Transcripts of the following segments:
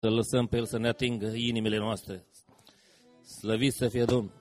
Să lăsăm pe El să ne atingă inimile noastre. Slăvit să fie Domnul!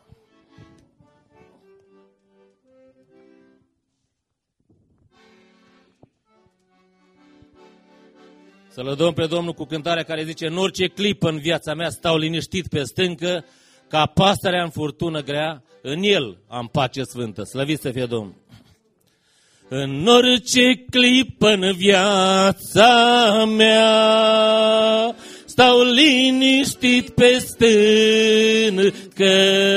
Să lăudăm pe Domnul cu cântarea care zice: în orice clipă în viața mea stau liniștit pe stâncă, ca pasărea în furtună grea, în El am pace sfântă. Slăvit să fie Domnul! În orice clipă în viața mea stau liniștit pe stâncă,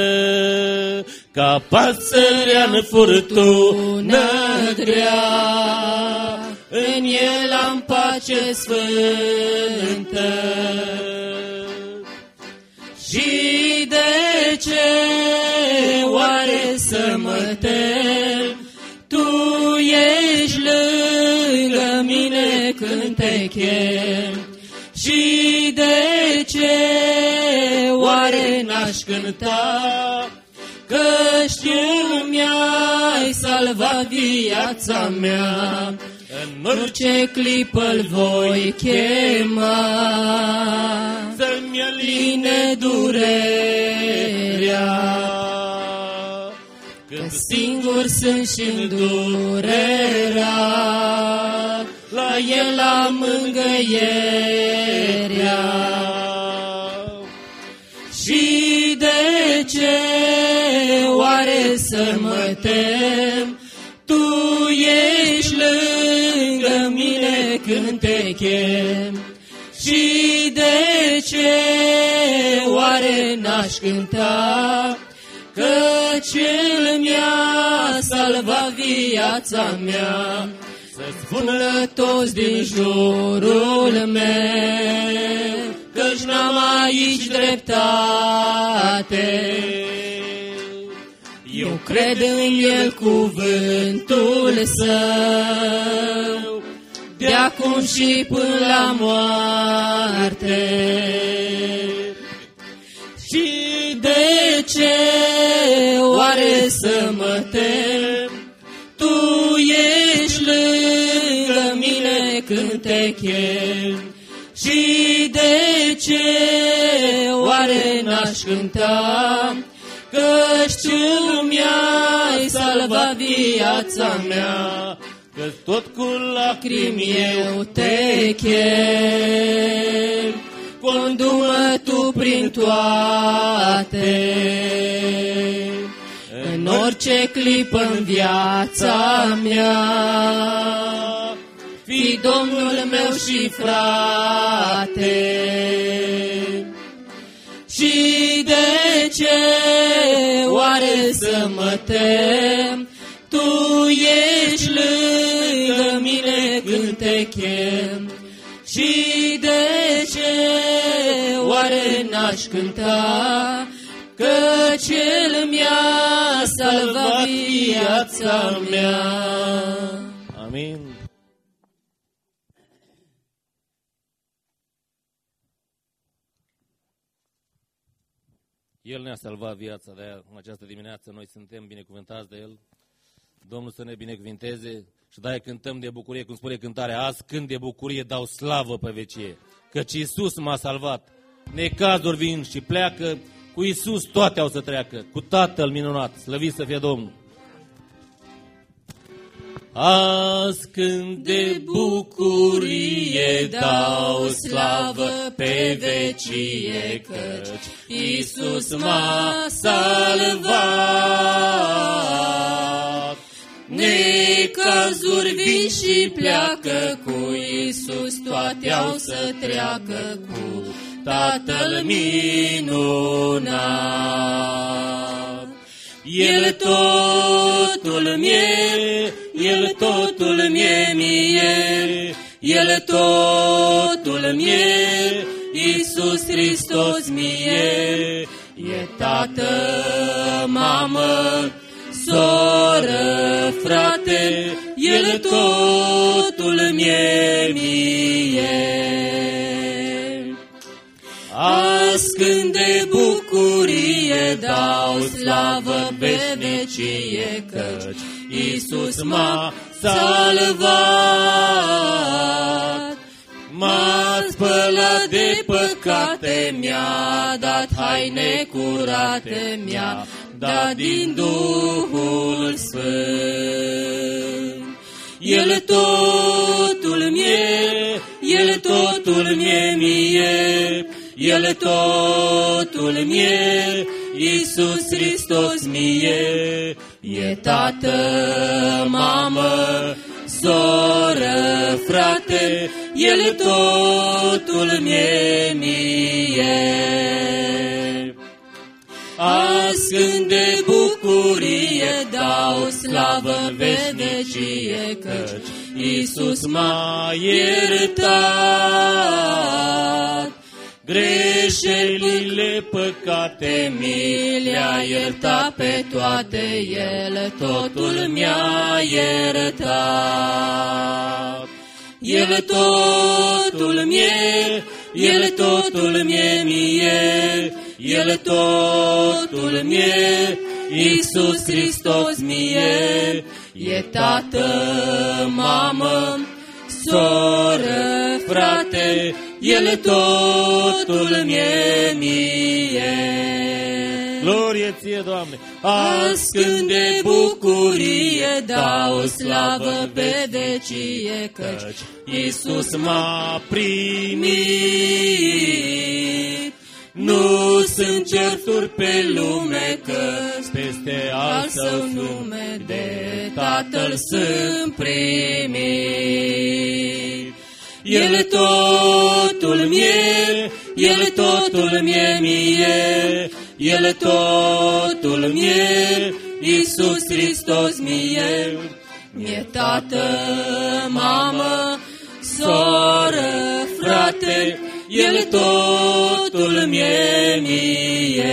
ca pasărea în furtună grea, în El am pace sfântă. Și de ce oare să mă tem? Tu ești lângă mine când te chem. Și de ce oare n-aș cânta? Căci mi-ai salvat viața mea. În orice clipă-l voi chema, să-mi aline durerea, când singur sunt și-n durerea, la El am mângâierea. Și de ce oare să mă tem? Tu ești lângă mine când te chem. Și de ce oare n-aș cânta? Căci El mi-a salvat viața mea. Să spună toți din jurul meu, căci n-am aici dreptate. Eu cred în El cuvântul Său, de acum și până la moarte. Și de ce oare să mă tem? Tu ești lângă mine când te chem. Și de ce oare n-aș cânta? Căci Tu mi-ai salvat viața mea, că tot cu lacrimi eu te chem. Condu-mă Tu prin toate, în orice clipă în viața mea. Fii Domnul meu și frate. Și de ce oare să mă tem? Tu ești lângă mine când te chem. Și de ce oare n-aș cânta? Căci El mi-a salvat viața mea. Amin. El ne-a salvat viața, de-aia în această dimineață noi suntem binecuvântați de El. Domnul să ne binecuvinteze și de-aia cântăm de bucurie, cum spune cântarea: azi cânt de bucurie, dau slavă pe vecie, căci Iisus m-a salvat. Necazuri vin și pleacă, cu Iisus toate au să treacă, cu Tatăl minunat, slăvit să fie Domnul. Azi cânt de bucurie, dau slavă pe vecie, căci Iisus m-a salvat. Necazuri vin și pleacă, cu Iisus toate au să treacă, cu Tatăl minunat. El totul mie, El totul mie, mie, El totul mie, Iisus Hristos mie. E tată, mamă, soră, frate, El totul mie, mie. Azi când de bucurie, dau slavă pe vecie, căci Iisus m-a salvat. m-a spălat de păcate, mi-a dat haine curate, mi-a dat din Duhul Sfânt. El totul mie, El totul mie, El totul mie, Iisus Hristos mie. E tată, mamă, soră, frate, El totul mie. Azi când de bucurie dau slavă în veșnicie, căci Iisus m-a iertat. Greșelile, păcate mi le-a iertat pe toate, El totul mi-a iertat. El totul mie, El totul mie, El totul mie, Iisus Hristos mie. E tată, mamă, soră, frate, El totul mie. Glorie ție, Doamne! Azi când de bucurie dau slavă pe vecie, căci Iisus m-a primit. Nu sunt certuri pe lume, că-s peste al Său nume, de Tatăl sunt primit. El totul mie, El totul mie, El totul mie, Iisus Hristos mie. Mie tată, mamă, soră, frate, El totul mie.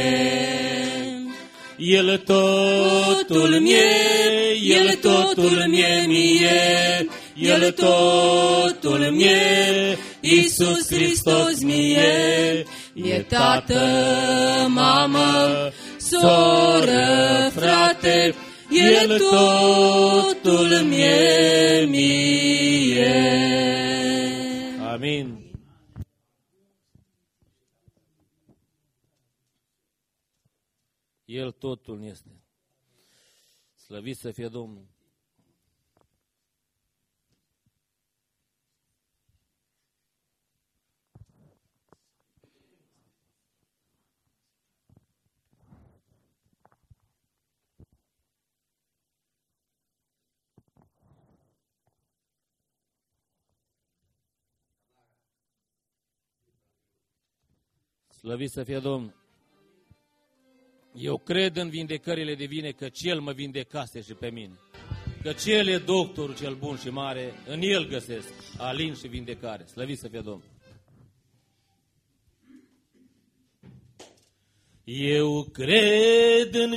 El totul mie, El totul mie, El totul mie, Iisus Hristos mie. E tată, mamă, soră, frate, El totul mie. Amin. El totul este. Slăvit să fie Domnul. Slăvit să fie Domnul. Eu cred în vindecările divine, căci El mă vindecase și pe mine. Căci El e doctorul cel bun și mare, în El găsesc alin și vindecare. Slăvit să fie Domnul. Eu cred în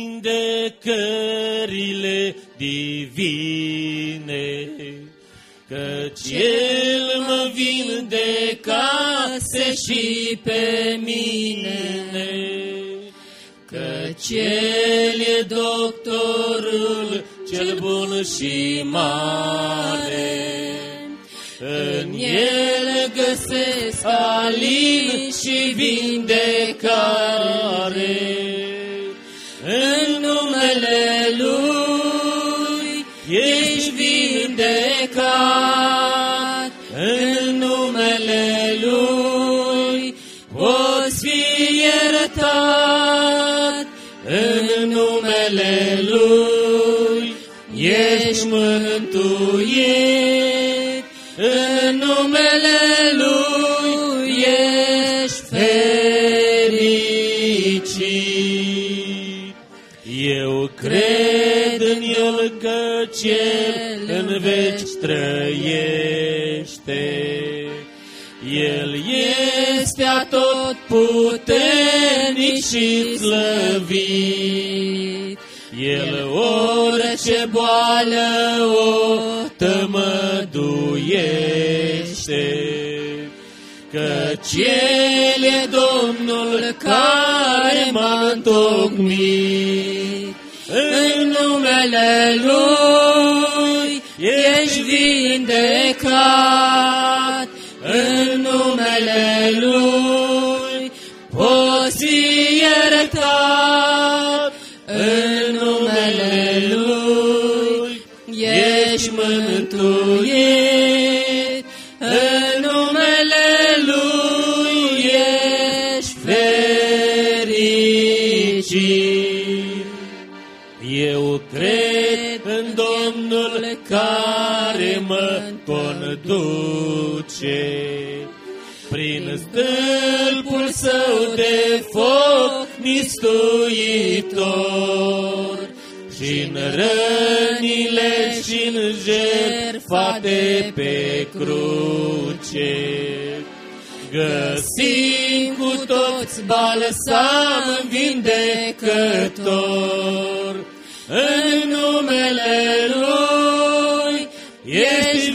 vindecările divine, căci El mă vindecase și pe mine. Căci El e doctorul cel bun și mare, în El găsesc alin și vindecare. În numele Lui ești vindecat, în numele Lui poți fi iertat, în numele Lui ești mântuit, în numele Lui ești fericit. Eu cred în El, căci El în veci trăiește. El este atotputernic și slăvit. El orice boală o tămăduiește. Căci El e Domnul care m-a întocmit. În numele Lui ești vindecat, numele Lui poți fi iertat, în numele Lui ești mântuit, în numele Lui ești fericit. Eu cred în Domnul care mă conduce prin stâlpul Său de foc mistuitor, și-n rănile și-n jertfa de pe cruce. Găsim cu toți balsam vindecător, în numele Lui ești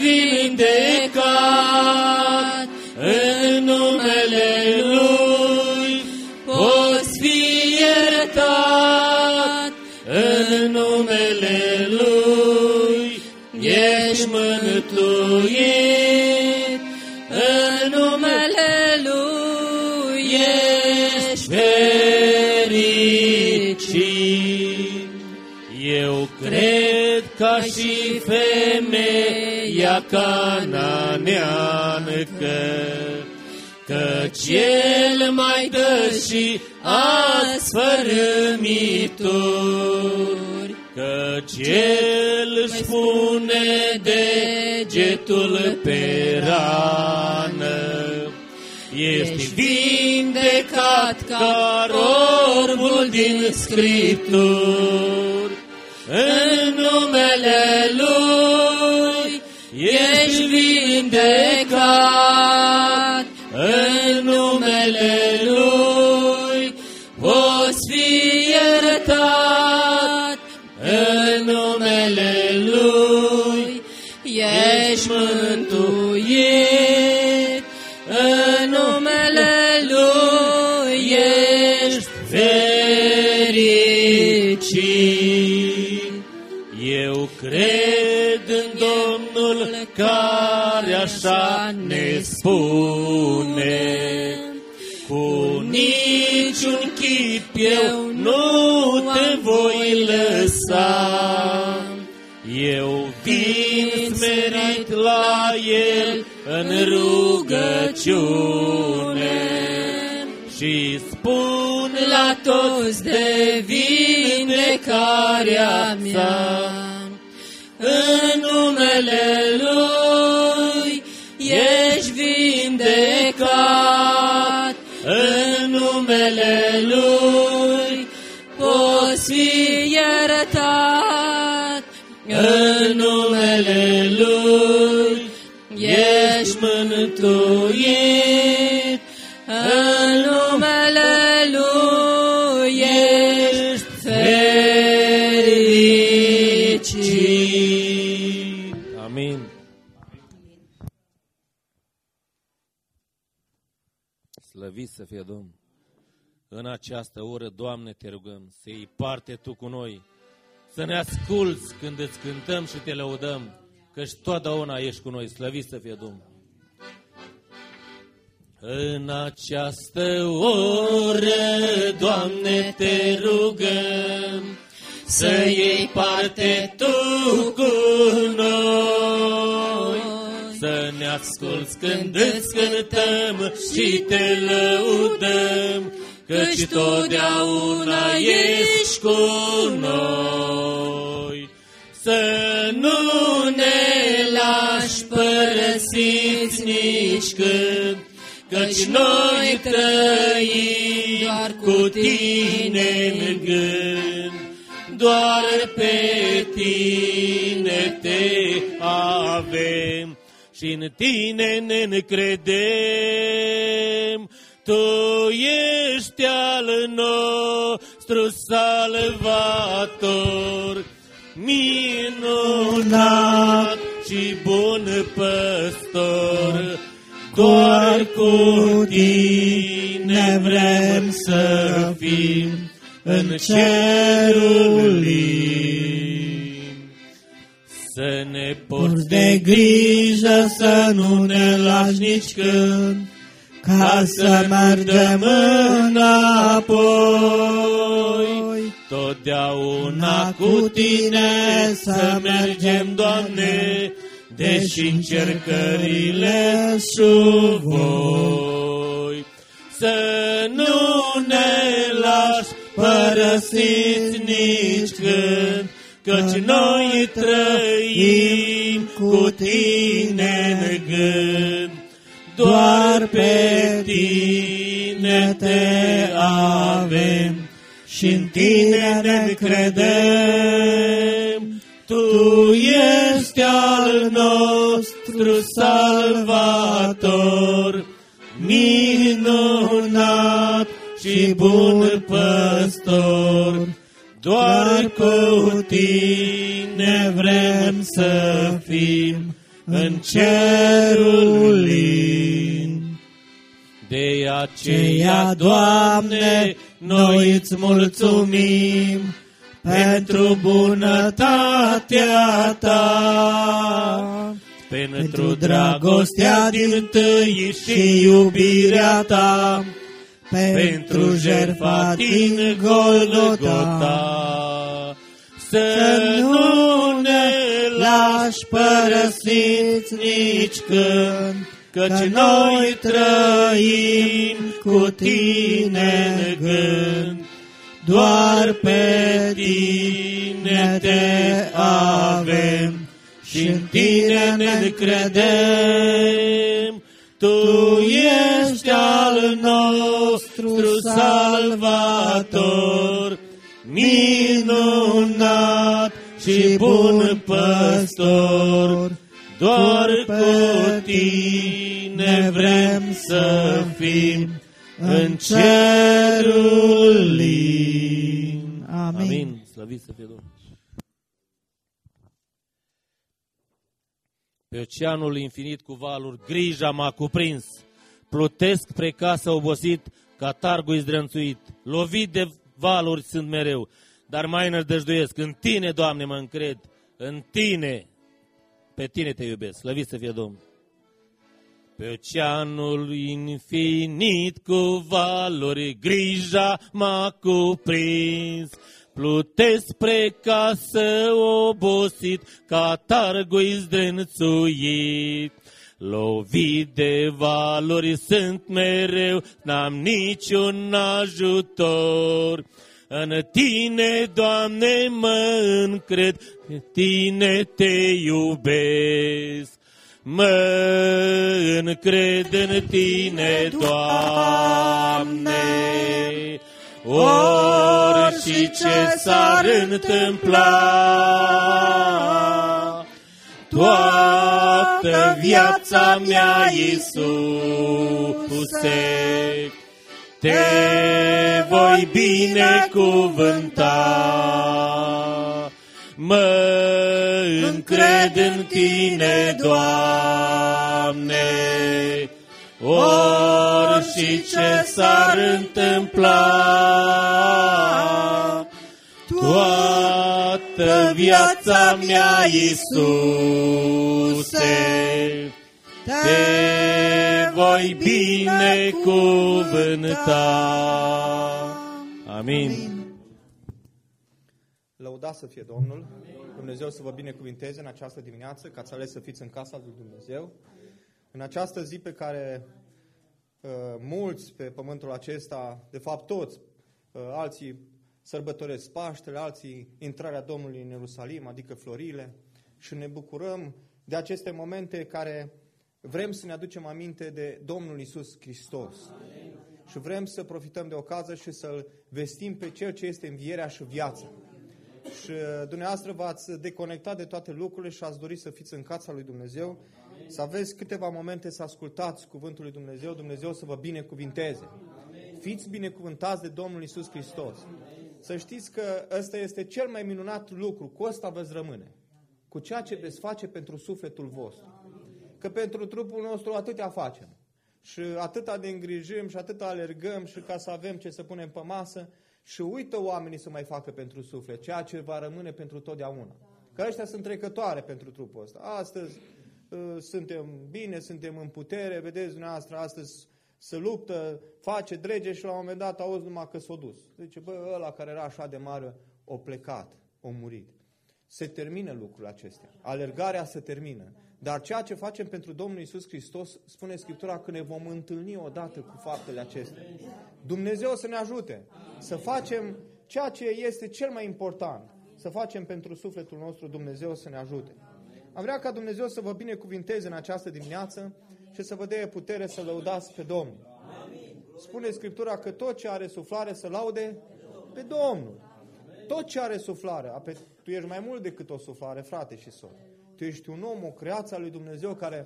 vindecat, în numele Lui poți fi iertat, în numele Lui ești mântuit, în numele Lui ești fericit. Eu cred ca și femeia cananeancă, căci El mai dă și azi fărâmituri, căci El își pune degetul pe rană. Ești vindecat ca rorbul din Scripturi, în numele Lui ești vindecat, în numele Lui poți fi iertat, în numele Lui ești mântuit, în numele Lui ești fericit. Eu cred în Domnul care așa ne spune, cu niciun chip eu nu te voi lăsa. Eu vin smerit la El în rugăciune și spun la toți de vindecarea mea. În numele Lui ești vindecat, în numele Lui poți fi iertat, în numele Lui ești mântuit, în numele Lui ești fericit. Amin. Slăvit să fie Domnul. În această oră, Doamne, te rugăm să iei parte Tu cu noi, să ne asculți când îți cântăm și te lăudăm, căci totdeauna ești cu noi. Slăvit să fie Domnul. În această oră, Doamne, te rugăm să iei parte Tu cu noi, să ne asculți când îți cântăm și te lăudăm, căci totdeauna ești cu noi. Să nu ne lași părăsiți nici când, căci noi trăim doar cu Tine în gând, doar pe Tine te avem și în Tine ne încredem. Tu ești al nostru salvator, minunat și bun păstor. Doar cu Tine vrem să fim în cerul lin. Să ne porți de grijă, să nu ne lași nici când, ca să mergem înapoi. Totdeauna cu Tine să mergem, Doamne, deși încercările sub voi. Să nu ne lași părăsiți nici când, căci noi trăim cu Tine în gând. Doar pe Tine Te avem și în Tine ne credem. Tu ești al nostru Salvator, minunat și bun păstor. Doar cu Tine vrem să fim în cerul lin. De aceea, Doamne, noi îți mulțumim pentru bunătatea Ta, pentru dragostea dintâi și iubirea Ta, pentru jertfa din Golgota. Să nu ne lași părăsiți nici când, căci noi trăim cu Tine în gând. Doar pe Tine Te avem și în Tine ne credem. Tu ești al nostru Salvator, minunat și bun păstor. Doar cu Tine vrem să fim în cerul lin. Amin. Amin. Slăvit să fie Domnul. Pe oceanul infinit cu valuri, grija m-a cuprins. Plutesc spre casă obosit, catargul zdrânțuit. Lovit de valuri sunt mereu, dar mai nădăjduiesc. În Tine, Doamne, mă încred. În Tine, pe Tine Te iubesc. Slăvit să fie Domnul. Pe oceanul infinit cu valuri, grija m-a cuprins. Plutesc spre casă obosit, catargul zdrânțuit. Lovit de valuri sunt mereu, n-am niciun ajutor. În Tine, Doamne, mă încred, Tine Te iubesc. Mă încred în Tine, Doamne, orice s-ar întâmpla. Toată viața mea, Iisuse, Te voi binecuvânta. Mă încred în Tine, Doamne, orice s-ar întâmpla. Toată viața mea, Iisuse, Te voi binecuvânta. Amin. Lăudat să fie Domnul. Dumnezeu să vă binecuvinteze în această dimineață, că ați ales să fiți în casa lui Dumnezeu. În această zi pe care mulți pe pământul acesta, de fapt toți, alții sărbătoresc Paștele, alții intrarea Domnului în Ierusalim, adică florile, și ne bucurăm de aceste momente care vrem să ne aducem aminte de Domnul Iisus Hristos. Amin. Și vrem să profităm de ocazie și să-L vestim pe Cel ce este învierea și viața. Și dumneavoastră v-ați deconectat de toate lucrurile și ați dorit să fiți în casa lui Dumnezeu, amin, să aveți câteva momente să ascultați cuvântul lui Dumnezeu, Dumnezeu să vă binecuvinteze. Amin. Fiți binecuvântați de Domnul Iisus Hristos. Amin. Să știți că ăsta este cel mai minunat lucru, cu ăsta veți rămâne, cu ceea ce veți face pentru sufletul vostru. Că pentru trupul nostru atâtea facem și atâta de îngrijim și atâta alergăm și ca să avem ce să punem pe masă și uită oamenii să mai facă pentru suflet, ceea ce va rămâne pentru totdeauna. Că ăștia sunt trecătoare pentru trupul ăsta. Astăzi suntem bine, suntem în putere, vedeți dumneavoastră, astăzi se luptă, face drege și la un moment dat auzi numai că s-a dus. Zice, bă, ăla care era așa de mare, a plecat, a murit. Se termină lucrul acestea. Alergarea se termină. Dar ceea ce facem pentru Domnul Iisus Hristos, spune Scriptura, că ne vom întâlni odată cu faptele acestea. Dumnezeu să ne ajute să facem ceea ce este cel mai important. Să facem pentru sufletul nostru, Dumnezeu să ne ajute. Am vrea ca Dumnezeu să vă binecuvinteze în această dimineață și să vă dea putere să lăudați pe Domnul. Spune Scriptura că tot ce are suflare să laude pe Domnul. Tot ce are suflare. Tu ești mai mult decât o suflare, frate și soră. Tu ești un om, o creație a lui Dumnezeu care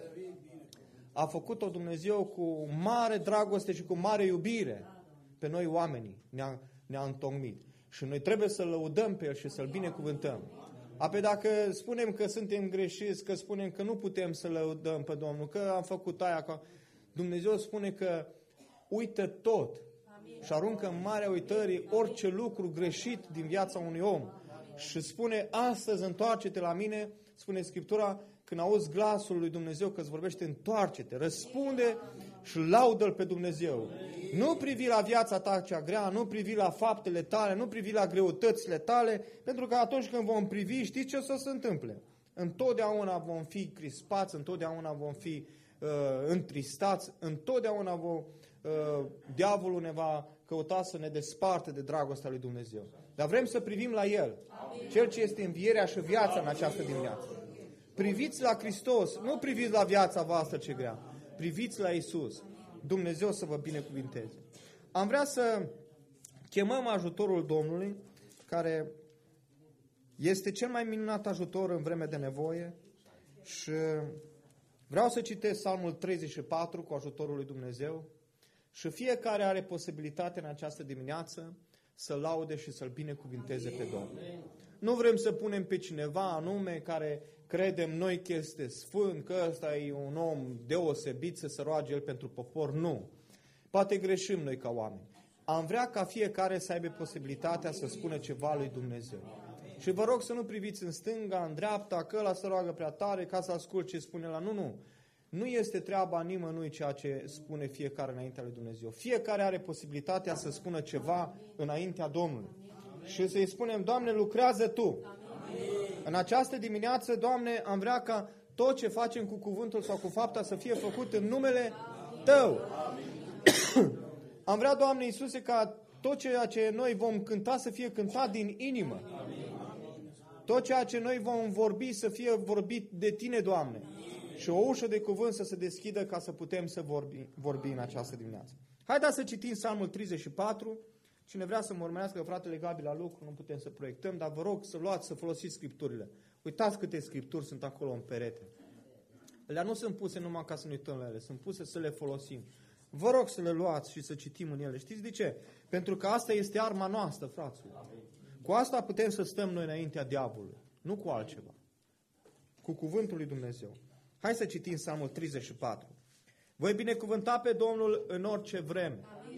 a făcut-o Dumnezeu cu mare dragoste și cu mare iubire pe noi oamenii. Ne-a întocmit. Și noi trebuie să-L lăudăm pe El și să-L binecuvântăm. Apoi dacă spunem că suntem greșiți, că spunem că nu putem să lăudăm pe Domnul, că am făcut aia, că Dumnezeu spune că uită tot și aruncă în marea uitării orice lucru greșit din viața unui om. Și spune, astăzi întoarce-te la mine, spune Scriptura, când auzi glasul lui Dumnezeu că îți vorbește, întoarce-te, răspunde și laudă-L pe Dumnezeu. Nu privi la viața ta cea grea, nu privi la faptele tale, nu privi la greutățile tale, pentru că atunci când vom privi, știți ce o să se întâmple? Întotdeauna vom fi crispați, întotdeauna vom fi întristați, întotdeauna diavolul ne va căuta să ne desparte de dragostea lui Dumnezeu. Dar vrem să privim la El, Cel ce este învierea și viața în această dimineață. Priviți la Hristos, nu priviți la viața voastră ce grea, priviți la Iisus. Dumnezeu să vă binecuvinteze. Am vrea să chemăm ajutorul Domnului, care este cel mai minunat ajutor în vreme de nevoie, și vreau să citesc Psalmul 34 cu ajutorul lui Dumnezeu și fiecare are posibilitatea în această dimineață să laude și să-L binecuvinteze pe Domnul. Nu vrem să punem pe cineva anume care credem noi că este sfânt, că ăsta e un om deosebit să se roage el pentru popor. Nu. Poate greșim noi ca oameni. Am vrea ca fiecare să aibă posibilitatea să spună ceva lui Dumnezeu. Și vă rog să nu priviți în stânga, în dreapta, că ăla se roagă prea tare ca să ascult ce spune ăla. Nu, nu. Nu este treaba nimănui ceea ce spune fiecare înaintea lui Dumnezeu. Fiecare are posibilitatea să spună ceva înaintea Domnului. Și să-i spunem, Doamne, lucrează Tu. În această dimineață, Doamne, am vrea ca tot ce facem cu cuvântul sau cu fapta să fie făcut în numele Tău. Am vrea, Doamne Iisuse, ca tot ceea ce noi vom cânta să fie cântat din inimă. Tot ceea ce noi vom vorbi să fie vorbit de Tine, Doamne. Și o ușă de cuvânt să se deschidă ca să putem să vorbi în această dimineață. Haideți să citim Psalmul 34. Cine vrea să mă urmărească, fratele Gabi la lucru, nu putem să proiectăm, dar vă rog să luați, să folosiți Scripturile. Uitați câte Scripturi sunt acolo în perete. Ele nu sunt puse numai ca să ne uităm la ele, sunt puse să le folosim. Vă rog să le luați și să citim în ele. Știți de ce? Pentru că asta este arma noastră, fraților. Cu asta putem să stăm noi înaintea diavolului, nu cu altceva. Cu cuvântul lui Dumnezeu. Hai să citim Psalmul 34. Voi binecuvânta pe Domnul în orice vreme.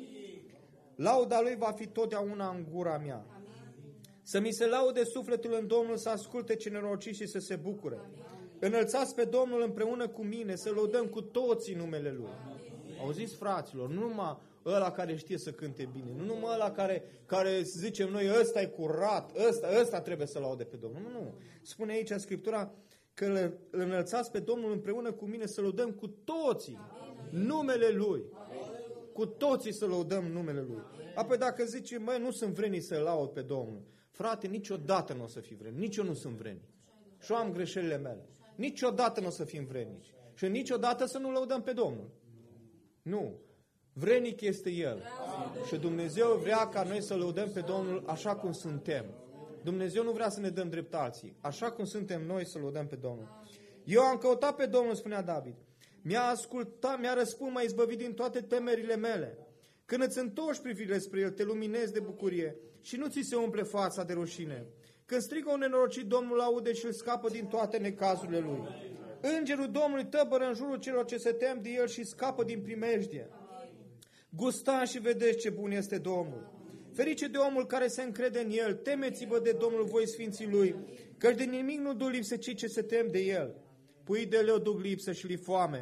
Lauda Lui va fi totdeauna în gura mea. Să mi se laude sufletul în Domnul, să asculte cei nenorociți și să se bucure. Înălțați pe Domnul împreună cu mine, să lăudăm cu toții numele Lui. Auziți, fraților, nu numai ăla care știe să cânte bine, nu numai ăla care zicem noi, ăsta e curat, ăsta trebuie să laude pe Domnul. Nu. Spune aici în Scriptura că îl înălțați pe Domnul împreună cu mine, să lăudăm cu toții numele Lui. Cu toții să lăudăm numele Lui. Apoi dacă zice, măi, nu sunt vrednic să laud pe Domnul. Frate, niciodată nu o să fii vrednic. Nici eu nu sunt vrednic. Și eu am greșelile mele. Niciodată nu o să fim vrednici. Și niciodată să nu lăudăm pe Domnul. Nu. Vrednic este El. Și Dumnezeu vrea ca noi să lăudăm pe Domnul așa cum suntem. Dumnezeu nu vrea să ne dăm drept alții. Așa cum suntem noi să lăudăm pe Domnul. Eu am căutat pe Domnul, spunea David. Mi-a ascultat, mi-a răspuns, m-a izbăvit din toate temerile mele. Când îți întorci privirile spre El, te luminezi de bucurie și nu ți se umple fața de rușine. Când strigă un nenorocit, Domnul aude și îl scapă din toate necazurile lui. Îngerul Domnului tăbără în jurul celor ce se tem de El și scapă din primejdie. Gustați și vedeți ce bun este Domnul. Ferice de omul care se încrede în El, temeți-vă de Domnul voi sfinții Lui, căci de nimic nu duc lipsă cei ce se tem de El. Puii de leu duc lipsă și li foame,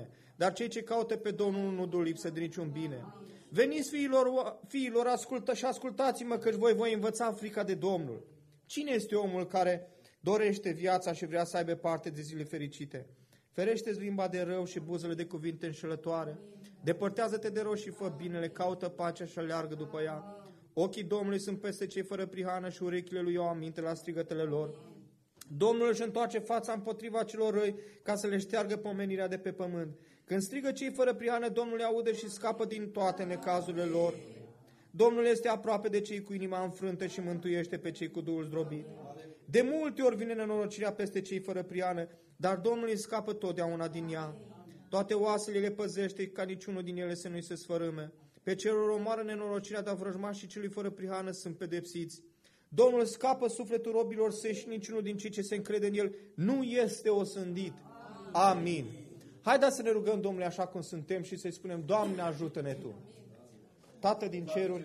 dar cei ce caută pe Domnul nu duc lipsă de niciun bine. Veniți, fiilor, ascultați-mă, căci voi învăța frica de Domnul. Cine este omul care dorește viața și vrea să aibă parte de zile fericite? Ferește-ți limba de rău și buzele de cuvinte înșelătoare. Depărtează-te de rău și fă binele, caută pacea și aleargă după ea. Ochii Domnului sunt peste cei fără prihană și urechile lui au aminte la strigătele lor. Domnul își întoarce fața împotriva celor răi ca să le șteargă pomenirea de pe pământ. Când strigă cei fără prihană, Domnul le aude și scapă din toate necazurile lor. Domnul este aproape de cei cu inima înfrântă și mântuiește pe cei cu duhul zdrobit. De multe ori vine nenorocirea peste cei fără prihană, dar Domnul îi scapă totdeauna din ea. Toate oasele le păzește ca niciunul din ele să nu-i se sfărâme. Pe celor omoară nenorocirea, dar vrăjmașii celui fără prihană sunt pedepsiți. Domnul scapă sufletul robilor săi și niciunul din cei ce se încrede în el nu este osândit. Amin. Haideți să ne rugăm Domnului așa cum suntem și să-i spunem: Doamne, ajută-ne Tu. Tată din ceruri,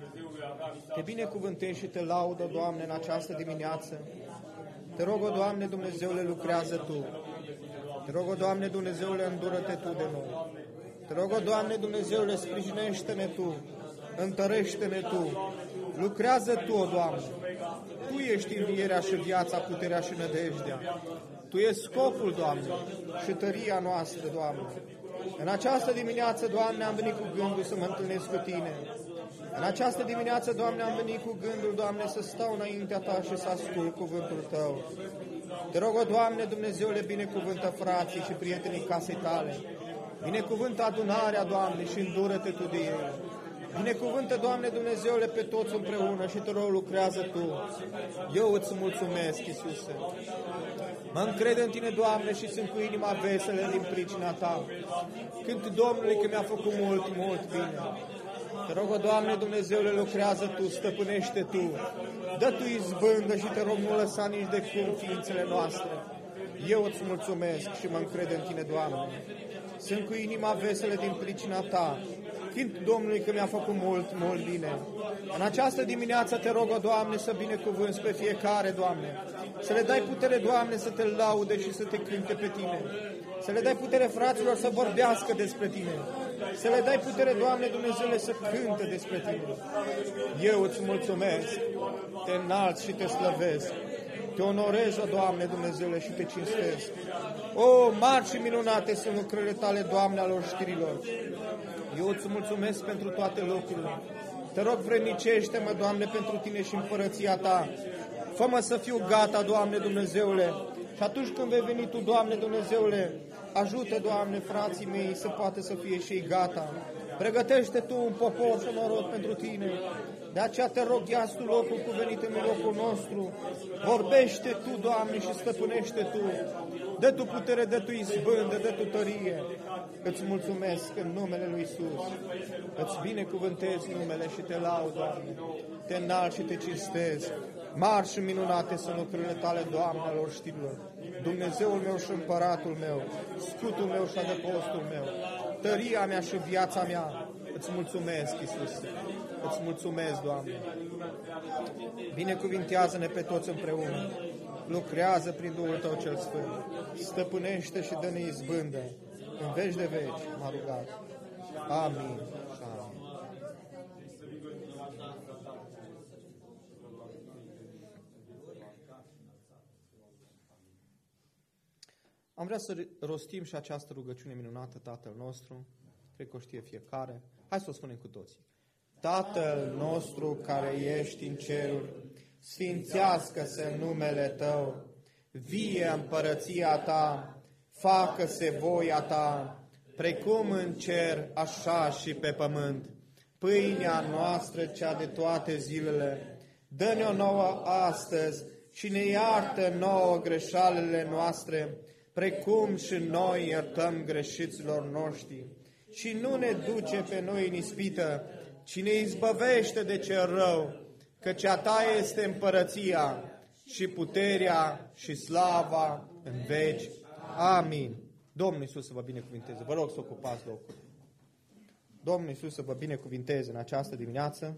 Te binecuvântez și Te laudă, Doamne, în această dimineață. Te rog, o Doamne, Dumnezeule, lucrează Tu. Te rog, o Doamne, Dumnezeule, îndură-Te Tu de noi. Te rog, o Doamne, Dumnezeule, sprijinește-ne Tu, întărește-ne Tu, lucrează Tu, o Doamne. Tu ești învierea și viața, puterea și nădejdea. Tu ești scopul, Doamne, și tăria noastră, Doamne. În această dimineață, Doamne, am venit cu gândul să mă întâlnesc cu Tine. În această dimineață, Doamne, am venit cu gândul, Doamne, să stau înaintea Ta și să ascult cuvântul Tău. Te rog, o Doamne, Dumnezeule, binecuvântă frații și prietenii casei Tale. Binecuvântă adunarea, Doamne, și îndură-Te Tu de ei. Binecuvântă, Doamne, Dumnezeule, pe toți împreună și Te rog, lucrează Tu. Eu îți mulțumesc, Iisuse. Mă încred în Tine, Doamne, și sunt cu inima veselă din pricina Ta. Cânt Domnului că mi-a făcut mult, mult bine. Te rog, Doamne, Dumnezeule, lucrează Tu, stăpânește Tu. Dă Tu izbândă și Te rog, nu lăsa nici de cum ființele noastre. Eu îți mulțumesc și mă încred în Tine, Doamne. Sunt cu inima veselă din pricina Ta. Cânt Domnului că mi-a făcut mult, mult bine. În această dimineață Te rog, Doamne, să binecuvânți pe fiecare, Doamne. Să le dai putere, Doamne, să Te laude și să Te cânte pe Tine. Să le dai putere fraților să vorbească despre Tine. Să le dai putere, Doamne, Dumnezeule, să cânte despre Tine. Eu îți mulțumesc, Te înalți și Te slăvesc. Te onorez, o Doamne, Dumnezeule, și Te cinstesc. O, mari și minunate sunt lucrările Tale, Doamne, al oștirilor. Eu îți mulțumesc pentru toate locurile. Te rog, vrednicește-mă, Doamne, pentru Tine și împărăția Ta. Fă-mă să fiu gata, Doamne, Dumnezeule. Și atunci când vei veni Tu, Doamne, Dumnezeule, ajută, Doamne, frații mei să poată să fie și ei gata. Pregătește Tu un popor și un norod pentru Tine. De aceea Te rog, ia-ți Tu locul cuvenit în locul nostru. Vorbește Tu, Doamne, și stăpânește Tu. Dă Tu putere, dă Tu izbândă, dă Tu tărie. Îți mulțumesc în numele Lui Iisus. Îți binecuvântez numele și Te laud, Doamne. Te înalt și Te cinstez. Mari și minunate sunt lucrurile Tale, Doamne, al oștirilor. Dumnezeul meu și împăratul meu, scutul meu și adăpostul meu, tăria mea și viața mea. Îți mulțumesc, Iisus. Îți mulțumesc, Doamne. Binecuvintează-ne pe toți împreună. Lucrează prin Duhul Tău cel Sfânt. Stăpânește și dă-ne izbândă. În veci de veci m-a rugat. Amin. Amin. Am vrea să rostim și această rugăciune minunată, Tatăl nostru. Cred că o știe fiecare. Hai să o spunem cu toții. Tatăl nostru care ești în ceruri, sfințească-se numele Tău, vie împărăția Ta, facă-se voia Ta, precum în cer, așa și pe pământ. Pâinea noastră, cea de toate zilele, dă-ne-o nouă astăzi și ne iartă nouă greșalele noastre, precum și noi iertăm greșiților noștri. Și nu ne duce pe noi în ispită, ci ne izbăvește de cel rău, căci a Ta este împărăția și puterea și slava în veci. Amin. Domnul Iisus să vă binecuvinteze. Vă rog să ocupați locul. Domnul Iisus să vă binecuvinteze în această dimineață.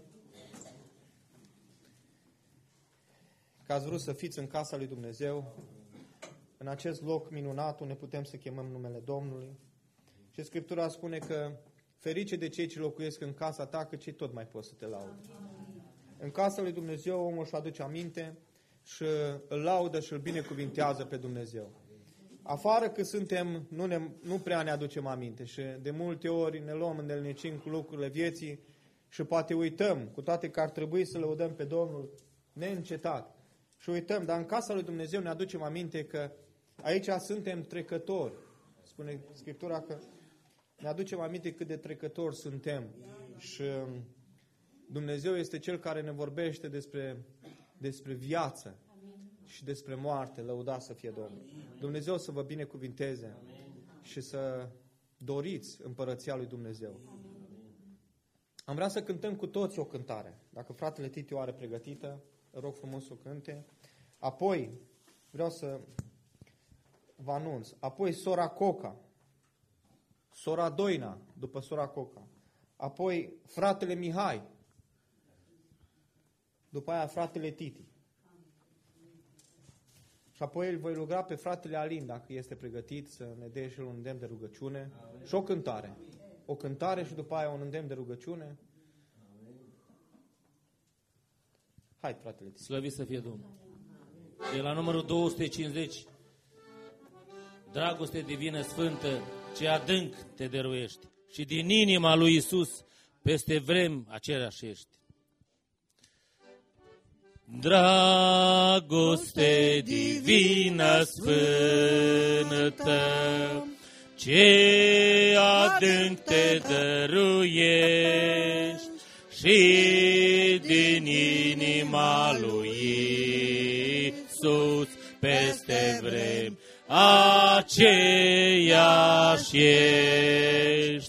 Că ați vrut să fiți în casa lui Dumnezeu, în acest loc minunat unde putem să chemăm numele Domnului. Și Scriptura spune că ferice de cei ce locuiesc în casa ta, că cei tot mai poți să te laude. În casa lui Dumnezeu omul își aduce aminte și îl laudă și îl binecuvintează pe Dumnezeu. Afară că suntem, nu prea ne aducem aminte și de multe ori ne luăm, îndelnicim cu lucrurile vieții și poate uităm, cu toate că ar trebui să lăudăm pe Domnul neîncetat. Și uităm, dar în casa lui Dumnezeu ne aducem aminte că aici suntem trecători. Spune Scriptura că ne aducem aminte cât de trecători suntem. Și Dumnezeu este Cel care ne vorbește despre viață și despre moarte. Lăudat să fie Domnul. Dumnezeu să vă binecuvinteze și să doriți împărăția lui Dumnezeu. Am vrea să cântăm cu toți o cântare. Dacă fratele Titi o are pregătită, rog frumos să o cânte. Apoi, vreau să vă anunț. Apoi sora Coca, sora Doina, după sora Coca. Apoi fratele Mihai. După aia fratele Titi. Și apoi îl voi ruga pe fratele Alin, dacă este pregătit, să ne dea și el un îndemn de rugăciune. Și o cântare. O cântare și după aia un îndemn de rugăciune. Hai, fratele Titi. Slăvit să fie Domnul. De la numărul 250. Dragoste divină sfântă, ce adânc te dăruiești și din inima lui Iisus peste vremi același ești. Dragoste divină sfântă, ce adânc te dăruiești și din inima lui Iisus peste vremi aceeași ești.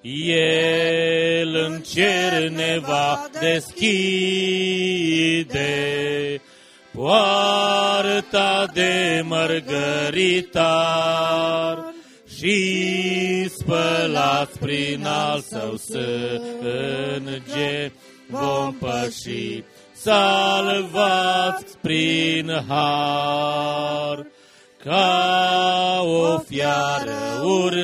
El în cer ne va deschide poarta de mărgăritar și spălați prin al său sânge vom păși, salvați prin har. Ca o fiară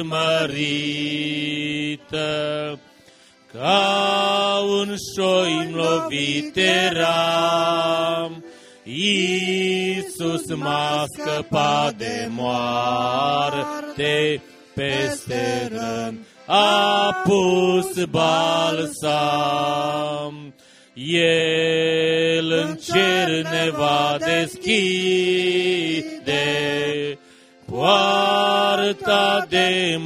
urmărită, ca un șoim lovit eram, Iisus m-a scăpat de moarte, peste răni a pus balsam. El în cer ne va deschide poarta de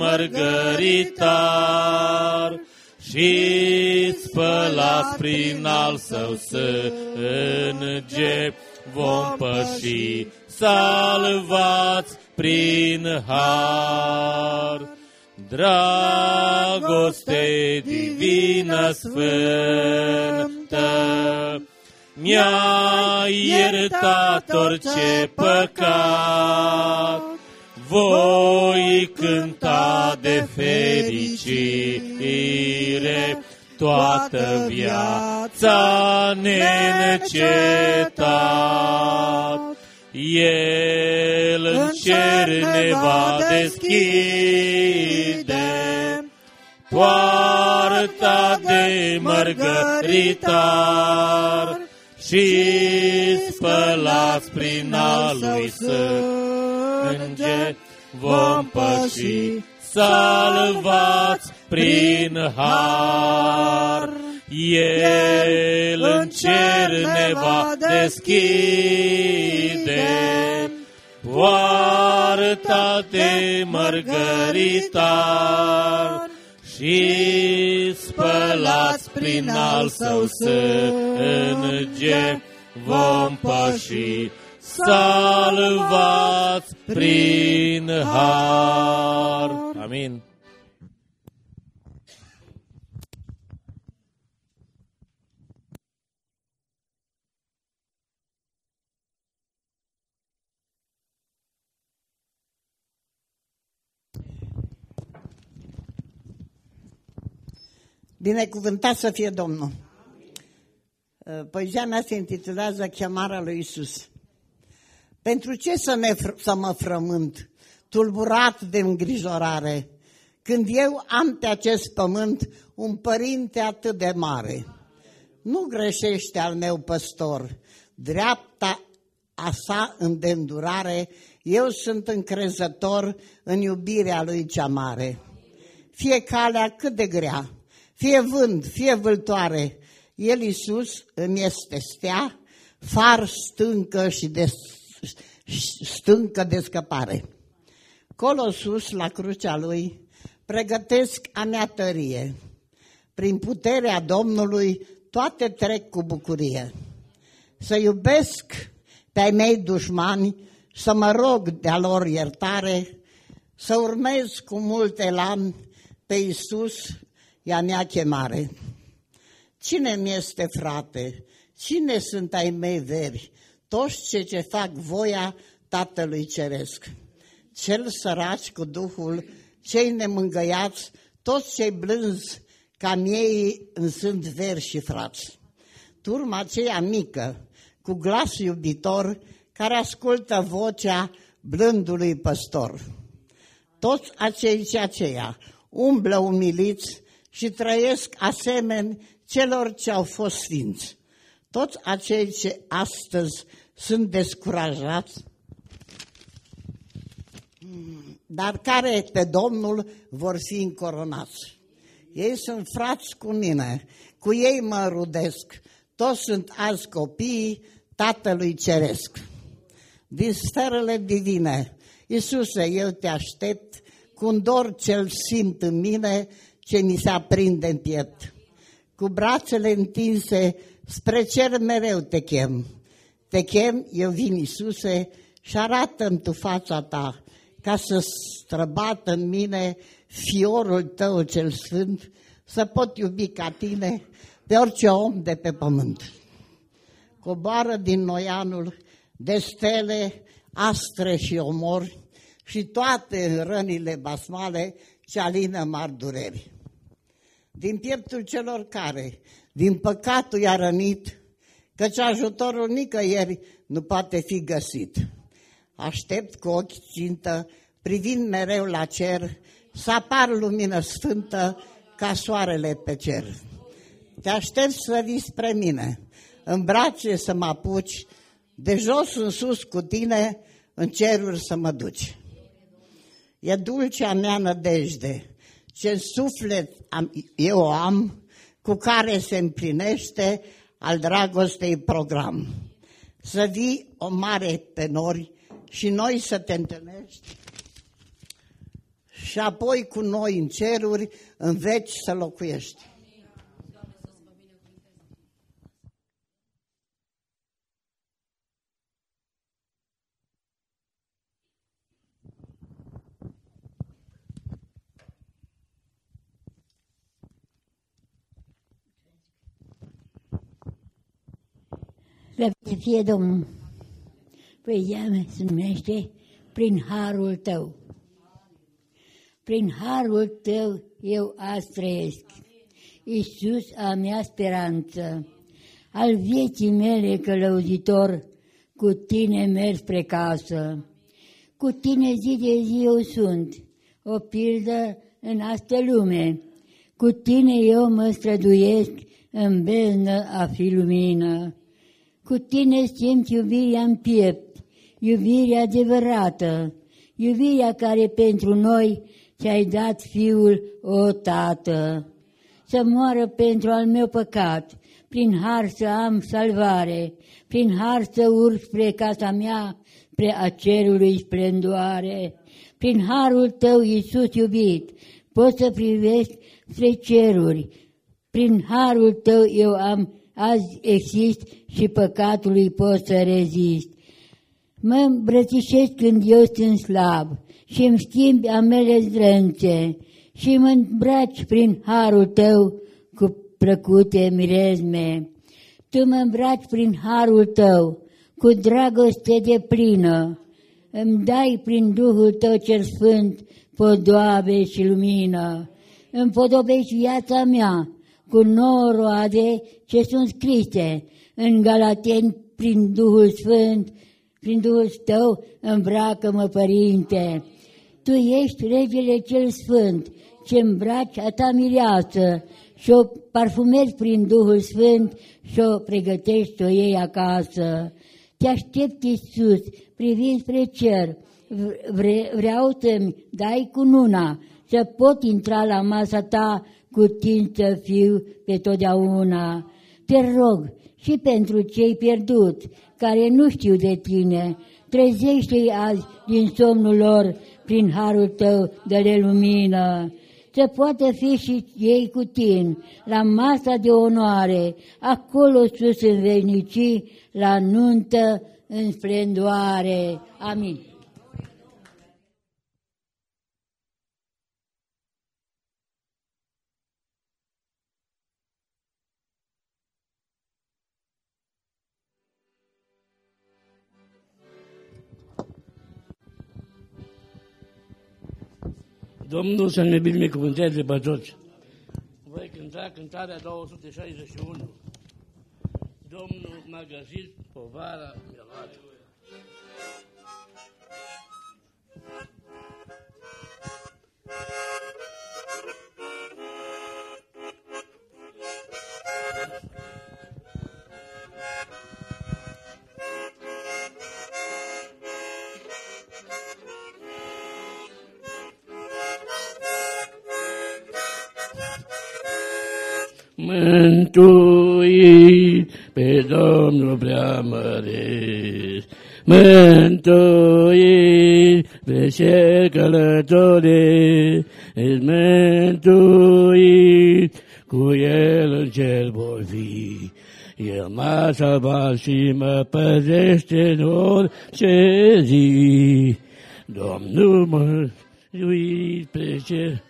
mărgăritar și spălați prin al său sânge vom păși, salvați prin har. Dragoste divină sfântă, mi-a iertat orice păcat, voi cânta de fericire toată viața neîncetat. El în cer ne va deschide poarta de mărgăritar și spălați prin al lui sânge vom păși, salvați prin har. El în cer ne va deschide poarta de mărgăritar și spălați prin al său sânge vom păși, salvați prin har. Amin. Binecuvântat să fie Domnul. Poezia mea se intitulează Chemarea lui Iisus. Pentru ce să mă frământ, tulburat de îngrijorare, când eu am pe acest pământ un părinte atât de mare. Nu greșește al meu păstor, dreapta a sa în de-îndurare, eu sunt încrezător în iubirea lui cea mare. Fie calea cât de grea, fie vânt, fie vâltoare, El, Iisus, îmi este stea, far, stâncă de scăpare. Colo sus, la crucea Lui, pregătesc a mea tărie. Prin puterea Domnului toate trec cu bucurie. Să iubesc pe-ai mei dușmani, să mă rog de-a lor iertare, să urmez cu mult elan pe Iisus, e-a mea chemare. Cine mi este frate? Cine sunt ai mei veri? Toți cei ce fac voia Tatălui Ceresc. Cel săraci cu Duhul, cei nemângăiați, toți cei blânzi, ca miei îmi sunt veri și frați. Turma aceea mică, cu glas iubitor, care ascultă vocea blândului păstor. Toți acei și aceia umblă umiliți și trăiesc asemeni celor ce au fost sfinți. Toți acei ce astăzi sunt descurajați, dar care pe Domnul vor fi încoronați. Ei sunt frați cu mine, cu ei mă rudesc, toți sunt azi copiii Tatălui Ceresc. Din sferele divine, Iisuse, eu te aștept, cu un dor ce-l simt în mine, ce mi se aprinde în piept. Cu brațele întinse, spre cer mereu te chem. Te chem, eu vin, Iisuse, și arată-mi tu fața ta, ca să străbată în mine fiorul tău cel sfânt, să pot iubi ca tine pe orice om de pe pământ. Coboară din noianul de stele, astre și omori și toate rănile basmale ce alină mari dureri. Din pieptul celor care din păcatul i-a rănit, căci ajutorul nicăieri nu poate fi găsit. Aștept cu ochi țintă, privind mereu la cer, să apar lumină sfântă ca soarele pe cer. Te aștept să vii spre mine, în brațe să mă apuci, de jos în sus cu tine, în ceruri să mă duci. E dulcea mea nădejde, ce în suflet eu o am, cu care se împlinește al dragostei program. Să vii o mare pe nori și noi să te întâlnești și apoi cu noi în ceruri, în veci să locuiești. Slăvit să fie Domnul. Poezia mea se numește Prin harul tău. Prin harul tău eu azi trăiesc, Iisus a mea speranță, al vieții mele călăuzitor, cu tine merg spre casă. Cu tine zi de zi eu sunt, o pildă în astă lume. Cu tine eu mă străduiesc în beznă a fi lumină. Cu tine simt iubirea în piept, iubirea adevărată, iubirea care pentru noi ți-ai dat Fiul, o Tată. Să moară pentru al meu păcat, prin har să am salvare, prin har să urc spre casa mea, spre a cerului splendoare. Prin harul tău, Iisus iubit, pot să privesc spre ceruri. Prin harul tău eu azi exist și păcatului pot să rezist. Mă îmbrățișez când eu sunt slab și îmi schimbi a mele zdrânțe și mă îmbraci prin harul tău cu plăcute mirezme. Tu mă îmbraci prin harul tău cu dragoste deplină, îmi dai prin Duhul tău cel sfânt podoabe și lumină. Împodobești viața mea cu nouă roade ce sunt scrise în Galateni prin Duhul Sfânt, prin Duhul tău îmbracă-mă, Părinte. Tu ești Regele cel Sfânt, ce îmbraci a ta mireasă și o parfumezi prin Duhul Sfânt și o pregătești, o iei acasă. Te aștept, Iisus, privind spre cer, vreau să-mi dai cununa, să pot intra la masa ta cu tine să fiu pe totdeauna. Te rog și pentru cei pierduți, care nu știu de tine, trezește-i azi din somnul lor, prin harul tău dă-le lumină. Să poată fi și ei cu tine, la masa de onoare, acolo sus în veșnicii, la nuntă în splendoare. Amin. Domnul să ne binecuvânteze pe toți. Voi cânta cântarea 261. Domnul m-a găsit, povara mi-a luat. Mântuit pe Domnul preamăresc, mântuit pe cel călătoresc, mântuit, cu El în cer voi fi. El m-a salvat și mă păzește în orice zi. Domnul mântuit pe cer,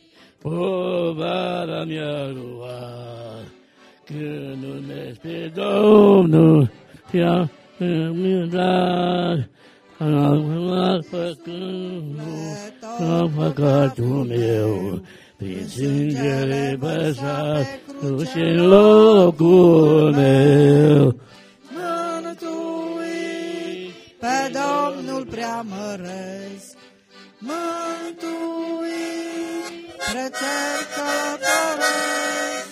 povara mi-a luat, când urmez pe Domnul, i-am dat, am păcatul meu, prin sângele vărsat, și în locul meu. Mântuit pe Domnul preamăresc, mântuit spre cer călătoresc,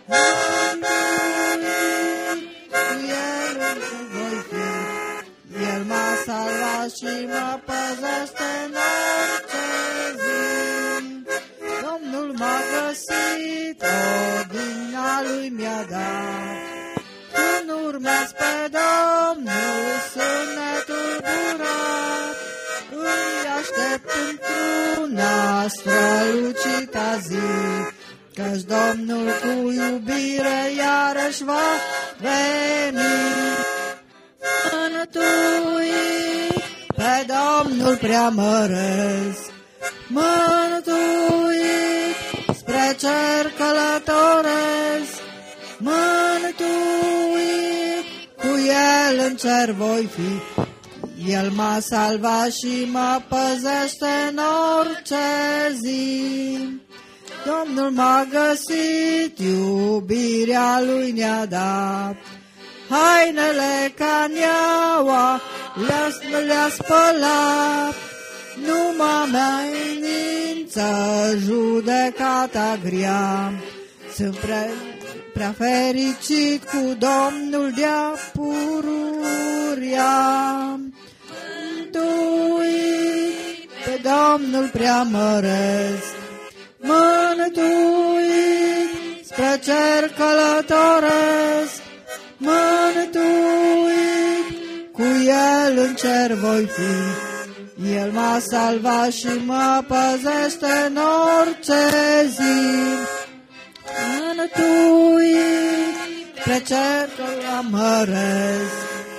mântuit cu El însă voi fi. El m-a salvat și mă păzește în orice zi. Domnul m-a găsit, odihna Lui mi-a dat. Când urmez pe Domnul, sunt netulburat, îi aștept într-una strălucita zi, căci Domnul cu iubire iarăși va veni. Mântuit pe Domnul preamăresc, mântuit spre cer călătoresc, mântuit cu El în cer voi fi. El m-a salvat și mă păzește în orice zi. Domnul m-a găsit, iubirea Lui ne-a dat. Hainele ca neaua le-a spălat, numai mea inință judecata grea. Sunt prea fericit cu Domnul de-a pururia. Mântuit pe Domnul preamăresc, mântuit spre cer călătoresc, mântuit cu El în cer voi fi. El m-a salvat și mă păzește în orice zi. Mântuit spre cer călătoresc,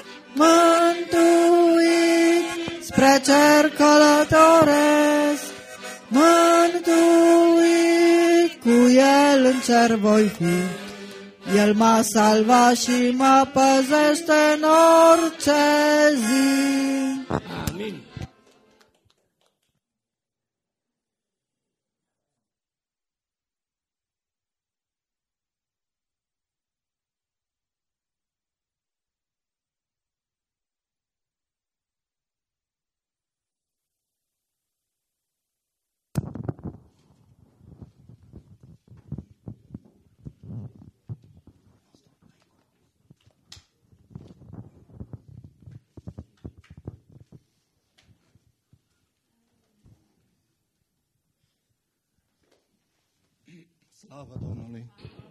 mântuit spre cer călătoresc, mântuit cu El în cer voi fi. El m-a salvat și mă păzește în orice zi. Amin. Slavă Domnului!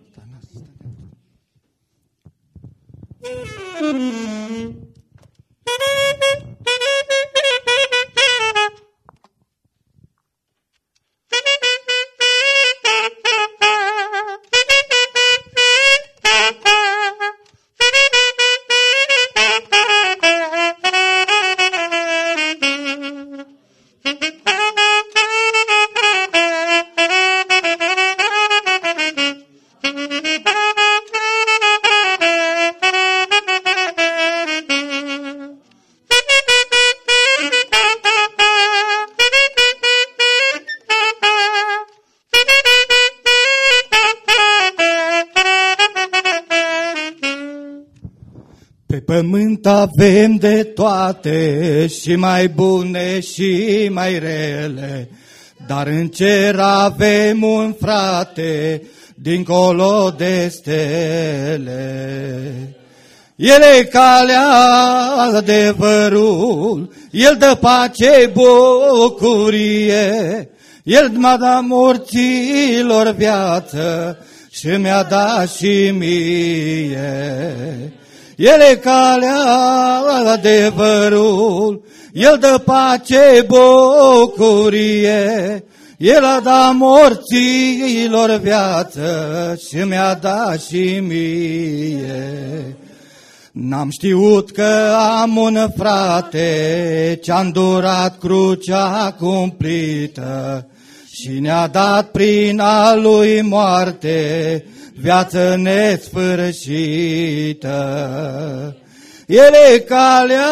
Pe pământ avem de toate, și mai bune și mai rele, dar în cer avem un frate, dincolo de stele. El e calea, adevărul, El dă pace, bucurie, El m-a dat morților viață și mi-a dat și mie. El e calea, adevărul, El dă pace, bucurie, El a dat morților viață și mi-a dat și mie. N-am știut că am un frate ce-a îndurat crucea cumplită și ne-a dat prin a lui moarte viață nesfârșită. El e calea,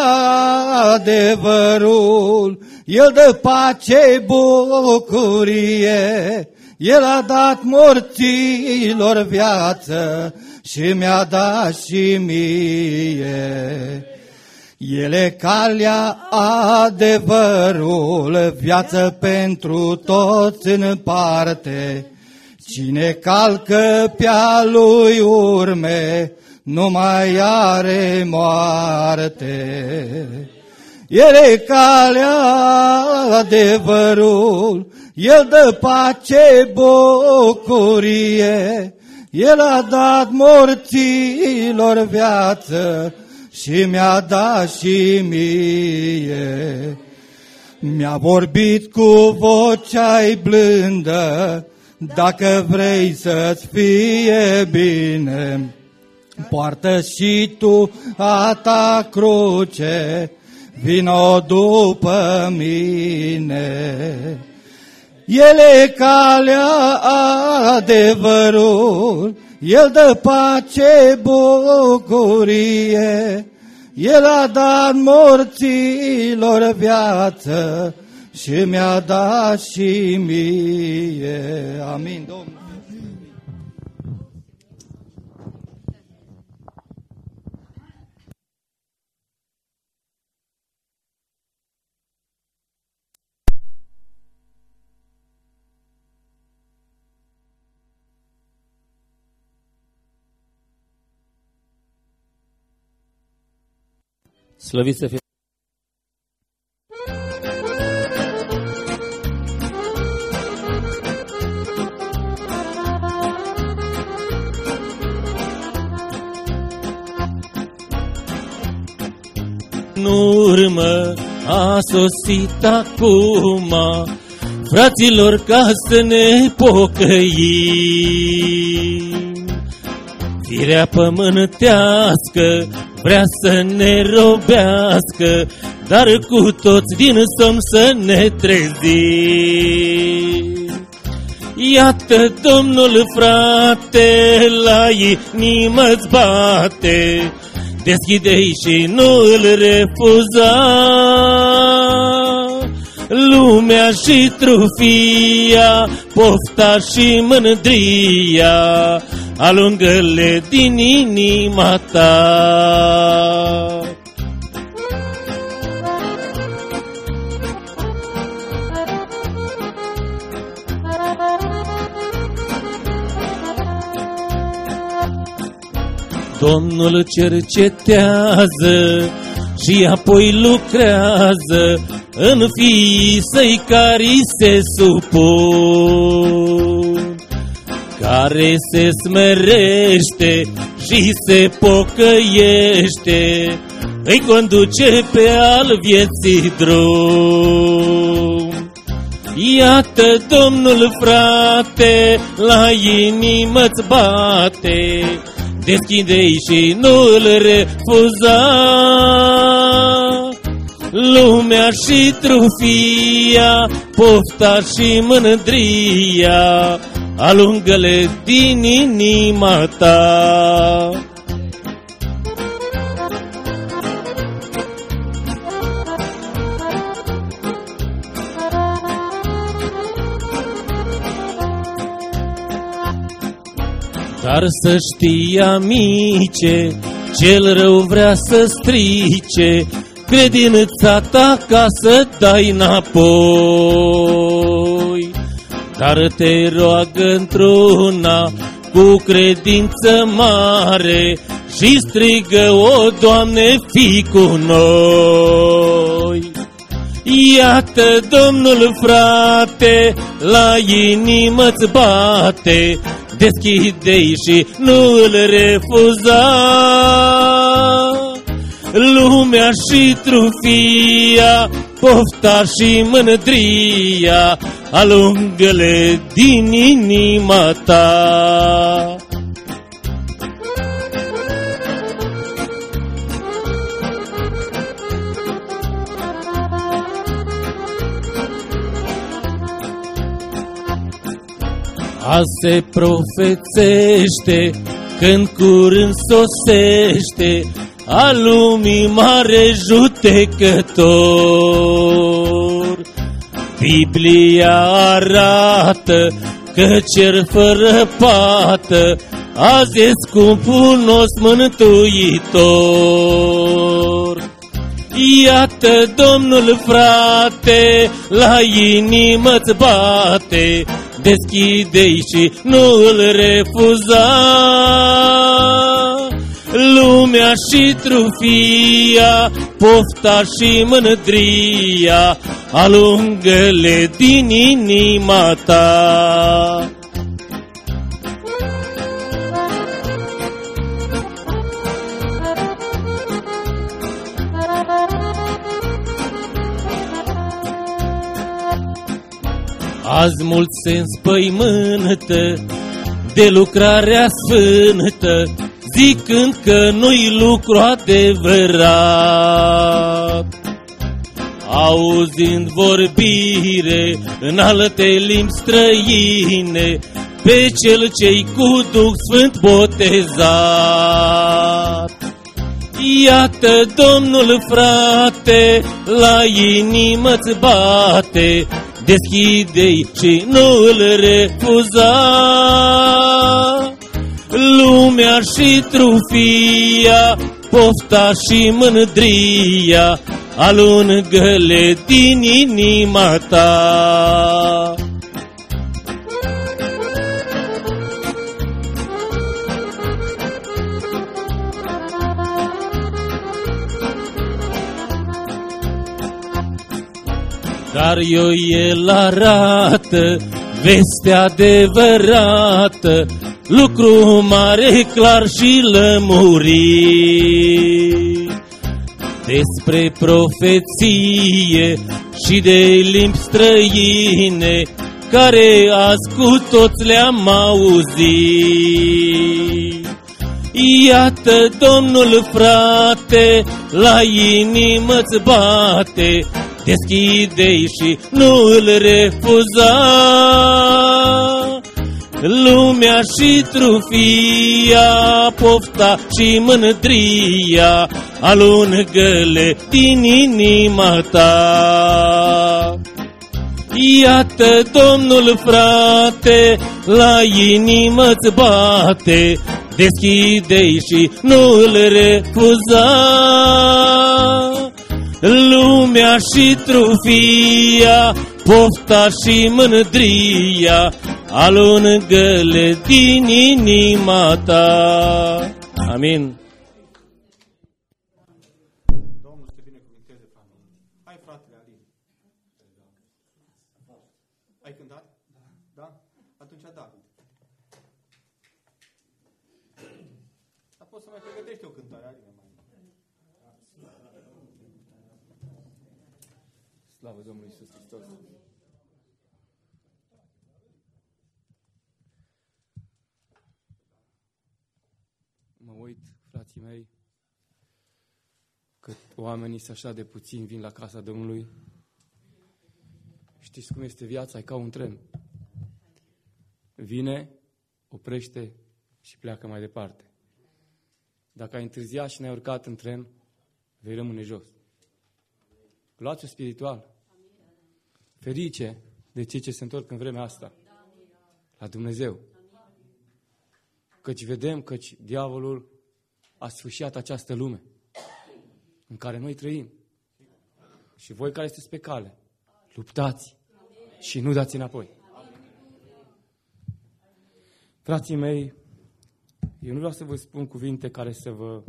adevărul, El dă pace, bucurie, El a dat morților viață și mi-a dat și mie. El e calea, adevărul, viață pentru toți în parte. Cine calcă pe-a lui urme, nu mai are moarte. El e calea, adevărul, El dă pace, bucurie, El a dat morților viață și mi-a dat și mie. Mi-a vorbit cu vocea-i blândă, dacă vrei să-ți fie bine, poartă și tu a ta cruce, vino după mine. El e calea, adevărul, El dă pace, bucurie, El a dat morților viață și mi-a dat și mie. Amin, Domnul. Slăvit să fie. În urmă a sosit acum, fraților, ca să ne pocăim. Firea pământească vrea să ne robească, dar cu toți din somn să ne trezim. Iată Domnul, frate, la inimă-ți bate, deschide-i și nu îl refuza. Lumea și trufia, pofta și mândria, alungă-le din inima ta. Domnul cercetează și apoi lucrează în fiii săi care se supun. care se smerește și se pocăiește, îi conduce pe al vieții drum. Iată Domnul, frate, la inimă-ți bate, deschide-i și nu îl refuza. Lumea și trufia, pofta și mândria, alungă-le din inima ta. Dar să știi, amice, cel rău vrea să strice credința ta ca să dai înapoi. Dar te roagă într-una cu credință mare și strigă: o, Doamne, fii cu noi. Iată Domnul, frate, la inimă-ți bate, deschide-i și nu îl refuza. Lumea și trufia, pofta și mândria, alungă-le din inima ta. Azi se profețește, când curând sosește a lumii mare judecător. Biblia arată că cer fără pată azi e scumpul nostru mântuitor. Iată Domnul, frate, la inimă-ți bate, deschide-i și nu îl refuza. Lumea și trufia, pofta și mândria, alungă-le din inima ta. Azi mulți se înspăimântă de lucrarea sfântă, zicând că nu-i lucru adevărat. Auzind vorbire în alte limbi străine, pe cel ce-i cu Duh Sfânt botezat. Iată Domnul, frate, la inimă-ți bate, deschide-i și nu îl refuza. Lumea și trufia, pofta și mândria, alungă-le din inima ta. Dar El arată vestea adevărată, lucru mare, clar și lămurit, despre profeție și de limbi străine, care azi cu toți le-am auzit. Iată Domnul, frate, la inimă-ți bate, deschide-i și nu îl refuza. Lumea și trufia, pofta și mândria, alungă-le din inima ta. Iată Domnul, frate, la inimă-ți bate, deschide-i și nu îl refuza. Lumea și trufia, pofta și mândria, alungă-le din inima ta. Amin. Domnul să te binecuvânteze familie. Hai, fratele Alin. Ai cântat? Da? Atunci David. să mai pregătești o cântare, Adine, mai. Slavă Domnului Iisus Hristos! Mă uit, frații mei, că oamenii sunt așa de puțini, vin la casa Domnului. Știți cum este viața? E ca un tren. Vine, oprește și pleacă mai departe. Dacă ai întârziat și n-ai urcat în tren, vei rămâne jos. Luați-o spiritual. Ferice de cei ce se întorc în vremea asta la Dumnezeu. Căci vedem că diavolul a sfâșiat această lume în care noi trăim. Și voi care sunteți pe cale, luptați și nu dați înapoi. Frații mei, eu nu vreau să vă spun cuvinte care să vă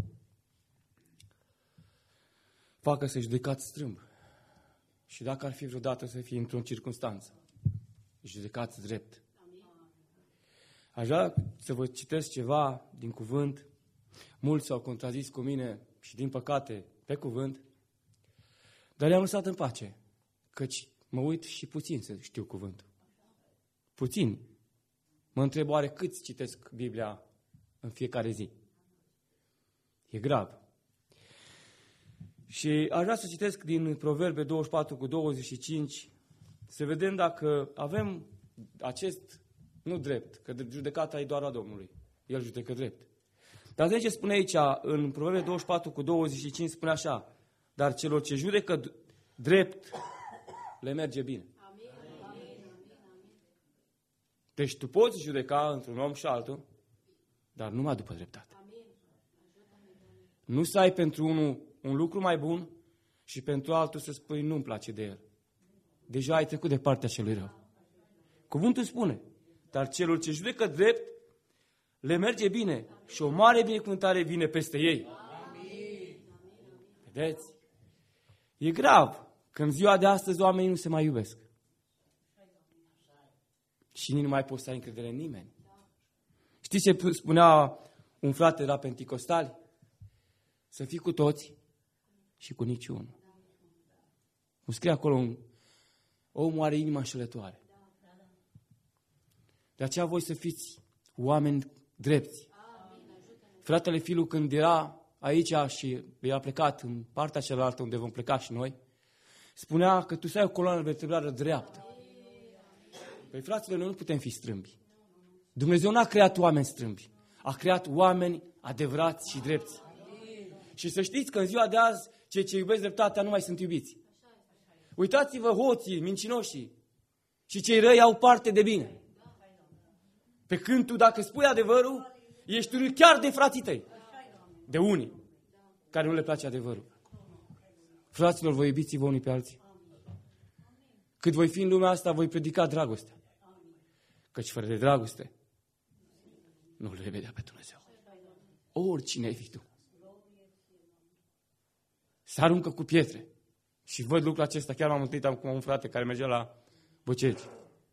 facă să judecați strâmb. Și dacă ar fi vreodată să fie într-o circunstanță, judecați drept. Aș vrea să vă citesc ceva din cuvânt. Mulți s-au contrazis cu mine și, din păcate, pe cuvânt. Dar le-am lăsat în pace, căci mă uit și puțin să știu cuvântul. Puțin. Mă întreb oare câți citesc Biblia în fiecare zi. E grav. Și aș vrea să citesc din Proverbe 24:25, să vedem dacă avem acest, nu drept, că judecata e doar a Domnului. El judecă drept. Dar de ce spune aici, în Proverbe 24:25, spune așa: dar celor ce judecă drept, le merge bine. Deci tu poți judeca într-un om și altul, dar numai după dreptate. Nu să ai pentru unul un lucru mai bun și pentru altul să spui nu-mi place de el. Deja ai trecut de partea celui rău. Cuvântul spune: dar celor ce judecă drept, le merge bine și o mare binecuvântare vine peste ei. Vedeți? E grav că în ziua de astăzi oamenii nu se mai iubesc. Și nici nu mai poți să ai încredere în nimeni. Știți ce spunea un frate la Penticostali? Să fii cu toți și cu niciunul. Cum scrie acolo, omul are inima înșelătoare. De aceea voi să fiți oameni drepți. Fratele Filu, când era aici și era plecat în partea cealaltă unde vom pleca și noi, spunea că tu să ai o coloană vertebrală dreaptă. Păi, fraților, noi nu putem fi strâmbi. Dumnezeu n-a creat oameni strâmbi. A creat oameni adevărați și drepți. Și să știți că în ziua de azi, cei ce iubesc dreptatea nu mai sunt iubiți. Uitați-vă, hoții, mincinoșii și cei răi au parte de bine. Pe când tu, dacă spui adevărul, ești urât chiar de frații tăi. De unii care nu le place adevărul. Fraților, voi iubiți-vă unii pe alții. Cât voi fi în lumea asta, voi predica dragostea. Căci fără de dragoste nu îl vei vedea pe Dumnezeu. Oricine ai fi tu. Se aruncă cu pietre. Și văd lucrul acesta. Chiar m-am întâlnit cu un frate care mergea la Bocegi.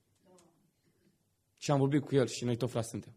Și am vorbit cu el și noi tot frați suntem.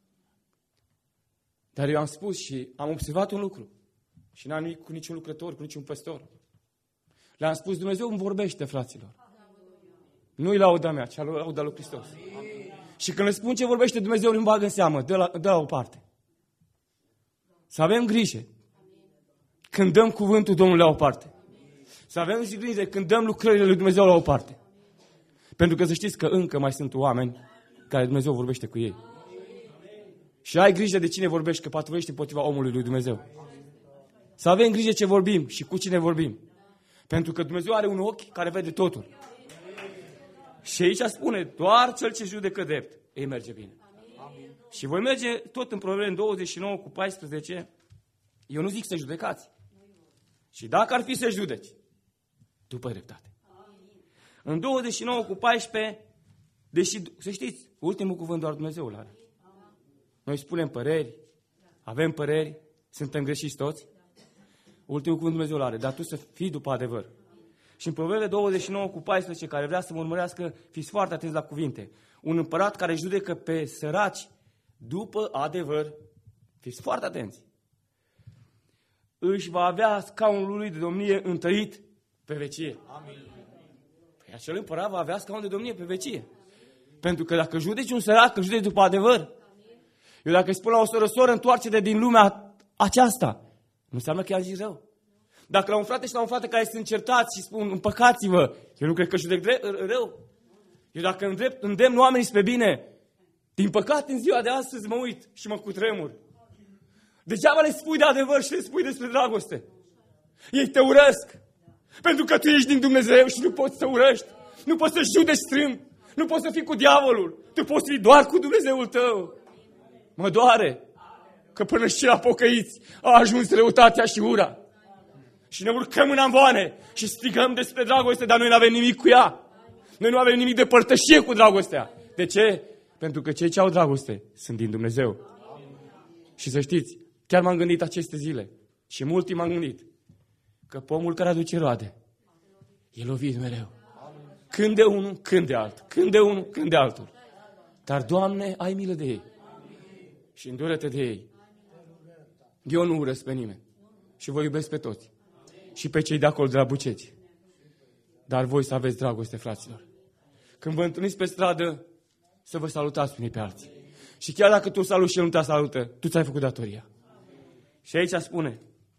Dar eu am spus și am observat un lucru. Și n-am nimic cu niciun lucrător, cu niciun păstor. Le-am spus: Dumnezeu îmi vorbește, fraților. Nu-i lauda mea, ci lauda lui Hristos. Și când le spun ce vorbește Dumnezeu, îmi bag în seamă, dă la o parte. Să avem grijă când dăm cuvântul Domnului la o parte. Să avem grijă când dăm lucrările lui Dumnezeu la o parte. Pentru că să știți că încă mai sunt oameni care Dumnezeu vorbește cu ei. Și ai grijă de cine vorbești, că patruiești împotriva omului lui Dumnezeu. Să avem grijă ce vorbim și cu cine vorbim. Pentru că Dumnezeu are un ochi care vede totul. Și aici spune: doar cel ce judecă drept, ei merge bine. Amin. Și voi merge tot în Proverbe 29:14. Eu nu zic să judecați. Și dacă ar fi să judeci, după dreptate. Amin. În 29:14, deși, să știți, ultimul cuvânt doar Dumnezeu îl are. Noi spunem păreri, avem păreri, suntem greșiți toți. Ultimul cuvânt Dumnezeu îl are, dar tu să fii după adevăr. Și în Proverbe 29:14, care vrea să mă urmărească, fiți foarte atenți la cuvinte. Un împărat care judecă pe săraci după adevăr, fiți foarte atenți. își va avea scaunul lui de domnie întărit pe vecie. Amin. Păi acel împărat va avea scaun de domnie pe vecie. Pentru că dacă judeci un sărac, îl judeci după adevăr. Eu dacă îi spun la o soră, întoarce-te din lumea aceasta, nu înseamnă că i-am zis rău. Dacă la un frate și la un frate care sunt certați și spun împăcați-vă, eu nu cred că judec rău. Eu dacă îndemn oamenii spre bine, din păcate în ziua de astăzi mă uit și mă cutremur. Degeaba le spui de adevăr și le spui despre dragoste. Ei te urăsc. Pentru că tu ești din Dumnezeu și nu poți să urăști. Nu poți să judeci strâmb. Nu poți să fii cu diavolul. Tu poți fi doar cu Dumnezeul tău. Mă doare că până și la pocăiți a ajuns răutatea și ura. Și ne urcăm în amvoane și strigăm despre dragoste, dar noi nu avem nimic cu ea. Noi nu avem nimic de părtășie cu dragostea. De ce? Pentru că cei ce au dragoste sunt din Dumnezeu. Și să știți, chiar m-am gândit aceste zile și mult timp m-am gândit că pomul care aduce roade e lovit mereu. Când de unul, când de altul. Când de unul, când de altul. Dar, Doamne, ai milă de ei. Și îndură-te de ei. Eu nu urăsc pe nimeni. Și vă iubesc pe toți. Și pe cei de acolo de la Bucegi. Dar voi să aveți dragoste, fraților. Când vă întâlniți pe stradă, să vă salutați unii pe alții. Și chiar dacă tu saluți și el nu te salută, tu ți-ai făcut datoria. Și aici spune,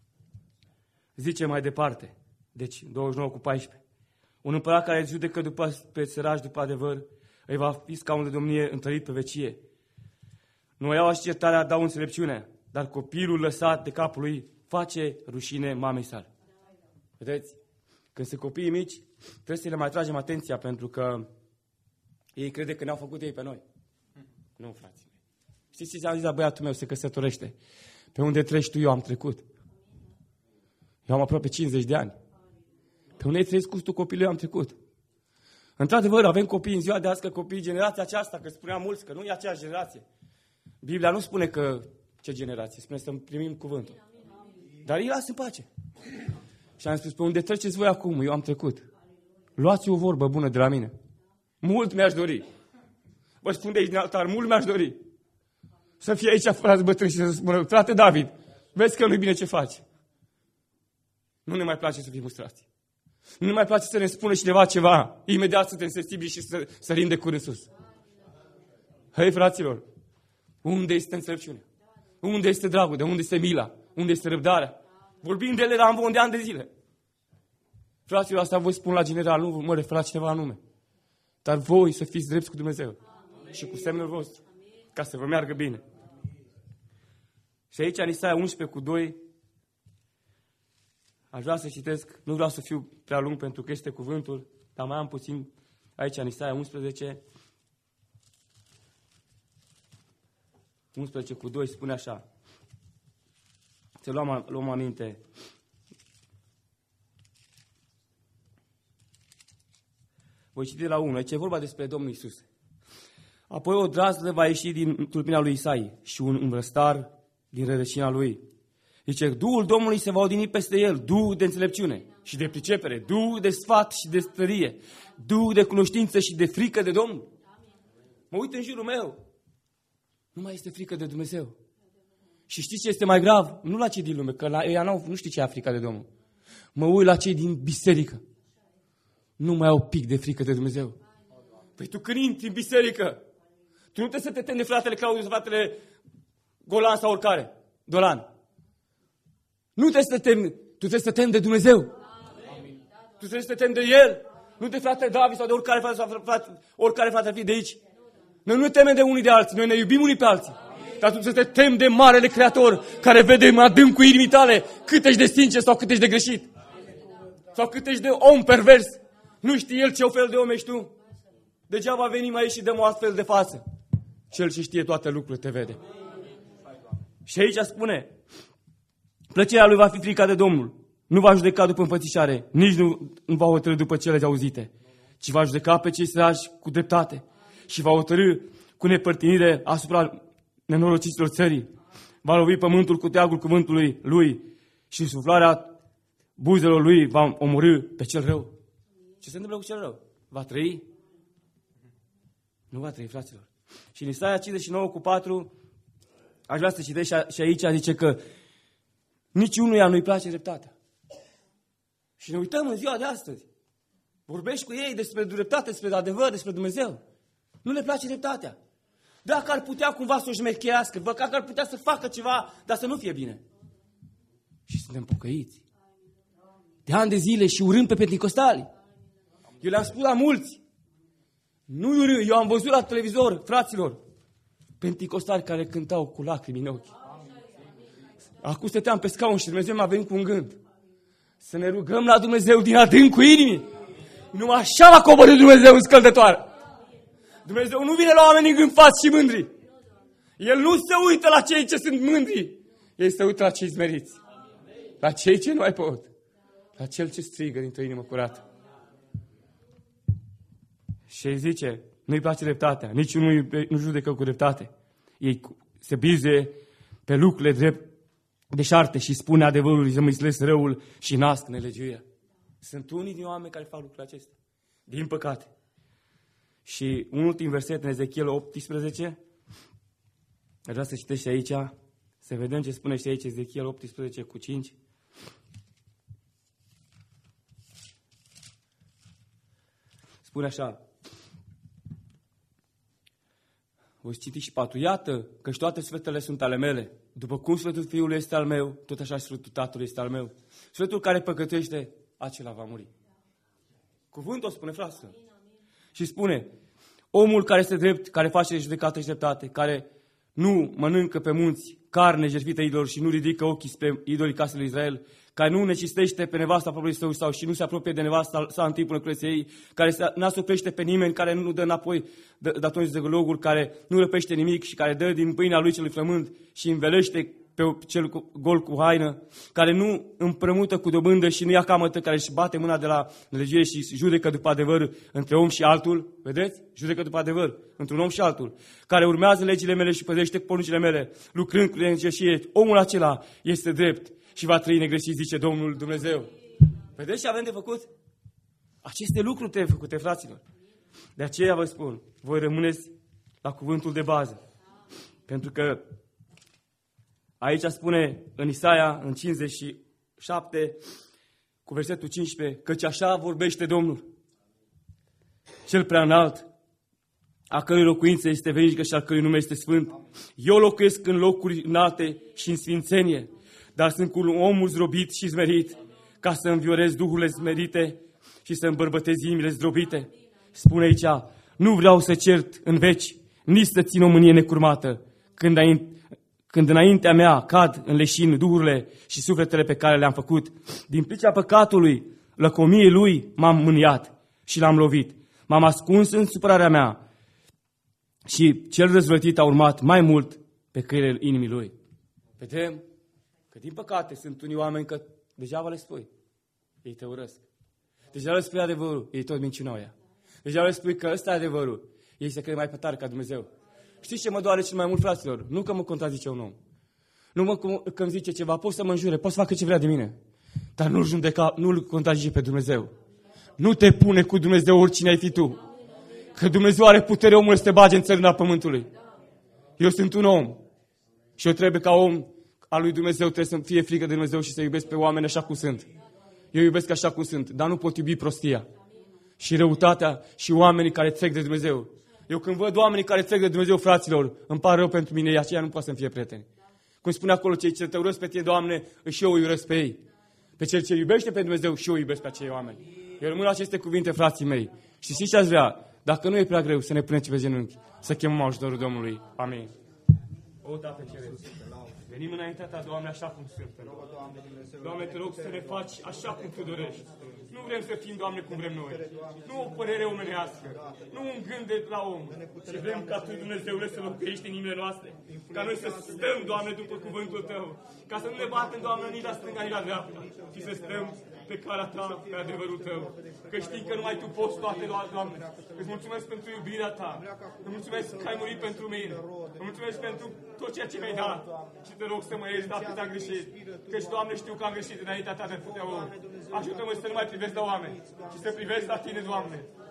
zice mai departe, deci 29:14, un împărat care judecă pe săraci după adevăr, îi va fi scaunul de domnie întărit pe vecie. Nu iau ascertarea, dau înțelepciunea, dar copilul lăsat de capul lui face rușine mamei sale. Vedeți? Când sunt copiii mici, trebuie să le mai tragem atenția, pentru că ei crede că ne-au făcut ei pe noi. Nu, frații mei. Știți ce ți-am zis la băiatul meu, se căsătorește? Pe unde treci tu, eu am trecut. Eu am aproape 50 de ani. Pe unde treci tu, copilul, eu am trecut. Într-adevăr, avem copii în ziua de azi, că copiii, generația aceasta, că spuneam mulți că nu e aceeași generație. Biblia nu spune că ce generație, spune să primim cuvântul. Dar îi lasă în pace. Și am spus, pe unde treceți voi acum, eu am trecut. Luați o vorbă bună de la mine. Mult mi-aș dori. Vă spun de aici din altar, mult mi-aș dori. Să fie aici frați bătrâni și să spună, frate David, vezi că nu-i bine ce faci. Nu ne mai place să fim mustrați. Nu ne mai place să ne spună cineva ceva. Imediat suntem sensibili și să sărim de cur în sus. Hei, fraților, unde este înțelepciunea? Unde este dragul? De unde este mila? Unde este răbdarea? Vorbim de ele la amvon de ani de zile. Fraților, asta voi spun la general, nu mă refer la cineva anume. Dar voi să fiți drepți cu Dumnezeu. Amin. Și cu semnul vostru. Ca să vă meargă bine. Și aici, în Isaia 11:2, aș vrea să citesc, nu vreau să fiu prea lung pentru că este cuvântul, dar mai am puțin aici, în Isaia 11:2, spune așa. Să luăm aminte. Voi citi de la 1. Aici e vorba despre Domnul Iisus. Apoi o drazdă va ieși din tulpina lui Isai și un învărstar din rădăcina lui. Zice, Duhul Domnului se va odini peste el, Duh de înțelepciune și de pricepere, Duh de sfat și de stărie, Duh de cunoștință și de frică de Domnul. Mă uit în jurul meu. Nu mai este frică de Dumnezeu. Și știți ce este mai grav? Nu la cei din lume, că la ei nu știu ce e frica de Domnul. Mă uit la cei din biserică. Nu mai au pic de frică de Dumnezeu. Păi tu când intri în biserică, tu nu trebuie să te temi de fratele Claudiu, de fratele Golan sau oricare, Dolan. Nu trebuie să te temi, tu trebuie să te temi de Dumnezeu. Amin. Tu trebuie să te temi de El, nu de fratele David sau de oricare frate sau oricare frate ar fi de aici. Noi nu ne temem de unii de alții, noi ne iubim unii pe alții. Dar tu trebuie să te temi de Marele Creator, care vede în adâncul inimii tale cât ești de sincer sau cât ești de greșit. Sau cât ești de om pervers. Nu știe El ce fel de om ești tu. Degeaba venim aici și dăm o astfel de față. Cel ce știe toate lucrurile te vede. Și aici spune, plăcerea lui va fi frica de Domnul. Nu va judeca după înfățișare, nici nu va hotărâ după cele auzite, ci va judeca pe cei săraci cu dreptate și va hotărâ cu nepărtinire asupra nenorociților țării. Va lovi pământul cu teagul cuvântului lui și suflarea buzelor lui va omorî pe cel rău. Ce se întâmplă cu cel rău? Va trăi? Nu va trăi, fraților. Și în Isaia 59:4 aș vrea să citesc și aici zice că Niciunuia nu-i place dreptatea. Și ne uităm în ziua de astăzi. Vorbești cu ei despre dreptate, despre adevăr, despre Dumnezeu. Nu le place dreptatea. Dacă ar putea cumva să o șmechească, dacă ar putea să facă ceva, dar să nu fie bine. Și suntem pocăiți. De ani de zile și urâm pe penticostali. Eu le-am spus la mulți. Nu urâm, eu am văzut la televizor, fraților, penticostali care cântau cu lacrimi în ochi. Acum stăteam pe scaun și Dumnezeu m-a venit cu un gând. Să ne rugăm la Dumnezeu din adâncul inimii. Numai așa va coborî Dumnezeu în scăldătoare. Dumnezeu nu vine la oameni îngânfați și mândri. El nu se uită la cei ce sunt mândri. El se uită la cei smeriți. La cei ce nu mai pot. La cel ce strigă dintr-o inimă curată. Și îi zice, nu-i place dreptatea. Nici nu judecă cu dreptate. Ei se bizuie pe lucrurile drept deșarte și spune adevărul, zămislesc răul și nasc nelegiuirea. Sunt unii din oameni care fac lucrurile acestea. Din păcate. Și un ultim verset în Ezechiel 18. Vreau să citești aici. Să vedem ce spune și aici Ezechiel 18 cu 5. Spune așa. Voi citi și 4. Iată că și toate sfetele sunt ale mele. După cum sfetul Fiului este al meu, tot așa și sfetul Tatălui este al meu. Sfetul care păcătuiește, acela va muri. Cuvântul spune, frate. Și spune, omul care este drept, care face judecată și dreptate, care nu mănâncă pe munți carne jertfită idolilor și nu ridică ochii spre idolii casei lui Israel, care nu necistește pe nevasta propriului său sau și nu se apropie de nevasta sa în timpul năcruielii ei, care nu asuprește pe nimeni, care nu dă înapoi datoriți de logul, care nu răpește nimic și care dă din pâinea lui celui flămând și învelește pe cel gol cu haină, care nu împrămută cu dobândă și nu ia camătă, care își bate mâna de la nelegiuire și judecă după adevăr între om și altul, vedeți? Judecă după adevăr între un om și altul, care urmează legile mele și păzește poruncile mele, lucrând cu necesire, omul acela este drept și va trăi negreșit, zice Domnul Dumnezeu. Vedeți ce avem de făcut? Aceste lucruri trebuie făcute, fraților. De aceea vă spun, voi rămâneți la cuvântul de bază. Pentru că aici spune în Isaia, în 57, cu versetul 15, căci așa vorbește Domnul, cel prea înalt, a cărui locuință este veșnică și al cărui nume este sfânt. Eu locuiesc în locuri înalte și în sfințenie, dar sunt cu omul zdrobit și smerit, ca să înviorez duhurile smerite și să îmbărbătez inimile zdrobite. Spune aici, nu vreau să cert în veci, nici să țin o mânie necurmată, când înaintea mea cad în leșin duhurile și sufletele pe care le-am făcut. Din pricina păcatului, lăcomiei lui m-am mâniat și l-am lovit. M-am ascuns în supărarea mea și cel răzvrătit a urmat mai mult pe căile inimii lui. Vedem că din păcate sunt unii oameni că degeaba le spui, ei te urăsc. Degeaba le spui adevărul, ei tot minciunau ea. Degeaba le spui că ăsta e adevărul, ei se cred mai pe tare ca Dumnezeu. Știți ce mă doare cel mai mult, fraților? Nu că mă contrazice un om. Nu că îmi zice ceva, poți să mă înjure, poți să facă ce vrea de mine. Dar nu-l judeca, nu-l contrazice pe Dumnezeu. Nu te pune cu Dumnezeu oricine ai fi tu. Că Dumnezeu are putere, omul să te bage în țărâna pământului. Eu sunt un om. Și eu trebuie ca om al lui Dumnezeu, trebuie să fie frică de Dumnezeu și să iubesc pe oameni așa cum sunt. Eu iubesc așa cum sunt, dar nu pot iubi prostia. Și răutatea și oamenii care trec de Dumnezeu. Eu când văd oamenii care trec de Dumnezeu, fraților, îmi pare rău pentru mine, aceia nu poate să-mi fie prieteni. Cum spune acolo, cei ce te urăsc pe tine, Doamne, și eu îi urăsc pe ei. Pe cel ce iubește pe Dumnezeu și eu iubesc pe acei oameni. Eu rămân la aceste cuvinte, frații mei. Și știți ce aș vrea? Dacă nu e prea greu, să ne punem pe genunchi, să chemăm ajutorul Domnului. Amin. O, Tată Ceresc, venim înaintea Ta, Doamne, așa cum sunt. Doamne, te rog să ne faci așa cum Tu dorești. Nu vrem să fim, Doamne, cum vrem noi. Nu o părere omenească. Nu un gând de la om. Ci vrem ca Tu, Dumnezeule, să locuiești în inimile noastre. Ca noi să stăm, Doamne, după cuvântul Tău. Ca să nu ne batem, Doamne, nici la stânga, nici la dreapta. Ci să stăm pe calea Ta, pe adevărul Tău. Că știi că numai Tu poți toate, Doamne. Îți mulțumesc pentru iubirea Ta. Îți mulțumesc că ai murit pentru mine. Îți mulțumesc pentru tot ceea ce mi-ai dat. Și te rog să mă ierți dacă ți-am greșit. Căci, Doamne, știu că am greșit înaintea Ta de atâtea ori. Ajută-mă să nu mai privesc la oameni, ci să privesc la Tine, Doamne.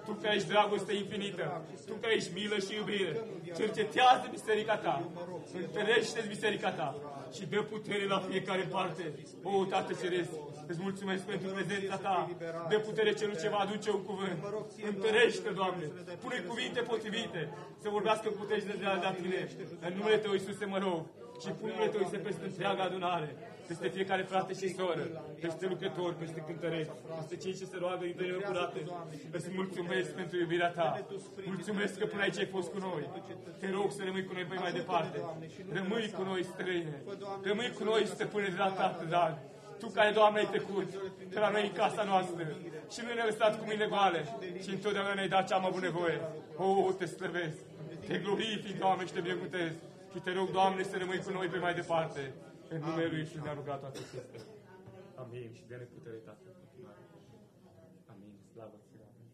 Tu care ești dragoste infinită, Tu care ești milă și iubire, cercetează biserica Ta, întărește-ți biserica Ta și dă putere la fiecare parte. O, Tată Ceresc, îți mulțumesc pentru prezența Ta, dă putere celui ce va aduce un cuvânt. Întărește, Doamne, pune cuvinte potrivite, să vorbească putere de la Tine. În numele Tău, Iisuse, mă rog, și pun numele Tău, Iisuse, peste întreaga adunare, peste fiecare frate și soră, peste lucrători, peste cântăreți, peste cei ce se roagă din tăieri curate. Îți mulțumesc pentru iubirea Ta. Mulțumesc că până aici ai fost cu noi. Te rog să rămâi cu noi pe mai departe. Rămâi cu noi, străine. Rămâi cu noi, stăpâne de la Tatăl drag. Tu care, Doamne, ai trecut de la noi în casa noastră și nu ne-ai lăsat cu mâinile goale și întotdeauna ne-ai dat cea mai bună voie. O, te slăvesc, te glorific, Doamne, și te binecuvântez. Și te rog, Doamne, să rămâi cu noi pe mai departe. În numele Lui Iisus ne-a rugat toate acestea. Amin. Și dă-ne putere, Tată, în continuare. Amin. Slavă ți, Doamne.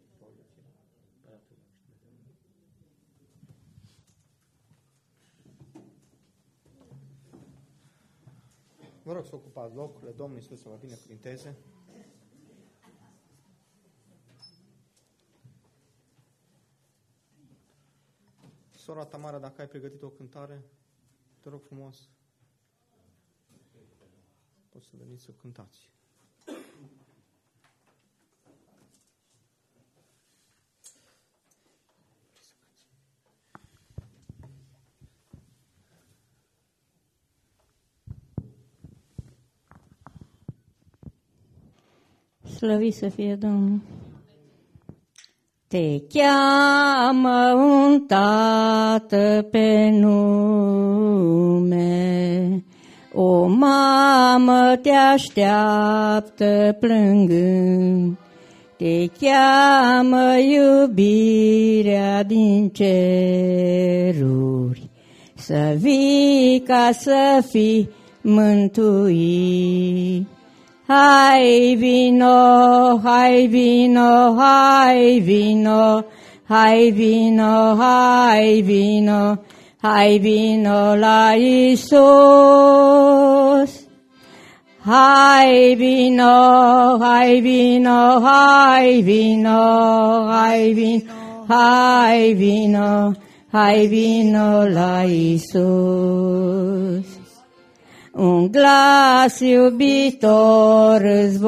Vă rog să ocupați locurile. Domnul Iisus să vă binecuvinteze. Sora Tamara, dacă ai pregătit o cântare, te rog frumos, poți să veniți să cântați. Slăvit să fie Domnul! Te cheamă un tată pe nume, o mamă te așteaptă plângând, te cheamă iubirea din ceruri, să vii ca să fii mântuit. Hai vino, hai vino, hai vino, hai vino, hai vino, hai vino la Iisus. Hai vino, hai vino, hai vino, hai vino, hai vino, hai vino la Iisus. Un glas iubitor îți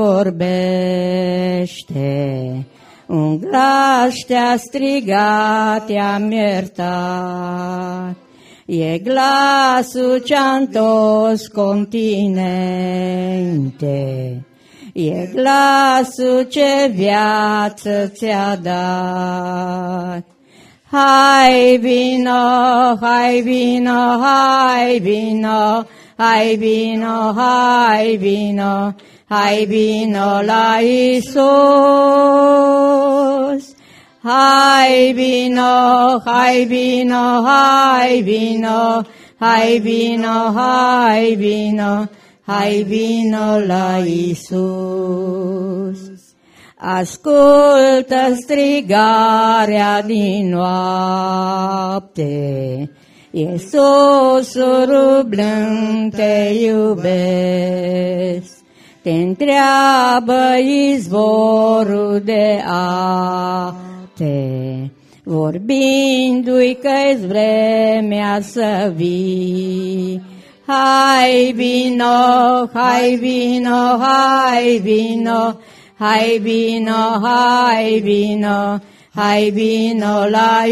vorbește, un glas te-a strigat, te-am iertat. E glasul ce-a întors continente, e glasul ce viață ți-a dat. Hai vino, hai vino, hai vino, hai vino, hai vino, hai vino la Iisus. Hai vino, hai vino, hai vino, hai vino, hai vino, hai vino la Iisus. Ascultă strigarea din noapte, Iisusul blând te iubesc, te întreabă izvorul de apte, vorbindu-i că-i vremea să vii. Hai vino, hai vino, hai vino, hai vino, hai vino, hai vino la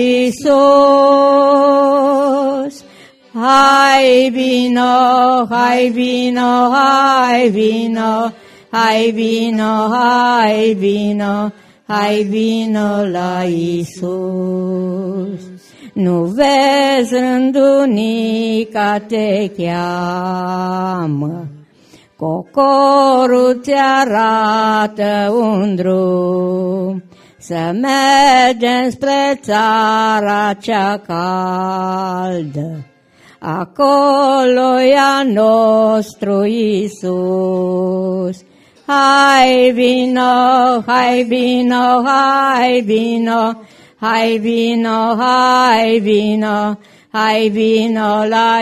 Iisus. Hai vino, hai vino, hai vino, hai vino, hai vino, hai vino la Iisus. Nu vezi rândunica te cheamă, cocorul ți arată un drum, să mergem spre țara cea caldă, acolo-i a nostru Iisus. Hai vino, hai vino, hai vino, hai vino, hai vino, hai vino la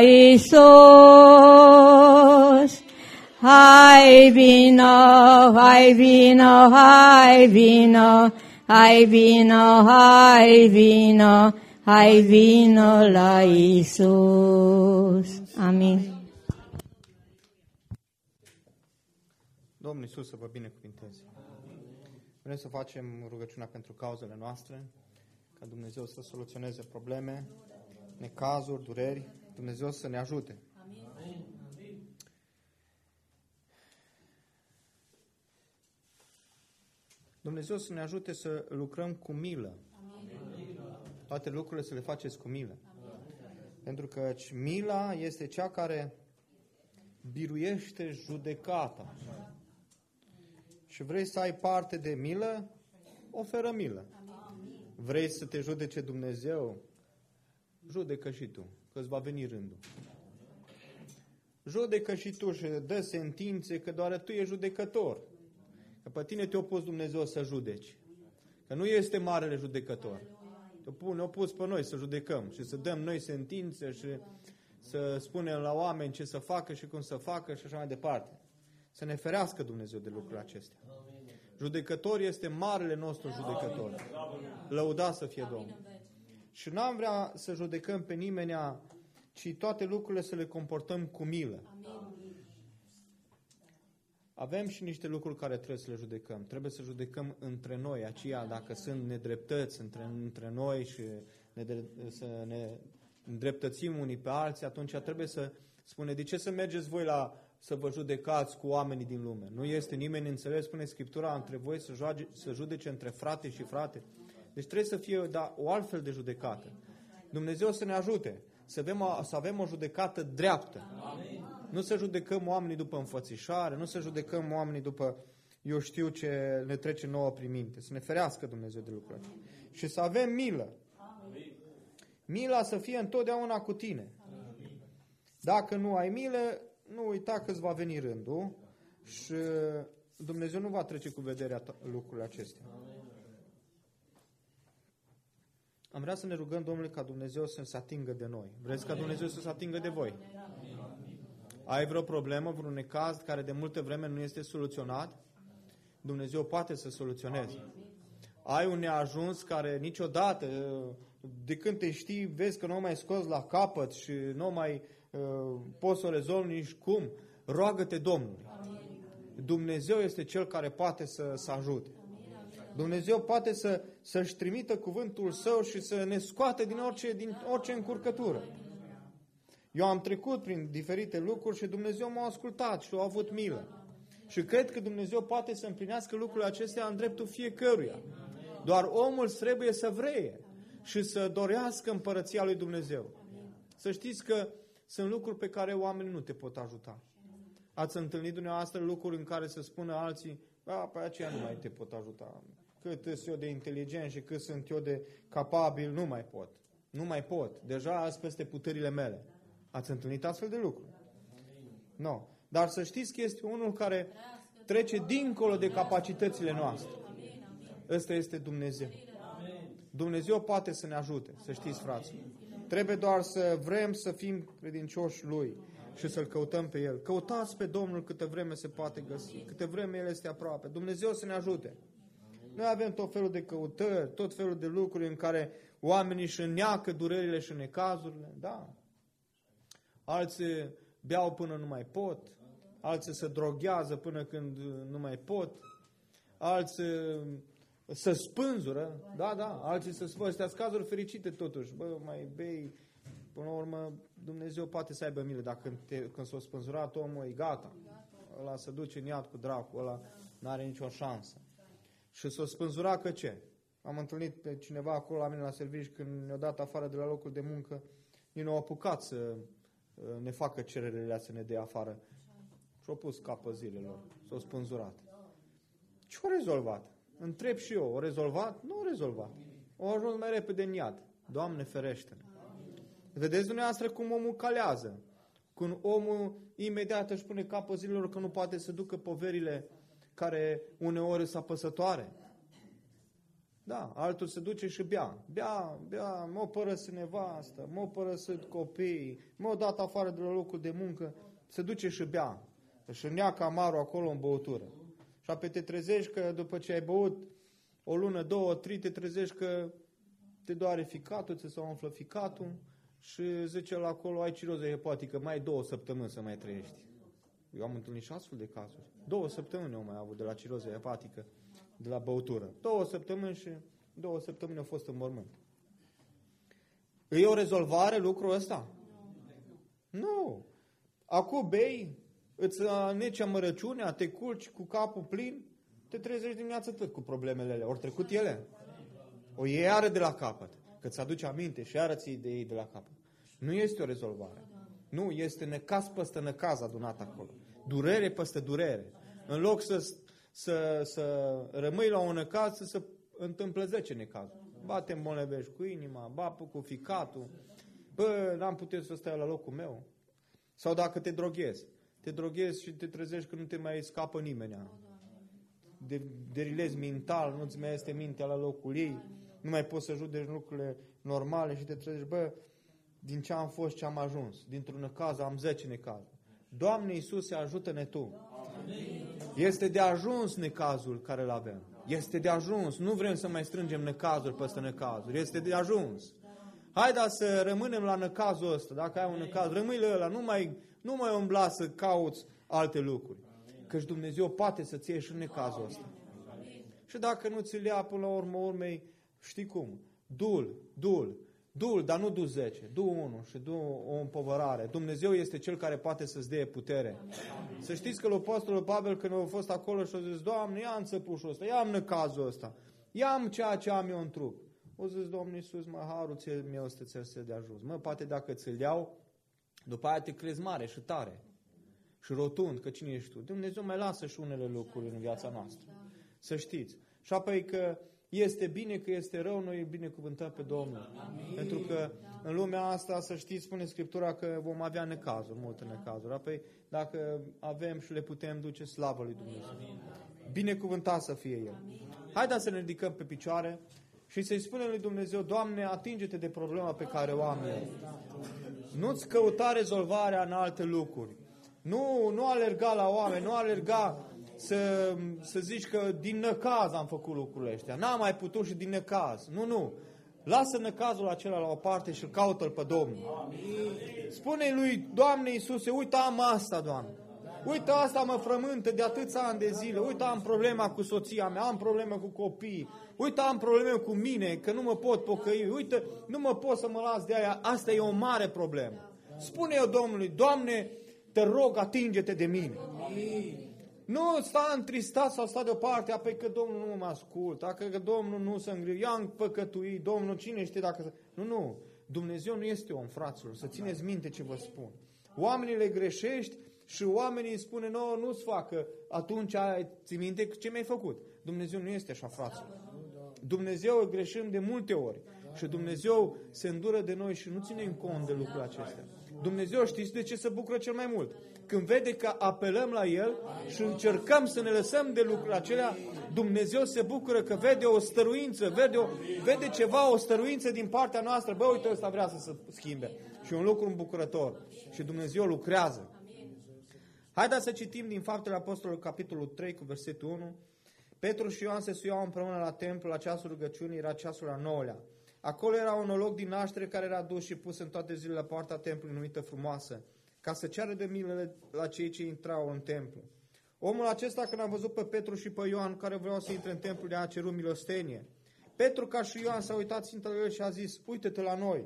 Iisus. Hai vino, hai vino, hai vino, hai vino, hai vino, hai vino la Iisus. Amin. Domnul Iisus să vă binecuvinteze. Vrem să facem rugăciunea pentru cauzele noastre, ca Dumnezeu să soluționeze probleme, necazuri, dureri, Dumnezeu să ne ajute. Dumnezeu să ne ajute să lucrăm cu milă. Toate lucrurile să le faceți cu milă. Pentru că mila este cea care biruiește judecata. Și vrei să ai parte de milă? Oferă milă. Vrei să te judece Dumnezeu? Judecă și tu, că îți va veni rândul. Judecă și tu și dă sentințe, că doar tu ești judecător. Că pe tine te-a pus Dumnezeu să judeci. Că nu este marele judecător. Ne-a pus pe noi să judecăm și să dăm noi sentințe și să spunem la oameni ce să facă și cum să facă și așa mai departe. Să ne ferească Dumnezeu de lucrurile acestea. Judecător este marele nostru judecător. Lăudat să fie Domnul. Și n-am vrea să judecăm pe nimeni, ci toate lucrurile să le comportăm cu milă. Avem și niște lucruri care trebuie să le judecăm. Trebuie să judecăm între noi, aceia dacă sunt nedreptăți între noi și să ne îndreptățim unii pe alții, atunci trebuie să spune, de ce să mergeți voi să vă judecați cu oamenii din lume? Nu este nimeni înțeles, spune Scriptura, între voi să judece între frate și frate. Deci trebuie să fie o altfel de judecată. Dumnezeu să ne ajute să avem o judecată dreaptă. Amin. Nu să judecăm oamenii după înfățișare, nu să judecăm oamenii după eu știu ce ne trece nouă prin minte. Să ne ferească Dumnezeu de lucruri. Și să avem milă. Amin. Mila să fie întotdeauna cu tine. Amin. Dacă nu ai milă, nu uita că îți va veni rândul și Dumnezeu nu va trece cu vederea lucrurile acestea. Am vrea să ne rugăm, Domnule, ca Dumnezeu să se atingă de noi. Vreți ca Dumnezeu să se atingă de voi? Ai vreo problemă, vreun necaz care de multă vreme nu este soluționat? Dumnezeu poate să soluționeze. Ai un neajuns care niciodată, de când te știi, vezi că nu mai scoți la capăt și nu mai poți să o rezolvi nici cum. Roagă-te Domnului. Dumnezeu este Cel care poate să ajute. Dumnezeu poate să-și trimită cuvântul Său și să ne scoate din orice încurcătură. Eu am trecut prin diferite lucruri și Dumnezeu m-a ascultat și a avut milă. Și cred că Dumnezeu poate să împlinească lucrurile acestea în dreptul fiecăruia. Doar omul trebuie să vreie și să dorească împărăția lui Dumnezeu. Să știți că sunt lucruri pe care oamenii nu te pot ajuta. Ați întâlnit dumneavoastră lucruri în care să spună alții, pe aceea nu mai te pot ajuta. Cât sunt eu de inteligent și cât sunt eu de capabil, nu mai pot. Nu mai pot. Deja azi peste puterile mele. Ați întâlnit astfel de lucruri? Nu. Dar să știți că este unul care trece dincolo de capacitățile noastre. Ăsta este Dumnezeu. Dumnezeu poate să ne ajute, să știți, frații. Trebuie doar să vrem să fim credincioși Lui și să-L căutăm pe El. Căutați pe Domnul câtă vreme se poate găsi, câtă vreme El este aproape. Dumnezeu să ne ajute. Noi avem tot felul de căutări, tot felul de lucruri în care oamenii își înneacă durerile și necazurile. Da. Alții beau până nu mai pot, alții se droghează până când nu mai pot, alții se spânzură, alții se spânzură. Astea sunt cazuri fericite totuși. Mai bei, până la urmă Dumnezeu poate să aibă milă, dacă când s-a spânzurat omul, e gata. Ăla se duce în iad cu dracu, ăla n-are nicio șansă. Și s-a spânzurat că ce? Am întâlnit pe cineva acolo la mine la serviciu când ne-a dat afară de la locul de muncă, nu au apucat să ne facă cererile să ne dea afară. Și-au pus capă zilelor. S-au spânzurat. Ce-au rezolvat? Întreb și eu, o rezolvat? Nu o rezolvat. O ajuns mai repede în iad. Doamne ferește-ne. Vedeți dumneavoastră cum omul calează. Când omul imediat își pune capă zilelor că nu poate să ducă poverile care uneori sunt apăsătoare. Da, altul se duce și bea, m-a părăsit nevastă, m-a părăsit copiii, m-a dat afară de la locul de muncă, se duce și bea, își neacă amarul acolo în băutură. Și apoi te trezești că după ce ai băut o lună, 2, 3, te trezești că te doare ficatul, ți se umflă ficatul și zice la acolo, ai ciroză hepatică, mai 2 săptămâni să mai trăiești. Eu am întâlnit și astfel de cazuri. 2 săptămâni au mai avut de la ciroză hepatică, de la băutură. 2 săptămâni și 2 săptămâni au fost în mormânt. E o rezolvare lucrul ăsta? Nu. Acum bei, îți neci amărăciunea, te culci cu capul plin, te trezești dimineața tot cu problemele alea. Ori trecut ele. O iei iară de la capăt. Că ți aduce aminte și iară ți de ei de la capăt. Nu este o rezolvare. Nu, este necaz peste necaz adunat acolo. Durere peste durere. În loc să rămâi la un necaz, să se întâmplă 10 necazuri. Bate îmbolnăvești cu inima, bapă cu ficatul. Bă, n-am putut să stai la locul meu. Sau dacă te droghezi și te trezești că nu te mai scapă nimeni. Derilezi mental, nu-ți mai este mintea la locul ei, nu mai poți să judeci lucrurile normale și te trezești, bă, din ce am fost, ce am ajuns. Dintr-un necaz am 10 necazuri. Doamne Iisuse, ajută-ne Tu. Este de ajuns necazul care îl avem. Este de ajuns. Nu vrem să mai strângem necazuri peste necazuri. Este de ajuns. Haide să rămânem la necazul ăsta. Dacă ai un necaz, rămâi la ăla. Nu mai umbla să cauți alte lucruri. Căci Dumnezeu poate să-ți iei și în necazul ăsta. Și dacă nu ți-l ia până la urmei, știi cum? Dul, dar nu du 10, du 1 și du o împovărare. Dumnezeu este Cel care poate să-ți dea putere. Să știți că Apostolul Pavel, când a fost acolo și a zis, Doamne, ia-mi țăpușul ăsta, ia-mi necazul ăsta, ia-mi ceea ce am eu în trup. O zis, Domnul Iisus, mă, harul meu ăsta ți-l de ajuns. Mă, poate dacă ți-l iau, după aia te crezi mare și tare și rotund, că cine ești tu? Dumnezeu mai lasă și unele lucruri în viața noastră. Să știți. Și apoi că este bine, că este rău, noi binecuvântăm pe Domnul. Amin. Pentru că în lumea asta, să știți, spune Scriptura că vom avea necazuri, multe necazuri. Apoi, dacă avem și le putem duce, slavă lui Dumnezeu. Amin. Binecuvântat să fie El. Haideți să ne ridicăm pe picioare și să-i spunem lui Dumnezeu, Doamne, atinge-te de problema pe care o am eu. Nu-ți căuta rezolvarea în alte lucruri. Nu alerga la oameni, nu alerga să zici că din necaz am făcut lucrurile astea. N-am mai putut și din necaz. Nu. Lasă necazul acela la o parte și caută-L pe Domnul. Amin. Spune-i lui, Doamne Iisuse, uite am asta, Doamne. Uite asta mă frământă de atâția ani de zile. Uite am problema cu soția mea, am probleme cu copiii. Uite am probleme cu mine, că nu mă pot pocăi. Uite, nu mă pot să mă las de aia. Asta e o mare problemă. Spune eu Domnului, Doamne, te rog, atinge-te de mine. Amin. Nu sta întristat sau sta deoparte, apoi că Domnul nu mă ascultă, că Domnul nu se îngrijă, i-am păcătuit, Domnul cine știe dacă... Nu. Dumnezeu nu este om, fraților, să țineți minte ce vă spun. Oamenii le greșești și oamenii îi spune, nu-ți facă, atunci ții minte ce mi-ai făcut. Dumnezeu nu este așa, fraților. Dumnezeu îl greșim de multe ori și Dumnezeu se îndură de noi și nu ținem cont de lucrurile acestea. Dumnezeu știți de ce se bucură cel mai mult? Când vede că apelăm la El și încercăm să ne lăsăm de lucrurile acelea, Dumnezeu se bucură că vede o stăruință, vede ceva, o stăruință din partea noastră. Bă, uite, ăsta vrea să se schimbe. Și un lucru îmbucurător. Și Dumnezeu lucrează. Haideți să citim din Faptele Apostolului, capitolul 3, cu versetul 1. Petru și Ioan se suiau împreună la templu, la ceasul rugăciunii, era ceasul al 9-lea. Acolo era un olog din naștere care era dus și pus în toate zilele la poarta templului numită Frumoasă, ca să ceară de milele la cei ce intrau în templu. Omul acesta, când a văzut pe Petru și pe Ioan, care vreau să intre în templu, le-a cerut milostenie. Petru, ca și Ioan, s-a uitat țintă la el și a zis, uite-te la noi.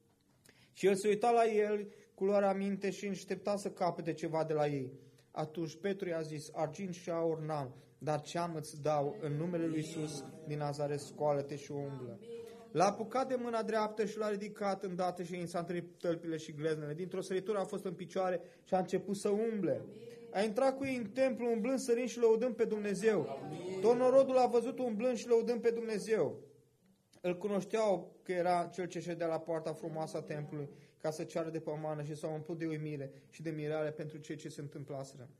Și el se uita la el cu luarea minte și înștepta să capete ceva de la ei. Atunci Petru i-a zis, argint și aur n-am, dar ce am îți dau, în numele lui Iisus din Nazaret, scoală-te și umblă. L-a apucat de mâna dreaptă și l-a ridicat îndată și s-a întâlnit tălpile și gleznele. Dintr-o săritură a fost în picioare și a început să umble. A intrat cu ei în templu, umblând, sărind și lăudând pe Dumnezeu. Tot norodul a văzut umblând și lăudând pe Dumnezeu. Îl cunoșteau că era cel ce ședea la poarta frumoasă a templului, ca să ceară de pomană, și s-au umplut de uimire și de mirare pentru ceea ce se întâmplaseră.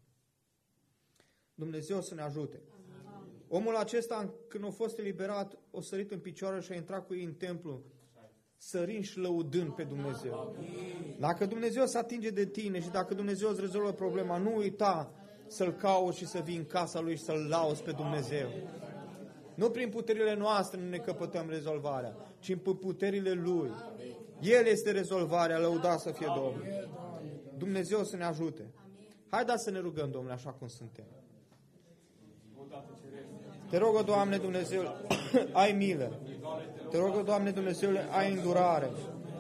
Dumnezeu să ne ajute. Omul acesta, când a fost eliberat, a sărit în picioare și a intrat cu ei în templu, sărind și lăudând pe Dumnezeu. Dacă Dumnezeu se atinge de tine și dacă Dumnezeu îți rezolvă problema, nu uita să-L cauți și să vii în casa Lui și să-L lauzi pe Dumnezeu. Nu prin puterile noastre nu ne căpătăm rezolvarea, ci prin puterile Lui. El este rezolvarea, lăudat să fie Domnul. Dumnezeu să ne ajute. Haideți să ne rugăm, Domnule, așa cum suntem. Te rog, Doamne Dumnezeu, ai milă. Te rog, Doamne Dumnezeule, ai îndurare.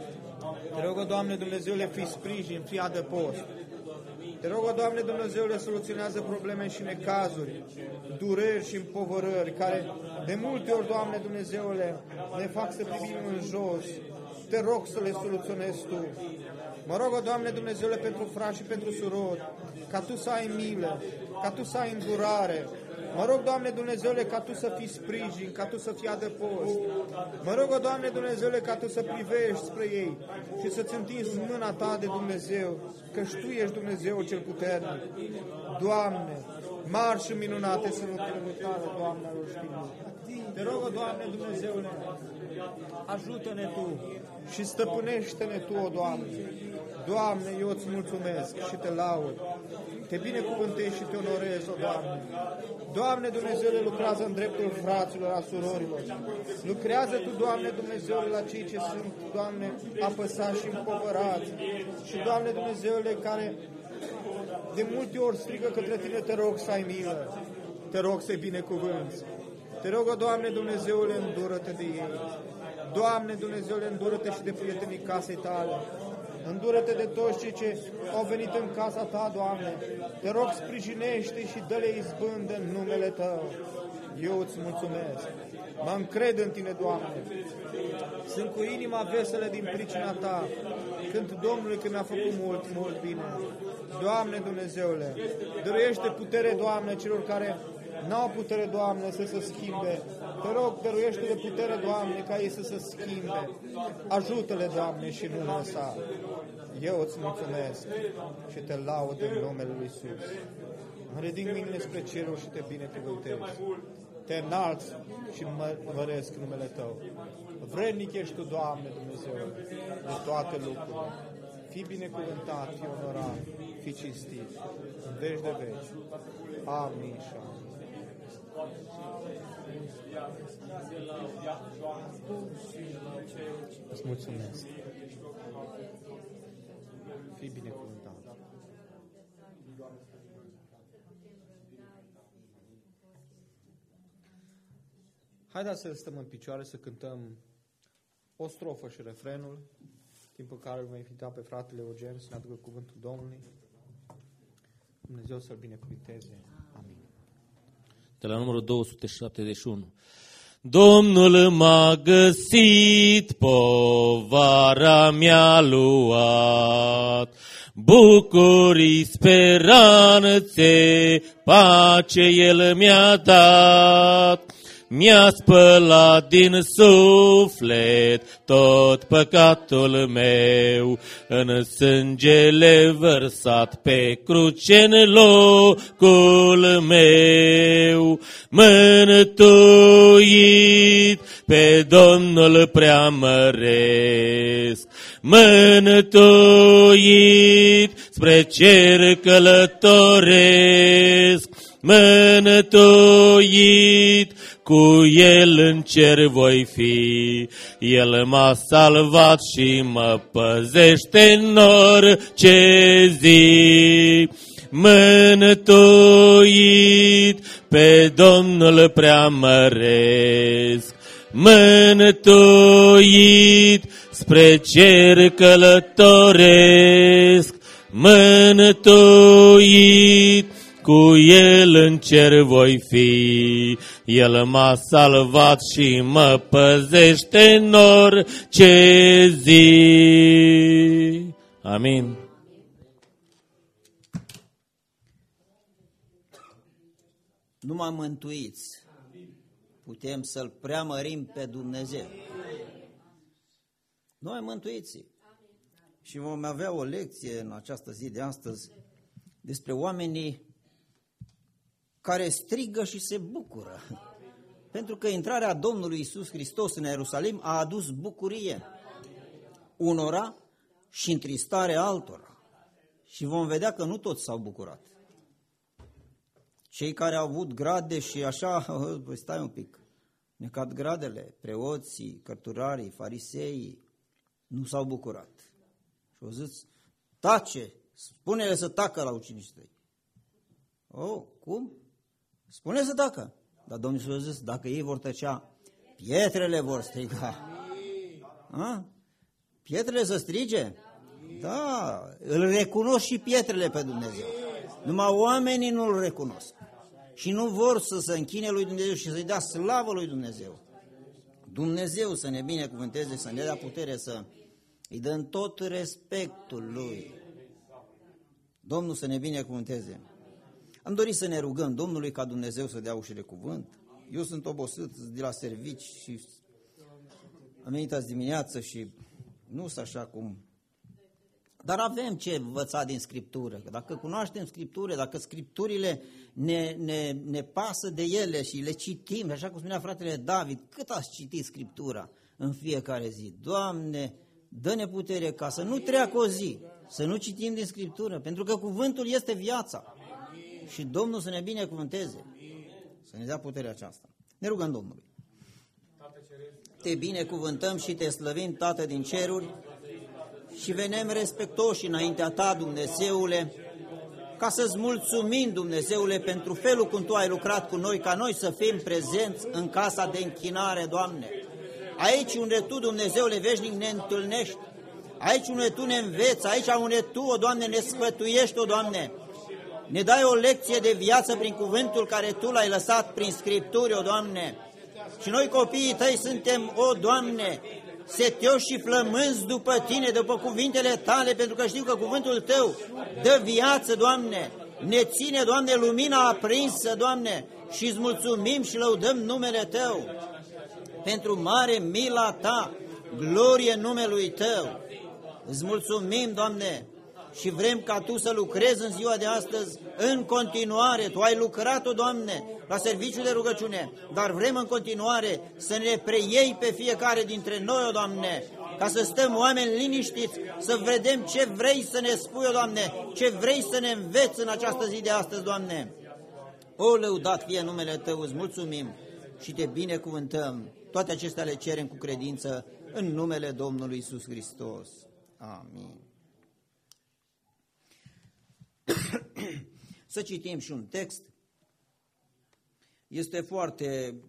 Te rog, Doamne Dumnezeule, fii sprijin, fii adăpost. Te rog, Doamne Dumnezeule, soluționează probleme și necazuri, dureri și împovărări, care de multe ori, Doamne Dumnezeule, ne fac să privim în jos. Te rog să le soluționezi Tu. Mă rog, Doamne Dumnezeule, pentru frați și pentru surori, ca Tu să ai milă, ca Tu să ai îndurare. Mă rog, Doamne Dumnezeule, ca Tu să fii sprijin, ca Tu să fii adăpost. Mă rog, Doamne Dumnezeule, ca Tu să privești spre ei și să-ți întinzi mâna Ta de Dumnezeu, căci Tu ești Dumnezeu cel puternic. Doamne, mari și minunate sunt lucrurile Tale, Doamne, al știrii. Te rog, Doamne Dumnezeule, ajută-ne Tu și stăpânește-ne Tu, o Doamne. Doamne, eu îți mulțumesc și Te laud. Te binecuvântez și Te onorez, o Doamne. Doamne Dumnezeule, lucrează în dreptul fraților, a surorilor. Lucrează Tu, Doamne Dumnezeule, la cei ce sunt, Doamne, apăsați și împovărați. Și, Doamne Dumnezeule, care de multe ori strigă către Tine, Te rog să ai milă. Te rog să-i binecuvânți. Te rog, o Doamne Dumnezeule, îndură-Te de ei. Doamne Dumnezeule, îndură-Te și de prietenii casei Tale. Îndură-Te de toți cei ce au venit în casa Ta, Doamne. Te rog, sprijinește și dă-le izbândă în numele Tău. Eu îți mulțumesc. Mă încred în Tine, Doamne. Sunt cu inima veselă din pricina Ta. Cânt Domnului că mi-a făcut mult, mult bine. Doamne Dumnezeule, dăruiește putere, Doamne, celor care n-au putere, Doamne, să se schimbe. Te rog, dăruiește de putere, Doamne, ca ei să se schimbe. Ajută-le, Doamne, și nu lăsa. Eu îți mulțumesc și Te laud în numele Lui Iisus. Îmi ridic mâinile spre ceruri și Te binecuvântez. Te înalți și măresc numele Tău. Vrednic ești Tu, Doamne Dumnezeu, de toate lucrurile. Fii binecuvântat, fii onorat, fii cinstit, în veci de veci. Amin și amin. Îți mulțumesc. Fii binecuvântat. Haideți să stăm în picioare, să cântăm o strofă și refrenul, timpul care îl voi invita pe fratele Eugen să ne aducă cuvântul Domnului. Dumnezeu să-l binecuvinteze. Amin. De la numărul 271. Domnul m-a găsit, povara mi-a luat, bucurii, speranțe, pace El mi-a dat. Mi-a spălat din suflet tot păcatul meu, în sângele vărsat pe cruce în locul meu. Mântuit pe Domnul preamăresc, mântuit spre cer călătoresc, mântuit cu El în cer voi fi. El m-a salvat și mă păzește în orice zi. Mântuit pe Domnul preamăresc, mântuit spre cer călătoresc, mântuit cu El în cer voi fi. El m-a salvat și mă păzește în orice zi. Amin. Numai mântuiți putem să-L preamărim pe Dumnezeu. Noi mântuiți. Și vom avea o lecție în această zi de astăzi despre oamenii care strigă și se bucură. Pentru că intrarea Domnului Iisus Hristos în Ierusalim a adus bucurie unora și întristare altora. Și vom vedea că nu toți s-au bucurat. Cei care au avut grade și așa, stai un pic, necat gradele, preoții, cărturarii, fariseii nu s-au bucurat. Și au zis, tace, spune-le să tacă la ucenicii tăi. Oh, cum? Spune să tacă. Dar Domnul Iisus a zis, dacă ei vor tăcea, pietrele vor striga. A? Pietrele să strige? Da, îl recunosc și pietrele pe Dumnezeu. Numai oamenii nu îl recunosc. Și nu vor să se închine lui Dumnezeu și să-i dea slavă lui Dumnezeu. Dumnezeu să ne binecuvânteze, să ne dea putere, să îi dăm tot respectul lui. Domnul să ne binecuvânteze. Am dorit să ne rugăm Domnului ca Dumnezeu să dea ușă de cuvânt. Eu sunt obosit de la servici și am venit azi dimineață și nu sunt așa cum... Dar avem ce învăța din Scriptură. Că dacă cunoaștem Scriptură, dacă Scripturile ne pasă de ele și le citim, așa cum spunea fratele David, cât ați citit Scriptura în fiecare zi? Doamne, dă-ne putere ca să nu treacă o zi, să nu citim din Scriptură, pentru că cuvântul este viața. Și Domnul să ne binecuvânteze, să ne dea puterea aceasta. Ne rugăm Domnului. Te binecuvântăm și te slăvim, Tată din ceruri, și venem respectoși înaintea Ta, Dumnezeule, ca să-ți mulțumim, Dumnezeule, pentru felul cum Tu ai lucrat cu noi, ca noi să fim prezenți în casa de închinare, Doamne. Aici unde Tu, Dumnezeule veșnic, ne întâlnești, aici unde Tu ne înveți, aici unde Tu, o Doamne, ne sfătuiești, o Doamne, ne dai o lecție de viață prin cuvântul care Tu l-ai lăsat prin Scripturi, o Doamne. Și noi copiii Tăi suntem, o Doamne, setioși și flămânzi după Tine, după cuvintele Tale, pentru că știu că cuvântul Tău dă viață, Doamne, ne ține, Doamne, lumina aprinsă, Doamne, și îți mulțumim și lăudăm numele Tău pentru mare mila Ta, glorie numelui Tău. Îți mulțumim, Doamne, și vrem ca Tu să lucrezi în ziua de astăzi în continuare. Tu ai lucrat-o, Doamne, la serviciul de rugăciune, dar vrem în continuare să ne preiei pe fiecare dintre noi, o Doamne, ca să stăm oameni liniștiți, să vedem ce vrei să ne spui, o Doamne, ce vrei să ne înveți în această zi de astăzi, Doamne. O, lăudat fie numele Tău, îți mulțumim și Te binecuvântăm. Toate acestea le cerem cu credință în numele Domnului Iisus Hristos. Amin. Să citim și un text. Este foarte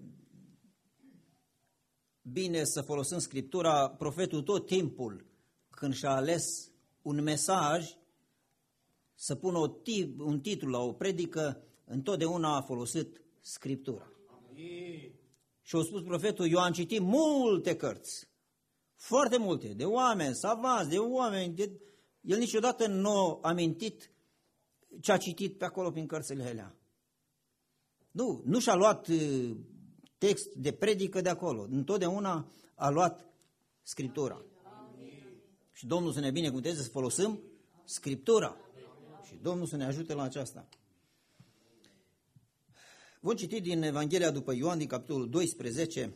bine să folosim Scriptura. Profetul tot timpul, când și-a ales un mesaj, să pună un titlu la o predică, întotdeauna a folosit Scriptura. Și a spus profetul, eu am citit multe cărți, foarte multe, de oameni savanți, de oameni, el niciodată nu a amintit ce a citit pe acolo prin cărțile alea. Nu și-a luat text de predică de acolo. Întotdeauna a luat Scriptura. Și Domnul să ne binecuvânteze să folosim Scriptura. Și Domnul să ne ajute la aceasta. Vom citi din Evanghelia după Ioan, din capitolul 12,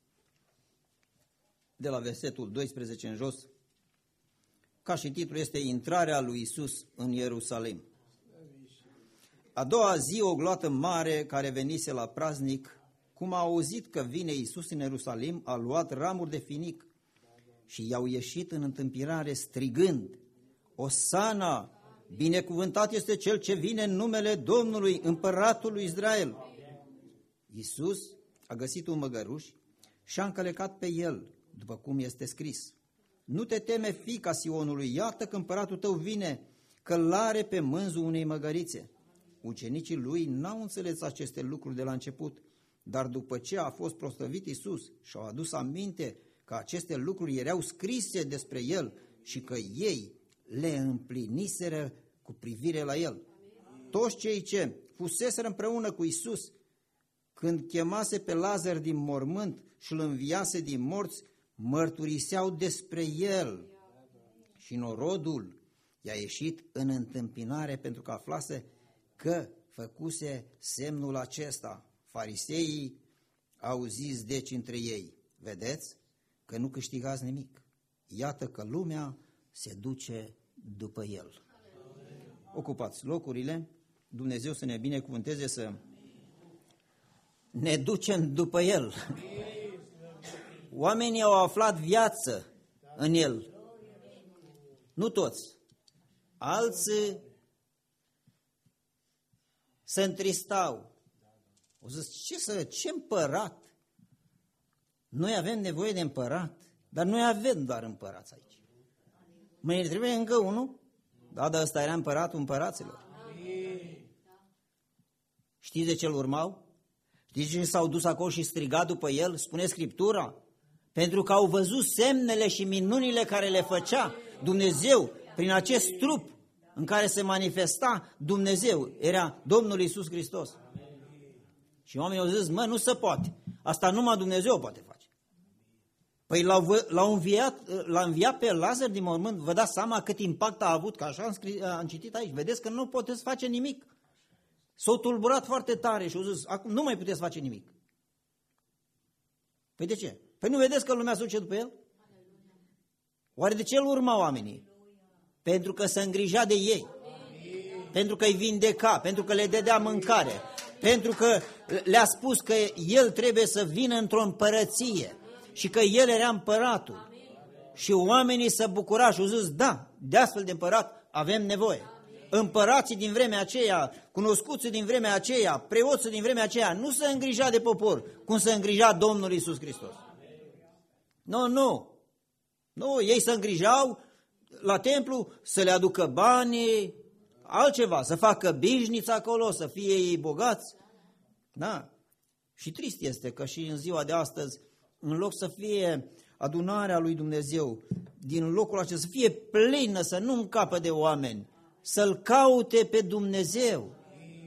de la versetul 12 în jos. Ca și titlul este Intrarea lui Iisus în Ierusalim. A doua zi, o gloată mare care venise la praznic, cum a auzit că vine Iisus în Ierusalim, a luat ramuri de finic și i-au ieșit în întâmpinare strigând, Osana, binecuvântat este cel ce vine în numele Domnului, împăratul lui Israel. Iisus a găsit un măgăruș și a încălecat pe el, după cum este scris. Nu te teme, fiica Sionului, iată că împăratul tău vine, călare pe mânzul unei măgărițe. Ucenicii lui n-au înțeles aceste lucruri de la început, dar după ce a fost proslăvit Iisus și-au adus aminte că aceste lucruri erau scrise despre el și că ei le împliniseră cu privire la el. Toți cei ce fuseseră împreună cu Iisus, când chemase pe Lazar din mormânt și îl înviase din morți, mărturiseau despre el. Și norodul i-a ieșit în întâmpinare pentru că aflase că făcuse semnul acesta. Fariseii au zis deci între ei, vedeți că nu câștigați nimic. Iată că lumea se duce după el. Ocupați locurile, Dumnezeu să ne binecuvânteze să ne ducem după El. Oamenii au aflat viață în El. Nu toți. Alții se întristau. O zis, ce împărat? Noi avem nevoie de împărat, dar noi avem doar împărați aici. Mâine ne trebuie încă unul? Da, dar ăsta era împăratul împăraților. Știți de ce îl urmau? Știți de ce s-au dus acolo și strigat după el? Spune Scriptura. Pentru că au văzut semnele și minunile care le făcea Dumnezeu prin acest trup în care se manifesta Dumnezeu. Era Domnul Iisus Hristos. Și oamenii au zis, nu se poate. Asta numai Dumnezeu poate face. Păi l-a înviat pe Lazar din mormânt. Vă dați seama cât impact a avut, că așa am citit aici. Vedeți că nu puteți face nimic. S-au tulburat foarte tare și au zis, acum nu mai puteți face nimic. Păi de ce? Păi nu vedeți că lumea se duce după el? Oare de ce îl urma oamenii? Pentru că se îngrija de ei. Pentru că îi vindeca, pentru că le dădea mâncare, pentru că le-a spus că el trebuie să vină într-o împărăție și că el era împăratul. Și oamenii se bucurau și au zis, da, de astfel de împărat avem nevoie. Împărații din vremea aceea, cunoscuții din vremea aceea, preoții din vremea aceea, nu se îngrija de popor, cum se îngrija Domnul Iisus Hristos. Nu, ei se îngrijau la templu să le aducă bani, altceva, să facă bijniță acolo, să fie ei bogați. Da. Și trist este că și în ziua de astăzi, în loc să fie adunarea lui Dumnezeu, din locul acesta să fie plină, să nu încapă de oameni, să-L caute pe Dumnezeu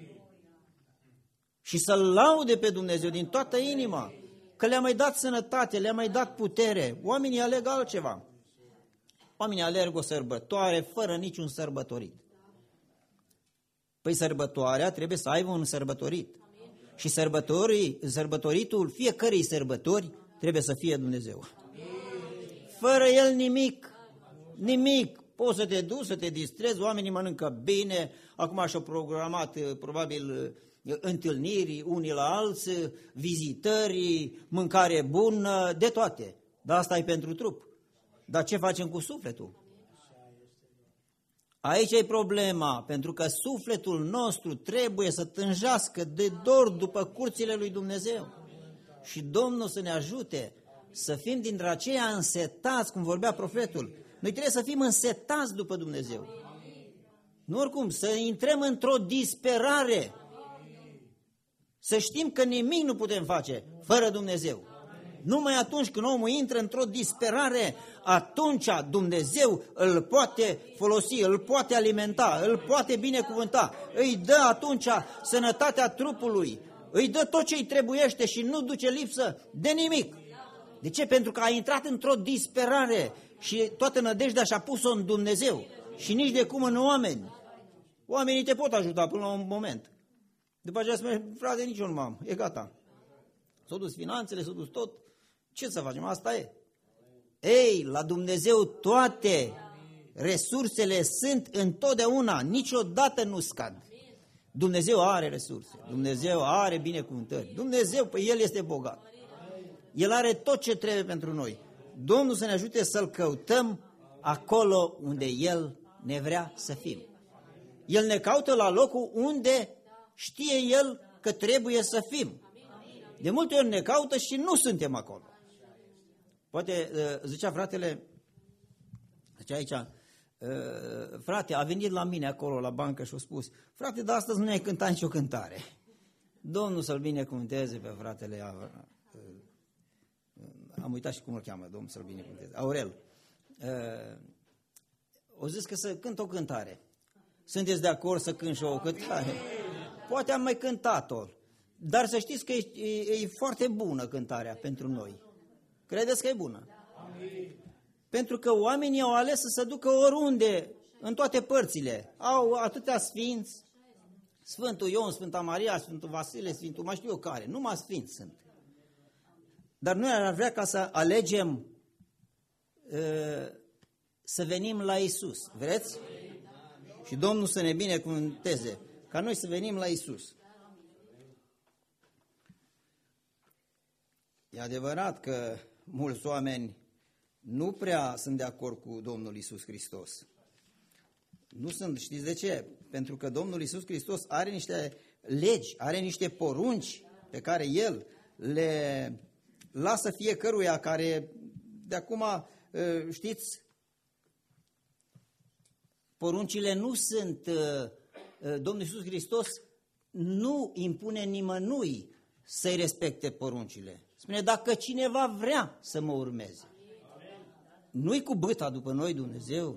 și să-L laude pe Dumnezeu din toată inima, că le-a mai dat sănătate, le-a mai dat putere. Oamenii aleg altceva. Oamenii alerg o sărbătoare fără niciun sărbătorit. Păi sărbătoarea trebuie să aibă un sărbătorit. Și sărbătoritul fiecărei sărbători trebuie să fie Dumnezeu. Fără El nimic. Poți să te duci, să te distrezi, oamenii mănâncă bine, acum și-au programat probabil întâlniri unii la alții, vizitări, mâncare bună, de toate. Dar asta e pentru trup. Dar ce facem cu sufletul? Aici e problema, pentru că sufletul nostru trebuie să tânjească de dor după curțile lui Dumnezeu. Și Domnul să ne ajute să fim dintre aceia însetați, cum vorbea profetul. Noi trebuie să fim însetați după Dumnezeu. Nu oricum, să intrăm într-o disperare. Să știm că nimic nu putem face fără Dumnezeu. Numai atunci când omul intră într-o disperare, atunci Dumnezeu îl poate folosi, îl poate alimenta, îl poate binecuvânta. Îi dă atunci sănătatea trupului, îi dă tot ce îi trebuiește și nu duce lipsă de nimic. De ce? Pentru că a intrat într-o disperare și toată nădejdea și-a pus-o în Dumnezeu și nici de cum în oameni. Oamenii te pot ajuta până la un moment. După aceea spune, frate, nici eu nu m-am, e gata. S-au dus finanțele, s-au dus tot. Ce să facem? Asta e. Ei, la Dumnezeu toate resursele sunt întotdeauna, niciodată nu scad. Dumnezeu are resurse, Dumnezeu are binecuvântări. Dumnezeu, păi El este bogat. El are tot ce trebuie pentru noi. Domnul să ne ajute să-L căutăm acolo unde El ne vrea să fim. El ne caută la locul unde știe El că trebuie să fim. De multe ori ne caută și nu suntem acolo. Poate, zicea fratele, zicea aici, frate, a venit la mine acolo la bancă și a spus, frate, dar astăzi nu ne-ai cântat nicio cântare. Domnul să-l binecuvânteze pe fratele, am uitat și cum îl cheamă, Domnul să-l binecuvânteze, Aurel. O zis că să cânt o cântare. Sunteți de acord să cânt și o cântare? Poate am mai cântat-o, dar să știți că e foarte bună cântarea pentru noi. Credeți că e bună? Pentru că oamenii au ales să se ducă oriunde, în toate părțile. Au atâtea sfinți, Sfântul Ion, Sfânta Maria, Sfântul Vasile, Sfântul mai știu eu care, numai sfinți sunt. Dar noi ar vrea ca să alegem să venim la Iisus. Vreți? Și Domnul să ne binecuvânteze, ca noi să venim la Iisus. E adevărat că mulți oameni nu prea sunt de acord cu Domnul Iisus Hristos. Nu sunt, știți de ce? Pentru că Domnul Iisus Hristos are niște legi, are niște porunci pe care El le lasă fiecăruia care, de acum, știți, poruncile nu sunt, Domnul Iisus Hristos nu impune nimănui să-i respecte poruncile. Spune, dacă cineva vrea să mă urmeze. Nu-i cu bâta după noi Dumnezeu,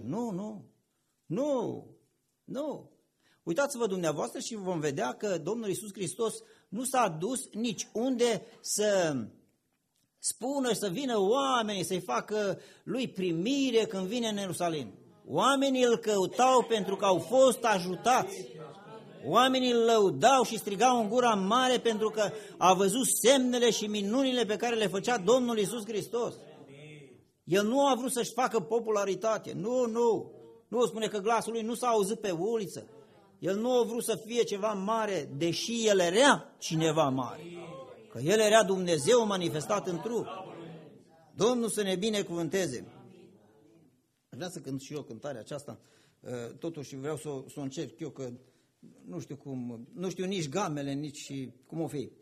nu. Uitați-vă dumneavoastră și vom vedea că Domnul Iisus Hristos nu s-a dus nici unde să spună, să vină oamenii să-i facă lui primire când vine în Ierusalim. Oamenii îl căutau pentru că au fost ajutați. Oamenii îl lăudau și strigau în gura mare pentru că a văzut semnele și minunile pe care le făcea Domnul Iisus Hristos. El nu a vrut să-și facă popularitate. Nu, spune că glasul lui nu s-a auzit pe uliță. El nu a vrut să fie ceva mare, deși el era cineva mare. Că el era Dumnezeu manifestat în trup. Domnul să ne binecuvânteze. Vreau să cânt și eu cântarea aceasta, totuși vreau să o încerc eu, că nu știu cum, nu știu nici gamele, nici cum o fi.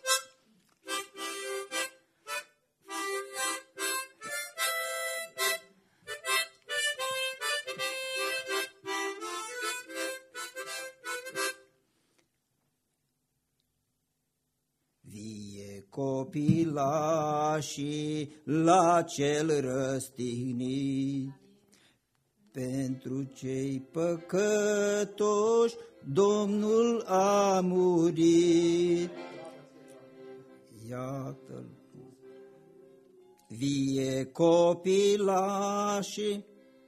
Vie copilașii la cel răstignit, pentru cei păcătoși Domnul a murit. Iată-l, vie copilașii.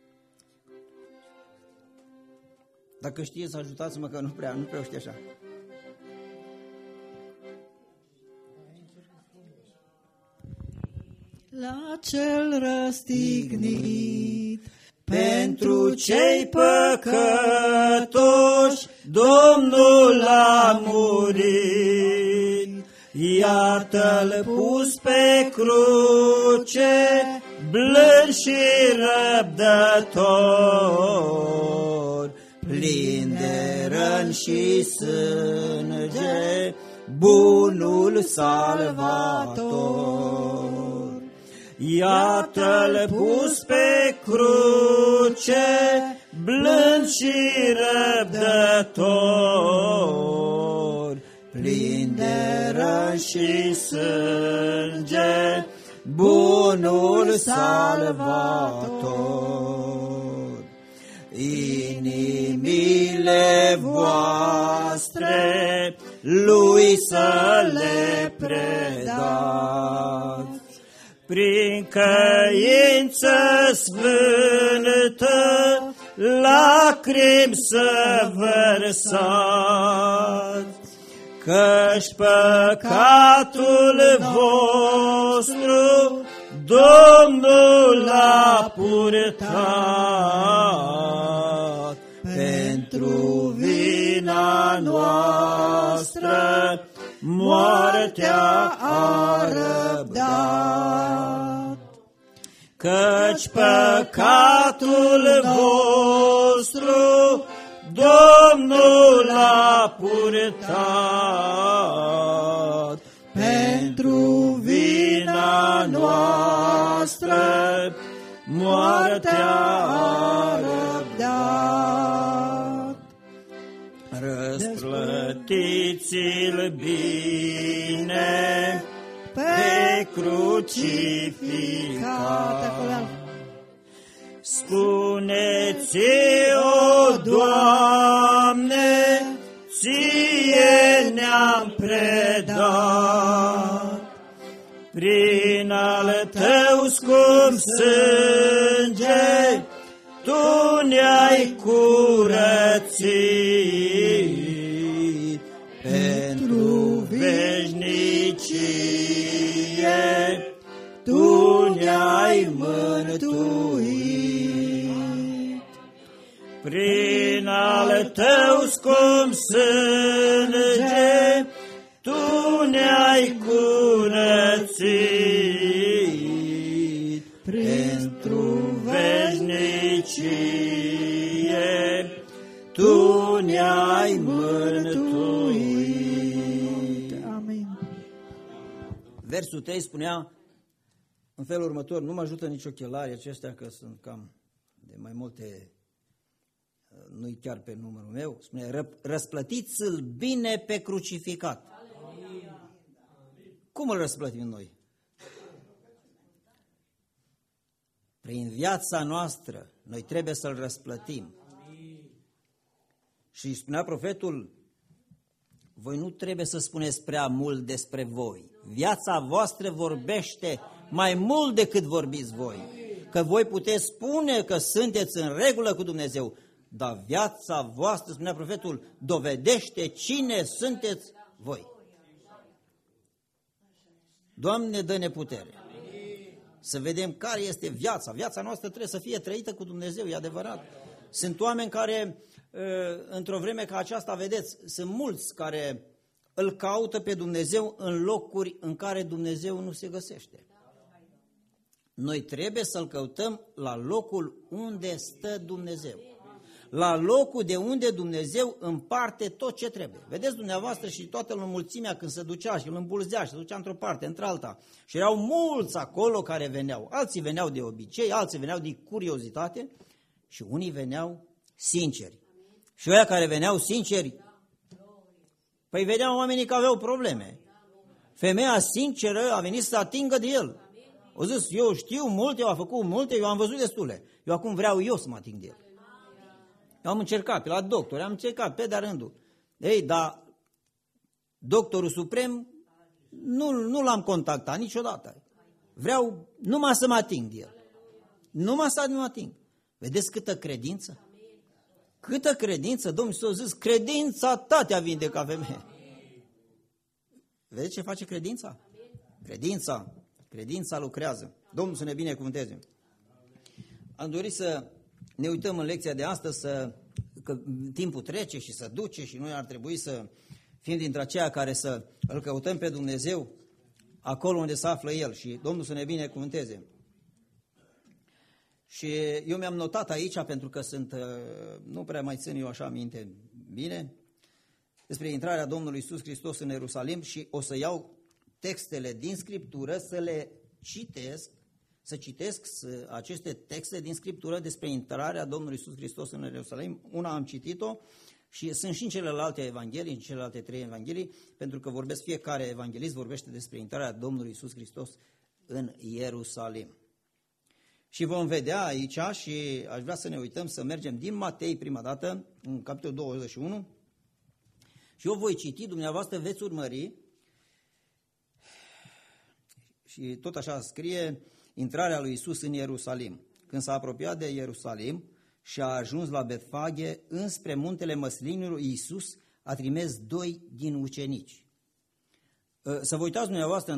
Dacă știți, ajutați-mă că nu prea știu așa. La cel răstignit, pentru cei păcătoși Domnul a murit. Iată-l pus pe cruce, blând și răbdător, plin de răni și sânge, bunul Salvator. Iată-l pus pe cruce, blând și răbdător, plin de răni și sânge, bunul Salvator. Inimile voastre lui să le predați, prin căință sfântă, lacrimi să vărsați, căci păcatul vostru Domnul a purtat. Pentru vina noastră moartea a răbdat, căci păcatul vostru Domnul a purtat. Pentru vina noastră moartea a răbdat. Răsplătiți-l bine pe crucificat. Spuneți-o, Doamne, ție ne-am predat, prin al tău scump sânge tu ne-ai curățit, pentru veșnicie tu ne-ai mântuit. Prin al tău scump sânge tu ne-ai curățit, Versul 3 spunea în felul următor, nu mă ajută nici ochelarii aceștia că sunt cam de mai multe, nu-i chiar pe numărul meu, spune, răsplătiți-l bine pe crucificat. Cum îl răsplătim noi? Prin viața noastră, noi trebuie să-l răsplătim. Și spunea profetul, voi nu trebuie să spuneți prea mult despre voi. Viața voastră vorbește mai mult decât vorbiți voi. Că voi puteți spune că sunteți în regulă cu Dumnezeu, dar viața voastră, spunea profetul, dovedește cine sunteți voi. Doamne, dă-ne putere să vedem care este viața. Viața noastră trebuie să fie trăită cu Dumnezeu, e adevărat. Sunt oameni care, într-o vreme ca aceasta, vedeți, sunt mulți care îl caută pe Dumnezeu în locuri în care Dumnezeu nu se găsește. Noi trebuie să-L căutăm la locul unde stă Dumnezeu. La locul de unde Dumnezeu împarte tot ce trebuie. Vedeți dumneavoastră și toată mulțimea când se ducea și îl îmbulzea și se ducea într-o parte, într-alta. Și erau mulți acolo care veneau. Alții veneau de obicei, alții veneau din curiozitate și unii veneau sinceri. Și ăia care veneau sinceri, păi vedeau oamenii că aveau probleme. Femeia sinceră a venit să atingă de el. O zis, eu știu multe, eu am făcut multe, eu am văzut destule. Eu acum vreau eu să mă ating de el. Eu am încercat pe la doctor, am încercat pe de-a rândul. Ei, dar doctorul suprem nu l-am contactat niciodată. Vreau numai să mă ating de el. Numai să mă ating. Vedeți câtă credință? Câtă credință? Domnul Iisus a zis, credința ta te-a vindecat, femeie. Vedeți ce face credința? Credința lucrează. Domnul să ne binecuvânteze. Am dorit să ne uităm în lecția de astăzi, că timpul trece și se duce și noi ar trebui să fim dintre aceia care să îl căutăm pe Dumnezeu acolo unde se află El și Domnul să ne binecuvânteze. Și eu mi-am notat aici, pentru că nu prea mai țin eu așa minte bine, despre intrarea Domnului Iisus Hristos în Ierusalim și o să iau textele din Scriptură să le citesc aceste texte din Scriptură despre intrarea Domnului Iisus Hristos în Ierusalim. Una am citit-o și sunt și în celelalte evanghelii, în celelalte 3 evanghelii, pentru că fiecare evanghelist vorbește despre intrarea Domnului Iisus Hristos în Ierusalim. Și vom vedea aici și aș vrea să ne uităm, să mergem din Matei prima dată, în capitolul 21, și eu voi citi, dumneavoastră veți urmări, și tot așa scrie, intrarea lui Iisus în Ierusalim. Când s-a apropiat de Ierusalim și a ajuns la Betfage, înspre muntele Măslinilor, Iisus a trimis 2 din ucenici. Să vă uitați dumneavoastră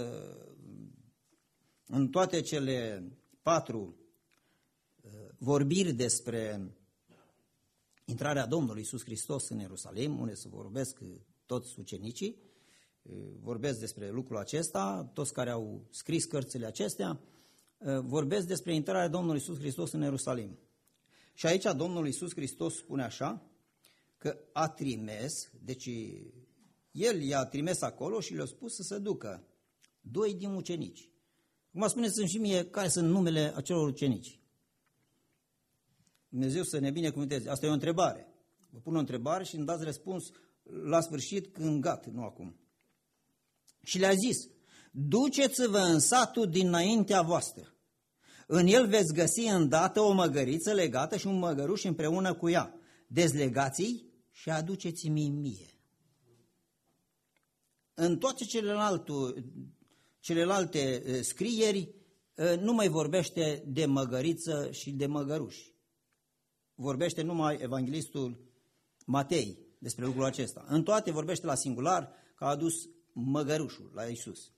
în toate cele 4 vorbiri despre intrarea Domnului Iisus Hristos în Ierusalim, unde se vorbesc toți ucenicii, vorbesc despre lucrul acesta, toți care au scris cărțile acestea, vorbesc despre intrarea Domnului Iisus Hristos în Ierusalim. Și aici Domnul Iisus Hristos spune așa, că a trimis, deci El i-a trimis acolo și le-a spus să se ducă 2 din ucenici. Acum spuneți-mi și mie care sunt numele acelor ucenici. Dumnezeu să ne binecuvânteze. Asta e o întrebare. Vă pun o întrebare și îmi dați răspuns la sfârșit, când gata, nu acum. Și le-a zis, duceți-vă în satul dinaintea voastră. În el veți găsi îndată o măgăriță legată și un măgăruș împreună cu ea. Dezlegați-i și aduceți-mi mie. În toate celelalte scrieri nu mai vorbește de măgăriță și de măgăruș. Vorbește numai evanghelistul Matei despre lucrul acesta. În toate vorbește la singular că a adus măgărușul la Iisus.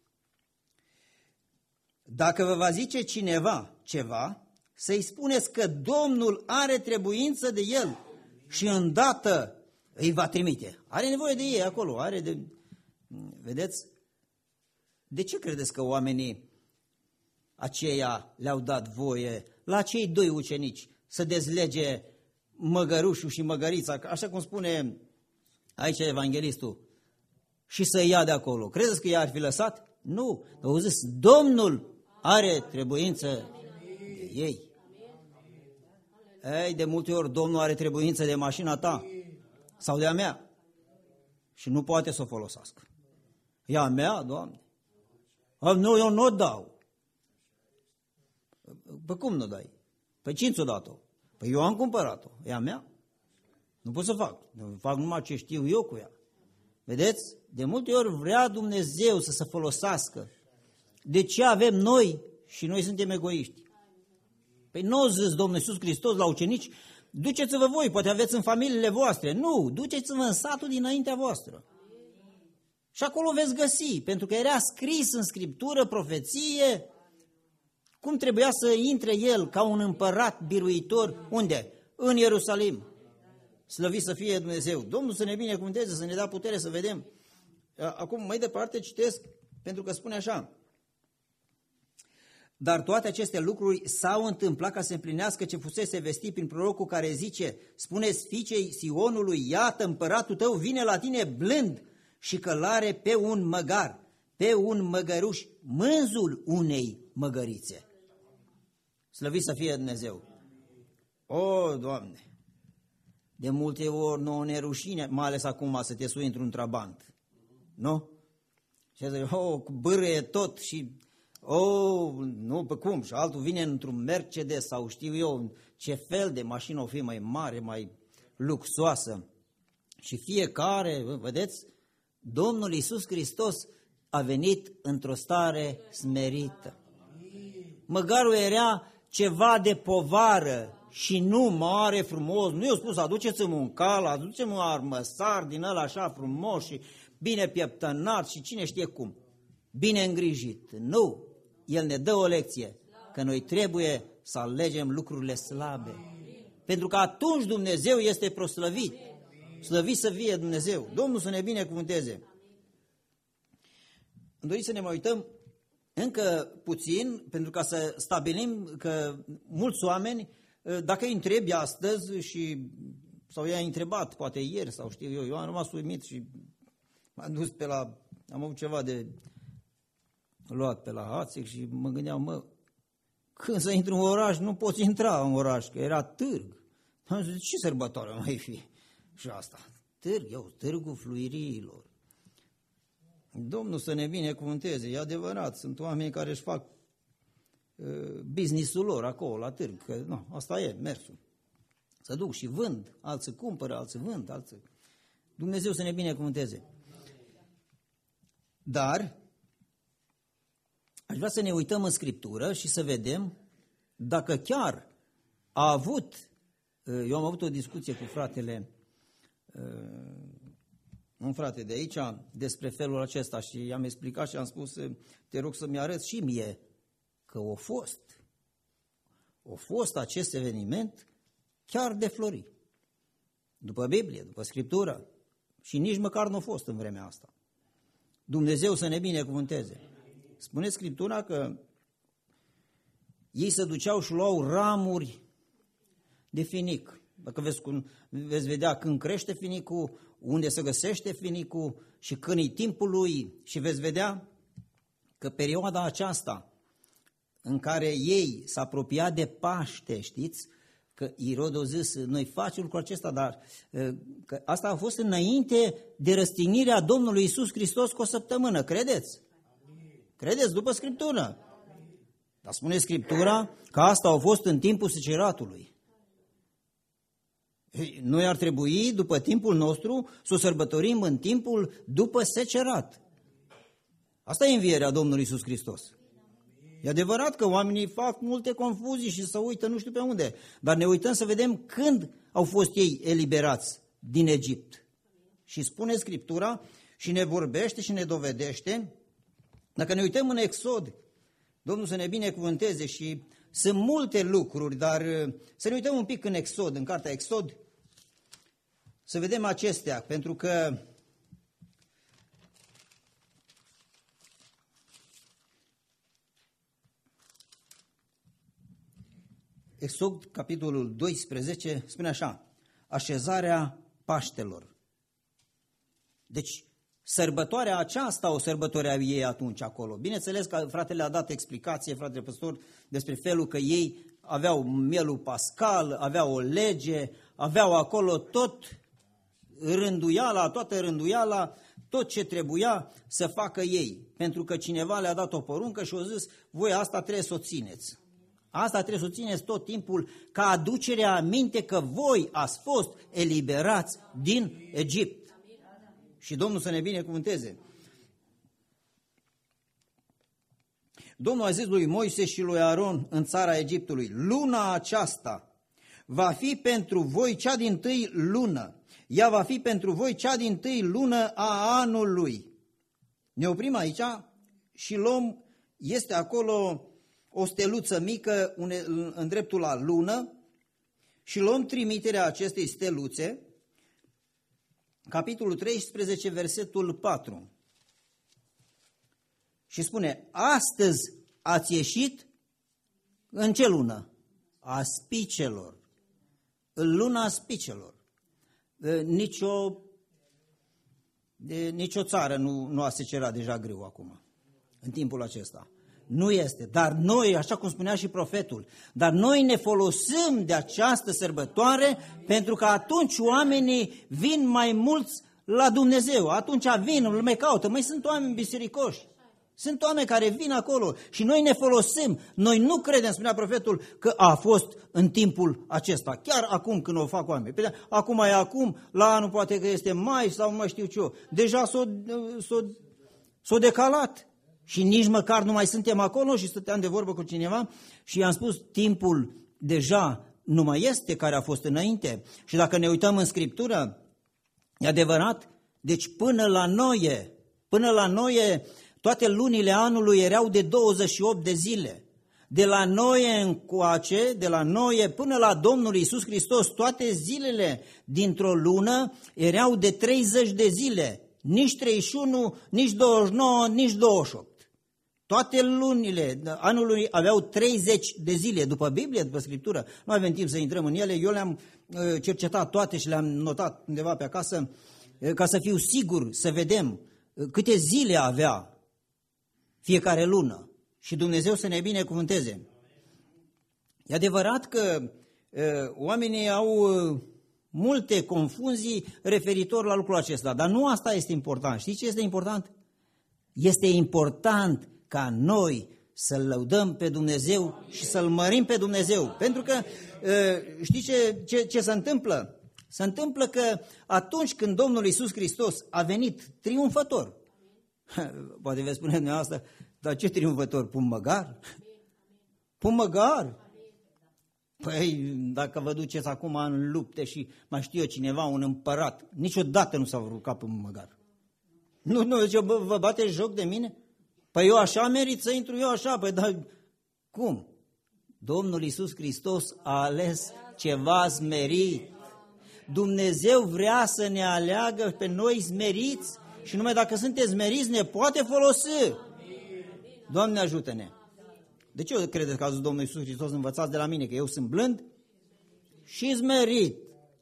Dacă vă va zice cineva ceva, să-i spuneți că Domnul are trebuință de el și îndată îi va trimite. Are nevoie de ei acolo, Vedeți? De ce credeți că oamenii aceia le-au dat voie la cei 2 ucenici să dezlege măgărușul și măgărița, așa cum spune aici evanghelistul, și să ia de acolo? Credeți că i-ar fi lăsat? Nu, au zis, Domnul are trebuință de ei. Ei, de multe ori Domnul are trebuință de mașina ta sau de a mea și nu poate să o folosească. E a mea, Doamne? Nu, eu nu o dau. Păi cum nu dai? Păi cine ți-o dat-o? Păi eu am cumpărat-o, e a mea. Nu pot să fac, fac numai ce știu eu cu ea. Vedeți? De multe ori vrea Dumnezeu să se folosească. De ce avem noi și noi suntem egoiști? Păi nu a zis Domnul Iisus Hristos la ucenici, duceți-vă voi, poate aveți în familiile voastre. Nu, duceți-vă în satul dinaintea voastră. Și acolo veți găsi, pentru că era scris în Scriptură, profeție, cum trebuia să intre el ca un împărat biruitor. Unde? În Ierusalim. Slăvit să fie Dumnezeu. Domnul să ne binecuvânteze, să ne dea putere să vedem. Acum, mai departe, citesc, pentru că spune așa. Dar toate aceste lucruri s-au întâmplat ca să împlinească ce fusese vestit prin prorocul care zice, spuneți fiicei Sionului, iată împăratul tău vine la tine blând și călare pe un măgar, pe un măgăruș, mânzul unei măgărițe. Slăvit să fie Dumnezeu. O, Doamne! De multe ori nouă ne rușine, mai ales acum să te sui într-un trabant. Nu? Și zice, cu bârâie tot și, nu, pe cum? Și altul vine într-un Mercedes sau știu eu ce fel de mașină o fi mai mare, mai luxoasă. Și fiecare, vedeți, Domnul Iisus Hristos a venit într-o stare smerită. Măgarul era ceva de povară și nu mare, frumos. Nu i-a spus, aduceți-mi un cal, aduceți-mi un armăsar din ăla așa frumos și bine pieptănat și cine știe cum. Bine îngrijit. Nu, El ne dă o lecție, că noi trebuie să alegem lucrurile slabe. Pentru că atunci Dumnezeu este proslăvit. Slăvit să fie Dumnezeu. Domnul să ne binecuvânteze. Îmi doriți să ne mai uităm încă puțin, pentru ca să stabilim că mulți oameni, dacă îi întrebi astăzi sau i-a întrebat, poate ieri sau știu eu am rămas uimit și m-am dus am avut ceva de luat pe la Hațec și mă gândeam, când să intru în oraș, nu poți intra în oraș, că era târg. Am zis, ce sărbătoare mai fi? Și asta, târgul fluiriilor. Domnul să ne binecuvânteze, e adevărat, sunt oameni care își fac business-ul lor acolo, la târg, că nu, asta e mersul. Să duc și vând, alții cumpără, alții vând, alții... Dumnezeu să ne binecuvânteze. Dar aș vrea să ne uităm în Scriptură și să vedem dacă chiar a avut, eu am avut o discuție cu fratele, un frate de aici, despre felul acesta și i-am explicat și am spus, te rog să-mi arăți și mie că a fost acest eveniment chiar de flori. După Biblie, după Scriptură, și nici măcar nu a fost în vremea asta. Dumnezeu să ne binecuvânteze. Spune Scriptura că ei se duceau și luau ramuri de finic. Dacă veți vedea când crește finicul, unde se găsește finicul și când e timpul lui și veți vedea că perioada aceasta în care ei s-a apropiat de Paște, știți, că Irod a zis, noi facem lucrul acesta, dar că asta a fost înainte de răstignirea Domnului Iisus Hristos cu o săptămână, credeți? Credeți după Scriptură? Dar spune Scriptura că asta a fost în timpul seceratului. Noi ar trebui, după timpul nostru, să o sărbătorim în timpul după secerat. Asta e învierea Domnului Iisus Hristos. E adevărat că oamenii fac multe confuzii și se uită nu știu pe unde, dar ne uităm să vedem când au fost ei eliberați din Egipt. Și spune Scriptura și ne vorbește și ne dovedește, dacă ne uităm în Exod, Domnul să ne binecuvânteze și sunt multe lucruri, dar să ne uităm un pic în Exod, în cartea Exod, să vedem acestea, pentru că Exod, capitolul 12, spune așa, așezarea Paștelor. Deci sărbătoarea aceasta o sărbătoreau ei atunci acolo. Bineînțeles că fratele a dat explicație, fratele păstor, despre felul că ei aveau mielul pascal, aveau o lege, aveau acolo toată rânduiala, tot ce trebuia să facă ei. Pentru că cineva le-a dat o poruncă și a zis, voi asta trebuie să o țineți. Asta trebuie să o țineți tot timpul ca aducere aminte că voi ați fost eliberați din Egipt. Și Domnul să ne binecuvânteze. Domnul a zis lui Moise și lui Aron în țara Egiptului, luna aceasta va fi pentru voi cea dintâi lună. Ea va fi pentru voi cea dintâi lună a anului. Ne oprim aici și luăm, este acolo o steluță mică în dreptul la lună și luăm trimiterea acestei steluțe, capitolul 13, versetul 4. Și spune, astăzi ați ieșit în ce lună? A spicelor. În luna spicelor. Nicio țară nu a secerat deja grâu acum, în timpul acesta. Nu este, dar noi, așa cum spunea și profetul, dar noi ne folosim de această sărbătoare pentru că atunci oamenii vin mai mulți la Dumnezeu. Atunci vin, îl mai caută, mai sunt oameni bisericoși. Sunt oameni care vin acolo și noi ne folosim. Noi nu credem, spunea profetul, că a fost în timpul acesta. Chiar acum când o fac oameni. Acum e acum, la anul poate că este mai sau nu mai știu ce. Deja s-o decalat. Și nici măcar nu mai suntem acolo și stăteam de vorbă cu cineva și i-am spus, timpul deja nu mai este care a fost înainte. Și dacă ne uităm în Scriptură, e adevărat, deci până la Noe, toate lunile anului erau de 28 de zile. De la Noe până la Domnul Iisus Hristos, toate zilele dintr-o lună erau de 30 de zile. Nici 31, nici 29, nici 28. Toate lunile anului aveau 30 de zile, după Biblie, după Scriptură. Nu avem timp să intrăm în ele, eu le-am cercetat toate și le-am notat undeva pe acasă, ca să fiu sigur, să vedem câte zile avea fiecare lună. Și Dumnezeu să ne binecuvânteze. E adevărat că oamenii au multe confuzii referitor la lucrul acesta, dar nu asta este important. Știți ce este important? Este important ca noi să-L lăudăm pe Dumnezeu și să-L mărim pe Dumnezeu. Pentru că știți ce se întâmplă? Se întâmplă că atunci când Domnul Iisus Hristos a venit triumfător, poate veți spune dumneavoastră, dar ce triumfător? Pun măgar? Pun măgar? Păi, dacă vă duceți acum în lupte și mai știu eu cineva, un împărat, niciodată nu s-a urcat pe un măgar. Nu, zice, vă bateți joc de mine? Păi eu așa merit să intru, eu așa, păi dar cum? Domnul Iisus Hristos a ales ceva smerit. Dumnezeu vrea să ne aleagă pe noi smeriți și numai dacă sunteți smeriți ne poate folosi. Doamne ajută-ne! De ce credeți că a zis Domnul Iisus Hristos, învățați de la mine că eu sunt blând și smerit?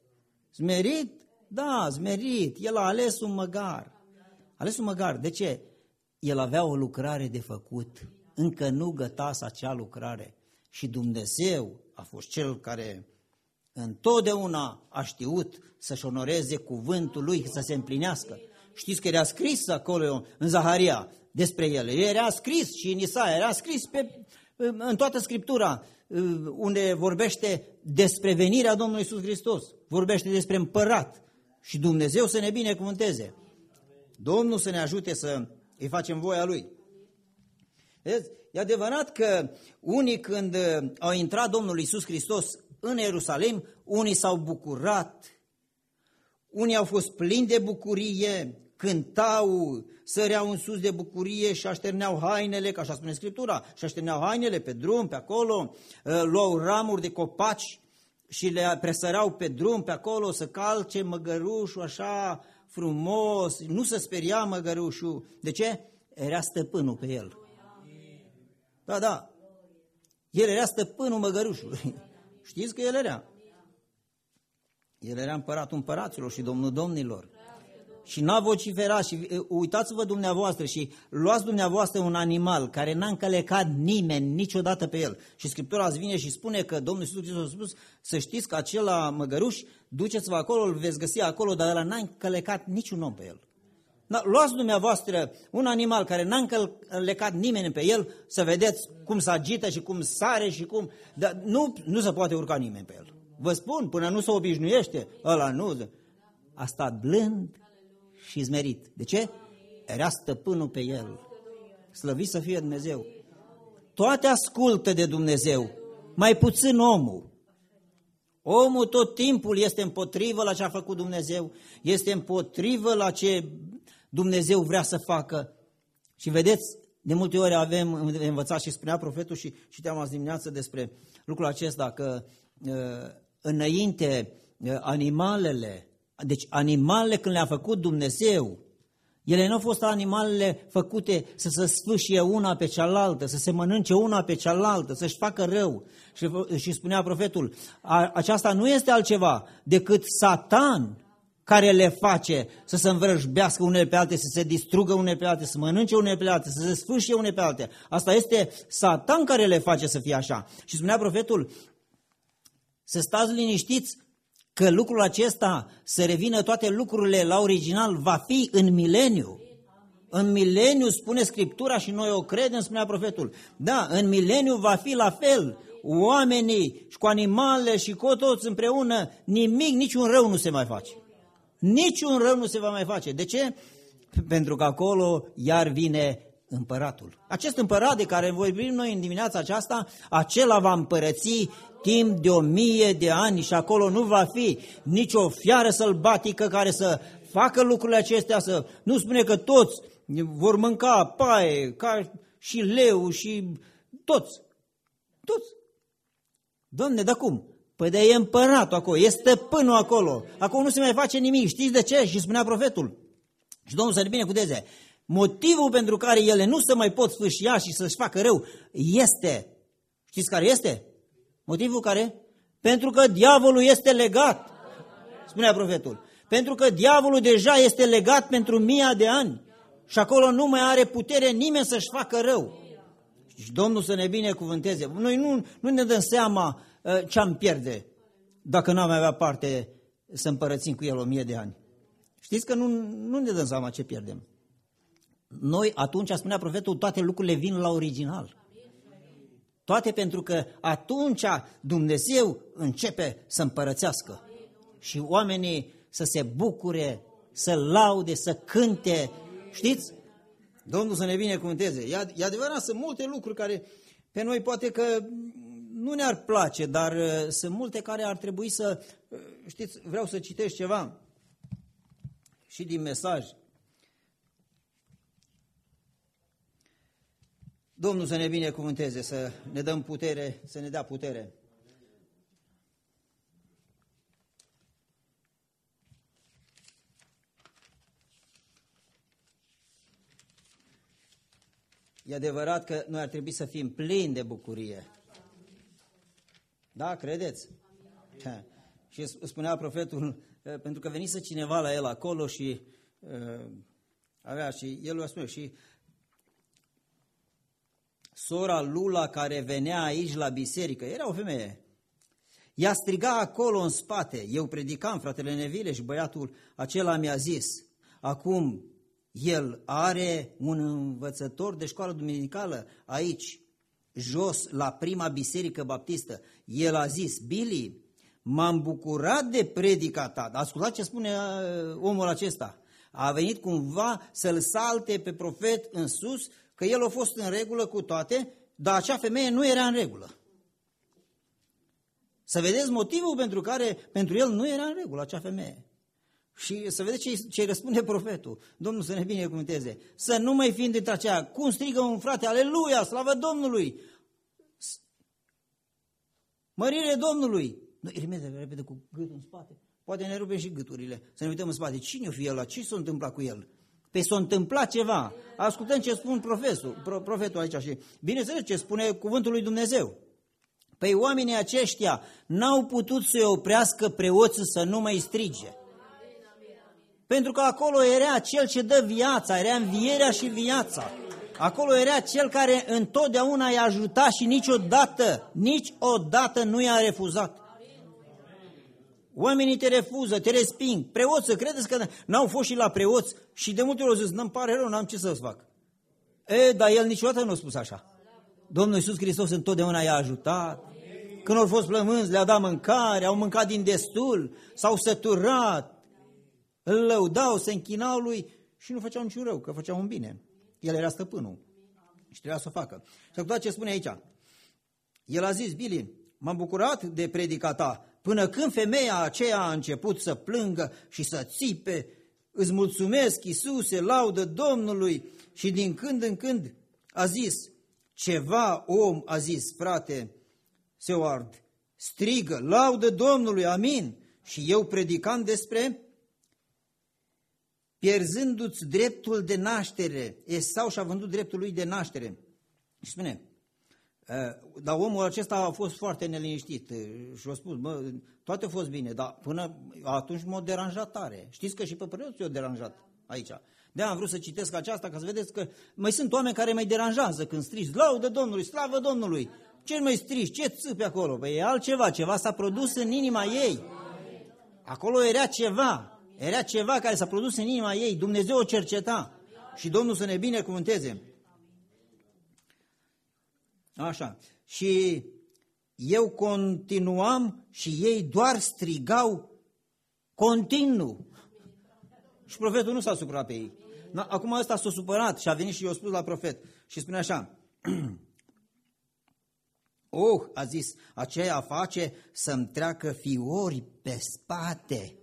Smerit? Da, smerit. El a ales un măgar. A ales un măgar. De ce? El avea o lucrare de făcut. Încă nu gătase acea lucrare. Și Dumnezeu a fost Cel care întotdeauna a știut să-și onoreze cuvântul Lui, să se împlinească. Știți că era scris acolo în Zaharia despre el. Era scris și în Isaia, era scris în toată Scriptura unde vorbește despre venirea Domnului Iisus Hristos. Vorbește despre împărat. Și Dumnezeu să ne binecuvânteze. Domnul să ne ajute să îi facem voia Lui. Vedeți? E adevărat că unii când au intrat Domnul Iisus Hristos în Ierusalim, unii s-au bucurat, unii au fost plini de bucurie, cântau, săreau în sus de bucurie și așterneau hainele, ca așa spune Scriptura, și așterneau hainele pe drum, pe acolo, luau ramuri de copaci și le presărau pe drum, pe acolo, să calce măgărușul așa frumos, nu se speria măgărușul. De ce? Era stăpânul pe el. Da. El era stăpânul măgărușului. Știți că el era? El era împăratul împăraților și domnul domnilor. și n-a vociferat și uitați-vă dumneavoastră și luați dumneavoastră un animal care n-a încălecat nimeni niciodată pe el. Și Scriptura îți vine și spune că Domnul Iisus Hristos a spus să știți că acela măgăruș, duceți-vă acolo, îl veți găsi acolo, dar ăla n-a încălecat niciun om pe el. Luați dumneavoastră un animal care n-a încălecat nimeni pe el, să vedeți cum se agită și cum sare și cum... Dar nu se poate urca nimeni pe el. Vă spun, până nu se obișnuiește, ăla nu... A stat blând și smerit. De ce? Era stăpânul pe el. Slăvit să fie Dumnezeu. Toate ascultă de Dumnezeu, mai puțin omul. Omul tot timpul este împotrivă la ce a făcut Dumnezeu, este împotrivă la ce Dumnezeu vrea să facă. Și vedeți, de multe ori avem învățat și spunea profetul și citeam azi dimineață despre lucrul acesta, că înainte animalele, deci animalele când le-a făcut Dumnezeu, ele nu au fost animalele făcute să se sfâșie una pe cealaltă, să se mănânce una pe cealaltă, să-și facă rău. Și spunea profetul, aceasta nu este altceva decât Satan care le face să se învrăjbească unele pe alte, să se distrugă unele pe alte, să mănânce unele pe alte, să se sfâșie unele pe alte. Asta este Satan care le face să fie așa. Și spunea profetul, să stați liniștiți că lucrul acesta, să revină toate lucrurile la original, va fi în mileniu. În mileniu, spune Scriptura și noi o credem, spunea profetul. Da, în mileniu va fi la fel. Oamenii și cu animalele și cu toți împreună, nimic, niciun rău nu se mai face. Niciun rău nu se va mai face. De ce? Pentru că acolo iar vine împăratul. Acest împărat de care vorbim noi în dimineața aceasta, acela va împărăți timp de 1000 de ani și acolo nu va fi nicio fiară sălbatică care să facă lucrurile acestea, să nu spune că toți vor mânca paie, ca și leu și toți. Doamne, dar cum? Păi de e împăratul acolo, e stăpânul acolo, acolo nu se mai face nimic. Știți de ce? Și spunea profetul, și Domnul să ne binecuvânteze, motivul pentru care ele nu se mai pot sfâșia și să-și facă rău este, știți care este? Motivul care? Pentru că diavolul este legat, spunea profetul. Pentru că diavolul deja este legat pentru 1000 de ani și acolo nu mai are putere nimeni să-și facă rău. Și Domnul să ne binecuvânteze. Noi nu ne dăm seama ce am pierde dacă n-am avea parte să împărățim cu el 1000 de ani. Știți că nu ne dăm seama ce pierdem. Noi atunci, spunea profetul, toate lucrurile vin la original. Toate pentru că atunci Dumnezeu începe să împărățească și oamenii să se bucure, să laude, să cânte. Știți? Domnul să ne binecuvânteze. E adevărat, sunt multe lucruri care pe noi poate că nu ne-ar place, dar sunt multe care ar trebui să... Știți, vreau să citesc ceva și din mesaj. Domnul să ne binecuvânteze, să ne dăm putere, să ne dea putere. E adevărat că noi ar trebui să fim plini de bucurie. Da, credeți? Da. Și spunea profetul, pentru că venise cineva la el acolo și avea și el o spune și sora Lula care venea aici la biserică, era o femeie, ea striga acolo în spate, eu predicam, fratele Nevile, și băiatul acela mi-a zis, acum el are un învățător de școală duminicală aici, jos, la prima biserică baptistă. El a zis, Billy, m-am bucurat de predica ta. Ascultați ce spune omul acesta. A venit cumva să-l salte pe profet în sus, că el a fost în regulă cu toate, dar acea femeie nu era în regulă. Să vedeți motivul pentru care pentru el nu era în regulă acea femeie. Și să vedeți ce răspunde profetul. Domnul să ne binecuvânteze. Să nu mai fim dintre aceea. Cum strigă un frate, aleluia, slavă Domnului! Mărire Domnului! Noi repede cu gâtul în spate. Poate ne rupem și gâturile. Să ne uităm în spate. Cine o fi el? Ce s-a întâmplat cu el? Păi s-a întâmplat ceva. Ascultăm ce spun profetul aici și bineînțeles ce spune cuvântul lui Dumnezeu. Păi oamenii aceștia n-au putut să-i oprească preoții să nu mai strige. Pentru că acolo era Cel ce dă viața, era învierea și viața. Acolo era Cel care întotdeauna i-a ajutat și niciodată nu i-a refuzat. Oamenii te refuză, te resping. Preoți, credeți că n-au fost și la preoți? Și de multe ori au zis, nu-mi pare rău, n-am ce să-ți fac. Dar el niciodată nu a spus așa. Domnul Iisus Hristos întotdeauna i-a ajutat. Când au fost flămânzi, le-a dat mâncare, au mâncat din destul, s-au săturat, îl lăudau, se închinau lui și nu făceau niciun rău, că făceau un bine. El era stăpânul și trebuia să o facă. Și acum ce spune aici? El a zis, Billy, m-am bucurat de predica ta, până când femeia aceea a început să plângă și să țipe, îți mulțumesc, Iisuse, laudă Domnului. Și din când în când a zis, ceva om a zis, frate Seward, strigă, laudă Domnului, amin. Și eu predicam despre pierzându-ți dreptul de naștere. Esau și-a vândut dreptul lui de naștere. Și spune, dar omul acesta a fost foarte neliniștit și a spus, toate a fost bine, dar până atunci m-a deranjat tare. Știți că și pe preoții i-a deranjat aici. De-aia am vrut să citesc aceasta ca să vedeți că mai sunt oameni care mai deranjează când strigi, laudă Domnului, slavă Domnului. Ce mai strigi, ce țâpi acolo? Păi e altceva, ceva s-a produs în inima ei. Acolo era ceva care s-a produs în inima ei, Dumnezeu o cerceta și Domnul să ne binecuvânteze. Așa, și eu continuam și ei doar strigau continuu. Și profetul nu s-a supărat pe ei. Acum ăsta s-a supărat și a venit și i-a spus la profet și spune așa, a zis, aceea face să-mi treacă fiori pe spate.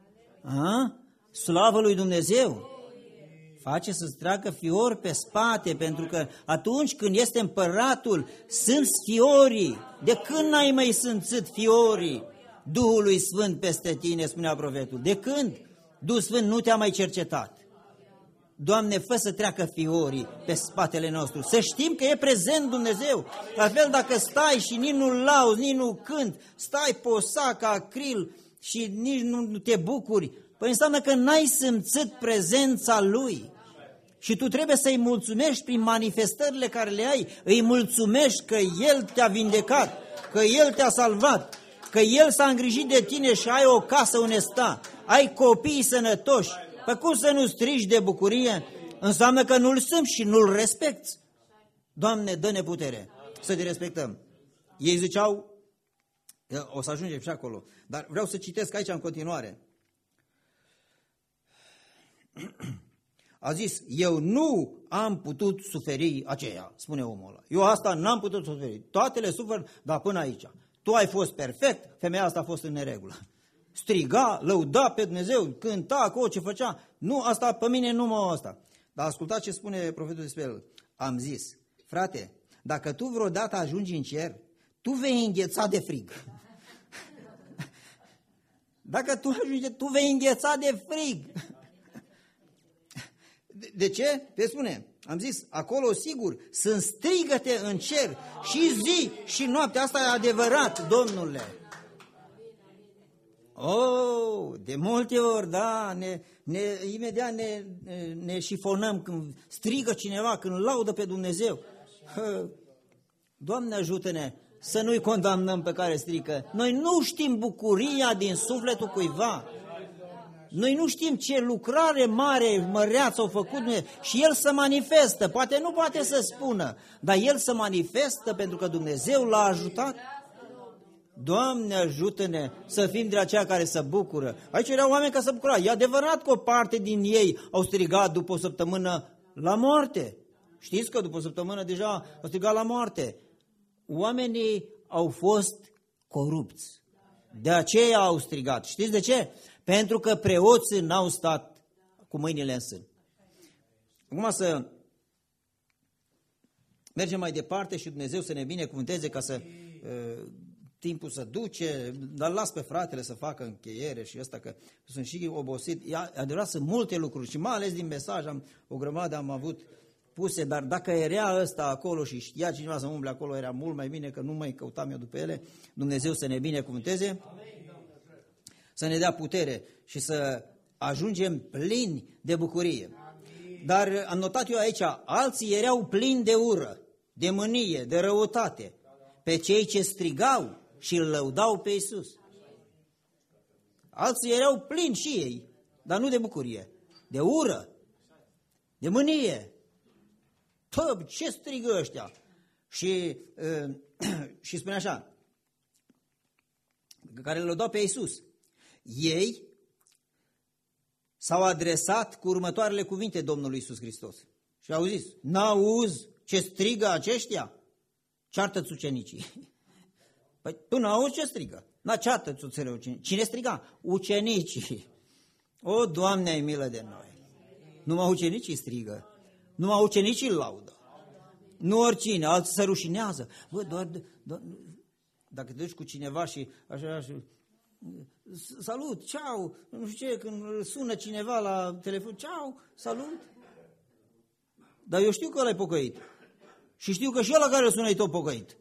Slavă lui Dumnezeu! Face să-ți treacă fiori pe spate, pentru că atunci când este împăratul, sunt fiorii. De când n-ai mai simțit fiorii Duhului Sfânt peste tine, spunea profetul? De când Duhul Sfânt nu te-a mai cercetat? Doamne, fă să treacă fiorii pe spatele nostru, să știm că e prezent Dumnezeu. La fel dacă stai și nici nu lauzi, nici nu cânti, stai posa ca acril și nici nu te bucuri, păi înseamnă că n-ai simțit prezența Lui. Și tu trebuie să-i mulțumești prin manifestările care le ai, îi mulțumești că El te-a vindecat, că El te-a salvat, că El s-a îngrijit de tine și ai o casă unde sta, ai copii sănătoși. Păi cum să nu strigi de bucurie? Înseamnă că nu-L simți și nu-L respecti. Doamne, dă-ne putere să te respectăm. Ei ziceau, o să ajungem și acolo, dar vreau să citesc aici în continuare. A zis, eu nu am putut suferi aceea, spune omul ăla. Eu asta n-am putut suferi. Toate le sufer, dar până aici. Tu ai fost perfect, femeia asta a fost în neregulă. Striga, lăuda pe Dumnezeu, cânta acolo ce făcea. Nu, asta pe mine nu mă asta. Dar ascultați ce spune profetul despre el. Am zis, frate, dacă tu vreodată ajungi în cer, tu vei îngheța de frig. Dacă tu ajungi, tu vei îngheța de frig. De ce? Te spune, am zis, acolo sigur, sunt strigăte în cer și zi și noapte. Asta e adevărat, Domnule. De multe ori, da, imediat ne șifonăm când strigă cineva, când laudă pe Dumnezeu. Doamne, ajută-ne să nu-i condamnăm pe care strică. Noi nu știm bucuria din sufletul cuiva. Noi nu știm ce lucrare mare, măreață au făcut și El se manifestă. Poate nu poate să spună, dar El se manifestă pentru că Dumnezeu l-a ajutat. Doamne, ajută-ne să fim de aceia care se bucură. Aici erau oameni care se bucurau. E adevărat că o parte din ei au strigat după o săptămână la moarte. Știți că după o săptămână deja au strigat la moarte. Oamenii au fost corupți. De aceea au strigat. Știți de ce? Pentru că preoții n-au stat cu mâinile în sân. Acum să mergem mai departe și Dumnezeu să ne binecuvânteze ca să timpul să duce, dar las pe fratele să facă încheiere și ăsta că sunt și obosit. E adevărat, sunt multe lucruri și mai ales din mesaj o grămadă am avut puse, dar dacă era ăsta acolo și știa cineva să umble acolo, era mult mai bine că nu mai căutam eu după ele. Dumnezeu să ne binecuvânteze, să ne dea putere și să ajungem plini de bucurie. Dar am notat eu aici, alții erau plini de ură, de mânie, de răutate, pe cei ce strigau și îl lăudau pe Iisus. Alții erau plini și ei, dar nu de bucurie, de ură, de mânie. Păi, ce strigă ăștia? Și spune așa, care îl lăudau pe Iisus. Ei s-au adresat cu următoarele cuvinte Domnului Iisus Hristos. Și au zis, n-auzi ce strigă aceștia? Ceartă-ți ucenicii. Păi tu n-auzi ce strigă? Ceartă-ți ucenicii. Cine striga? Ucenicii. O, Doamne, ai milă de noi. Numai ucenicii strigă. Numai ucenicii îl laudă. Nu oricine, alții se rușinează. Bă, doar dacă te duci cu cineva și așa, salut, ceau, nu știu ce, când sună cineva la telefon, ceau, salut. Dar eu știu că ăla e pocăit. Și știu că și ăla care sună e tot pocăit.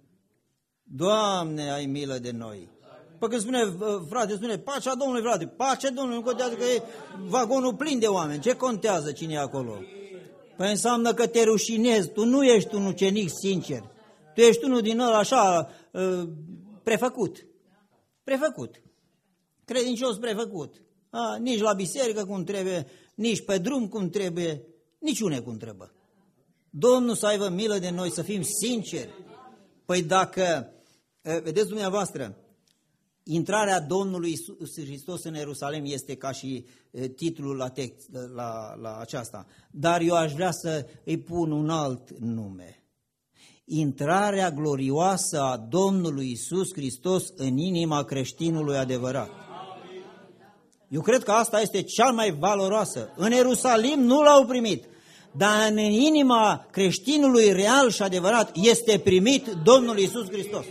Doamne, ai milă de noi. Păi când spune, frate, spune, pacea Domnului, frate, pacea Domnului, nu contează că e vagonul plin de oameni. Ce contează cine e acolo? Păi înseamnă că te rușinezi, tu nu ești un ucenic sincer. Tu ești unul din ăla așa, prefăcut. Prefăcut. Credincios prefăcut. Nici la biserică cum trebuie, nici pe drum cum trebuie, niciune cum trebuie. Domnul să aibă milă de noi, să fim sinceri. Păi dacă, vedeți dumneavoastră, intrarea Domnului Iisus Hristos în Ierusalim este ca și titlul la text, la aceasta. Dar eu aș vrea să îi pun un alt nume. Intrarea glorioasă a Domnului Iisus Hristos în inima creștinului adevărat. Eu cred că asta este cea mai valoroasă. În Ierusalim nu l-au primit, dar în inima creștinului real și adevărat este primit Domnul Iisus Hristos.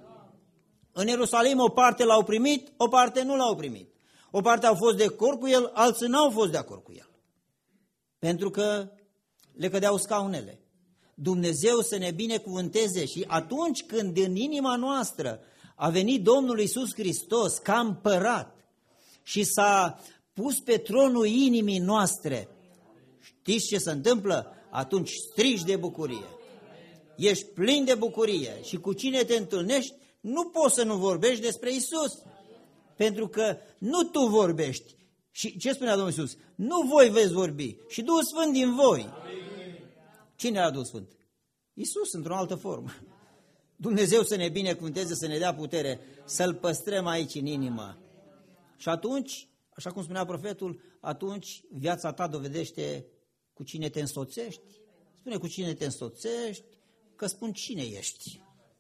În Ierusalim o parte l-au primit, o parte nu l-au primit. O parte au fost de acord cu el, alții n-au fost de acord cu el. Pentru că le cădeau scaunele. Dumnezeu să ne binecuvânteze și atunci când în inima noastră a venit Domnul Iisus Hristos ca împărat și s-a pus pe tronul inimii noastre, știți ce se întâmplă? Atunci strigi de bucurie. Ești plin de bucurie și cu cine te întâlnești, nu poți să nu vorbești despre Iisus. Pentru că nu tu vorbești. Și ce spunea Domnul Iisus? Nu voi veți vorbi și Duhul Sfânt din voi. Cine a Duhul Sfânt? Iisus, într-o altă formă. Dumnezeu să ne binecuvânteze, să ne dea putere, să-L păstrăm aici în inimă. Și atunci, așa cum spunea profetul, atunci viața ta dovedește cu cine te însoțești. Spune cu cine te însoțești, că spun cine ești.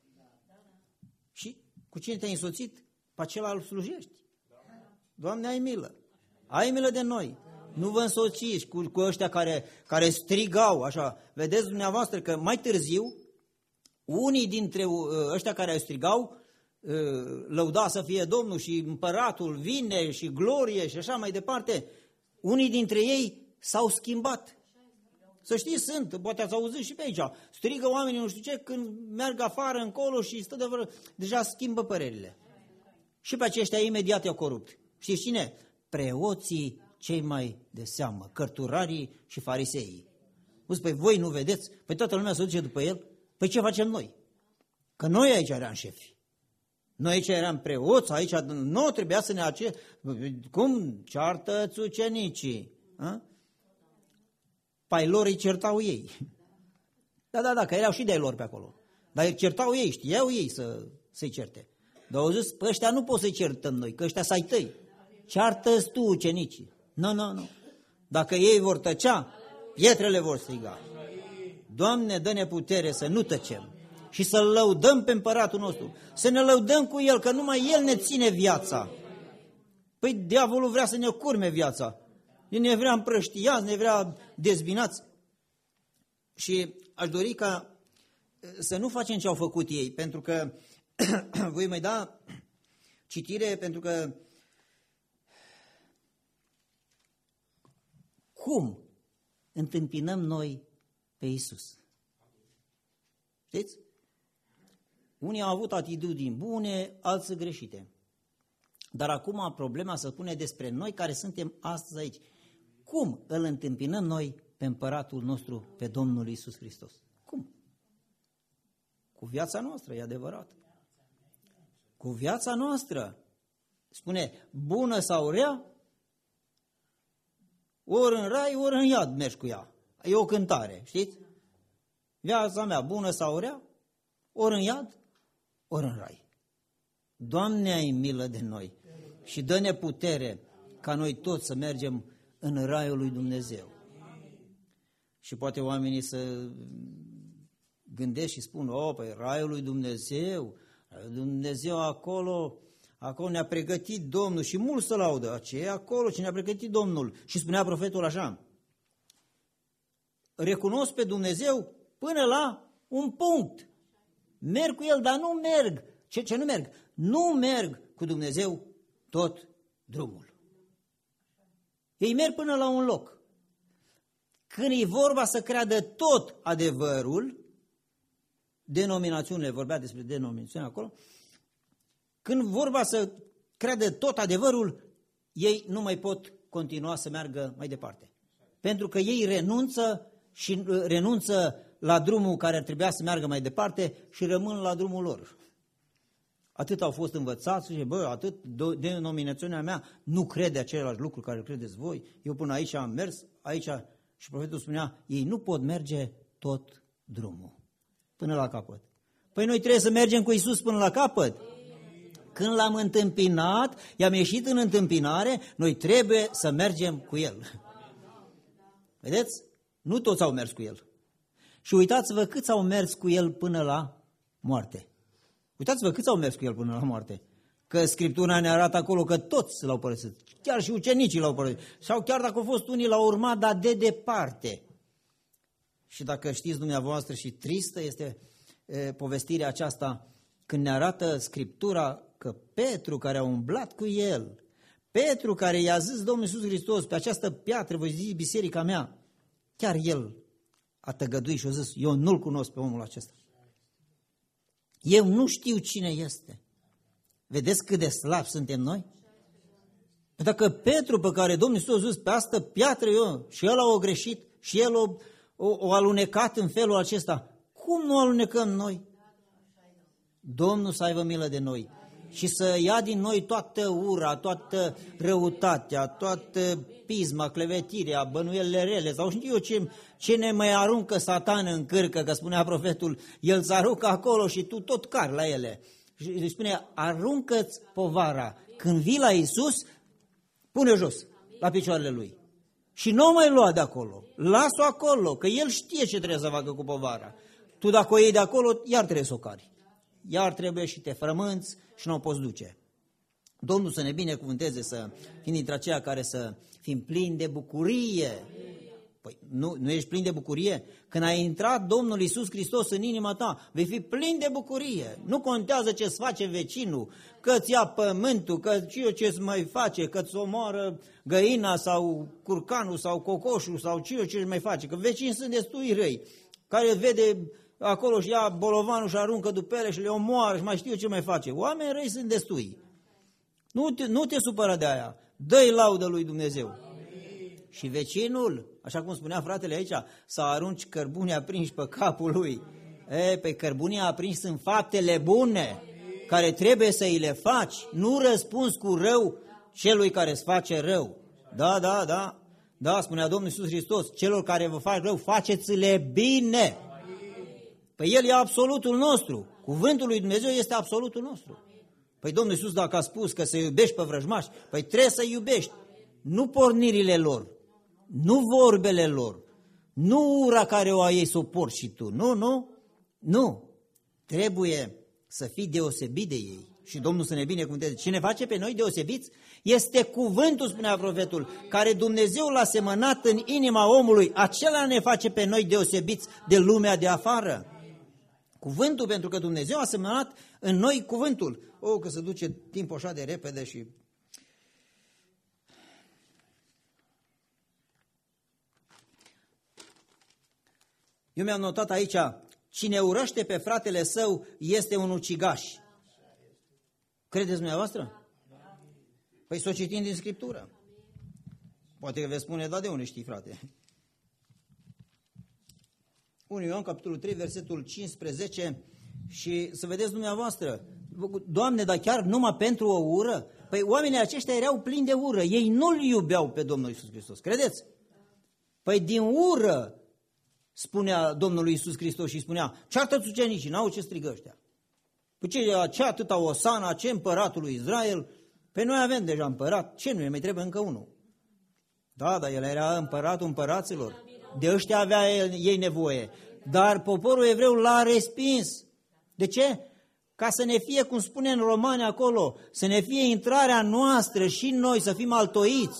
Și cu cine te-ai însoțit, pe acela îl slujești. Doamne, ai milă. Ai milă de noi. Nu vă însoțiți cu ăștia care strigau, așa. Vedeți dumneavoastră că mai târziu, unii dintre ăștia care strigau, lăuda să fie Domnul și împăratul vine și glorie și așa mai departe, unii dintre ei s-au schimbat. Să știți, poate ați auzit și pe aici, strigă oamenii nu știu ce, când merg afară încolo și stă deja schimbă părerile. Și pe aceștia imediat i-au corupt. Știți cine? Preoții cei mai de seamă, cărturarii și fariseii. Păi voi nu vedeți? Păi toată lumea se duce după el? Păi ce facem noi? Că noi aici eram șefi. Noi aici eram preoți, aici nu trebuia să ne cum? Ceartă-ți ucenicii. Pai lor îi certau ei. Da, că erau și de-ai lor pe acolo. Dar îi certau ei, știau ei să-i certe. Dar au zis, pe ăștia nu poți să-i certăm noi, că ăștia s-ai tăi. Ceartă-ți tu ucenicii. Nu. Dacă ei vor tăcea, pietrele vor striga. Doamne, dă-ne putere să nu tăcem și să-L lăudăm pe împăratul nostru, să ne lăudăm cu El, că numai El ne ține viața. Păi diavolul vrea să ne curme viața. Ne vrea împrăștiați, ne vrea dezbinați. Și aș dori ca să nu facem ce au făcut ei, pentru că voi mai da citire, pentru că cum întâmpinăm noi pe Iisus? Știți? Unii au avut atitudini bune, alții greșite. Dar acum problema se pune despre noi care suntem astăzi aici. Cum îl întâmpinăm noi pe împăratul nostru, pe Domnul Iisus Hristos? Cum? Cu viața noastră, e adevărat. Cu viața noastră. Spune, bună sau rea, ori în rai, ori în iad mergi cu ea. E o cântare, știți? Viața mea, bună sau rea, ori în iad, ori în rai. Doamne, ai milă de noi și dă-ne putere ca noi toți să mergem în raiul lui Dumnezeu. Și poate oamenii să gândesc și spun, păi raiul lui Dumnezeu, Dumnezeu acolo ne-a pregătit Domnul și mulți să laudă, ce e acolo ce ne-a pregătit Domnul. Și spunea profetul așa, recunosc pe Dumnezeu până la un punct. Merg cu El, dar nu merg. Ce nu merg? Nu merg cu Dumnezeu tot drumul. Ei merg până la un loc. Când e vorba să creadă tot adevărul, denominațiunile, vorbea despre denominațiune acolo, când vorba să creadă tot adevărul, ei nu mai pot continua să meargă mai departe. Pentru că ei renunță la drumul care ar trebui să meargă mai departe și rămân la drumul lor. Atât au fost învățați și atât denominațiunea mea nu crede același lucru care credeți voi. Eu până aici am mers, aici și profetul spunea, ei nu pot merge tot drumul până la capăt. Păi noi trebuie să mergem cu Iisus până la capăt. Când l-am întâmpinat, i-am ieșit în întâmpinare, noi trebuie să mergem cu El. Vedeți? Nu toți au mers cu El. Și uitați-vă câți au mers cu El până la moarte. Uitați-vă câți au mers cu El până la moarte. Că Scriptura ne arată acolo că toți l-au părăsit. Chiar și ucenicii l-au părăsit. Sau chiar dacă au fost unii l-au urmat, dar de departe. Și dacă știți dumneavoastră și tristă este povestirea aceasta, când ne arată Scriptura că Petru care a umblat cu El, Petru care i-a zis Domnul Iisus Hristos, pe această piatră voi zice biserica mea, chiar el a tăgăduit și a zis, eu nu-l cunosc pe omul acesta. Eu nu știu cine este. Vedeți cât de slabi suntem noi? Dacă Petru pe care Domnul Iisus a zis, pe asta piatră eu, și el a greșit, și el o alunecat în felul acesta, cum nu alunecăm noi? Domnul să aibă milă de noi și să ia din noi toată ura, toată răutatea, toată pisma, clevetirea, bănuielile rele sau știu eu ce ne mai aruncă Satan în cârcă, că spunea profetul, el se aruncă acolo și tu tot cari la ele. Și îi spune, aruncă-ți povara. Când vii la Iisus, pune jos la picioarele Lui. Și nu o mai lua de acolo. Lasă-o acolo, că El știe ce trebuie să facă cu povara. Tu dacă o iei de acolo, iar trebuie să o cari. Iar trebuie și te frămânți și nu o poți duce. Domnul să ne binecuvânteze să fim dintre aceia care să fim plini de bucurie. Păi nu ești plin de bucurie? Când a intrat Domnul Iisus Hristos în inima ta, vei fi plin de bucurie. Nu contează ce-ți face vecinul, că-ți ia pământul, că ce-ți mai face, că-ți omoară găina sau curcanul sau cocoșul sau ce-ți mai face. Că vecinii sunt destui răi, care vede acolo și ia bolovanul și aruncă după ele și le omoară și mai știu ce mai face. Oameni răi sunt destui. Nu te supăra de aia. Dă-i laudă lui Dumnezeu. Și vecinul, așa cum spunea fratele aici, să arunci cărbunii aprinși pe capul lui. Pe cărbunii aprinși sunt faptele bune care trebuie să îi le faci. Nu răspunzi cu rău celui care îți face rău. Da, spunea Domnul Iisus Hristos, celor care vă fac rău, faceți-le bine. Păi El e absolutul nostru. Cuvântul lui Dumnezeu este absolutul nostru. Păi Domnul Iisus dacă a spus că să iubești pe vrăjmași, păi trebuie să iubești. Nu pornirile lor, nu vorbele lor, nu ura care o ai ei să o porți și tu. Nu. Trebuie să fii deosebit de ei. Și Domnul să ne binecuvânteze. Ce ne face pe noi deosebiți este cuvântul, spunea profetul, care Dumnezeu l-a semănat în inima omului. Acela ne face pe noi deosebiți de lumea de afară. Cuvântul, pentru că Dumnezeu a semănat în noi cuvântul. Că se duce timpul așa de repede și... Eu mi-am notat aici, cine urăște pe fratele său este un ucigaș. Credeți dumneavoastră? Păi să o citim din Scriptură. Poate că veți spune, da, de unde știi, frate? 1 Ioan, capitolul 3, versetul 15, și să vedeți dumneavoastră, Doamne, dar chiar numai pentru o ură? Păi oamenii aceștia erau plini de ură, ei nu-L iubeau pe Domnul Iisus Hristos, credeți? Păi din ură, spunea Domnul Iisus Hristos și spunea, ceartă-ți ucenicii, n-au ce strigă ăștia. Păi ce atâta Osana, ce împăratul lui Israel? Păi noi avem deja împărat, ce nu ne mai trebuie încă unul? Da, dar el era împăratul împăraților, de ăștia avea ei nevoie, dar poporul evreu l-a respins. De ce? Ca să ne fie, cum spune în Romani acolo, să ne fie intrarea noastră și noi să fim altoiți.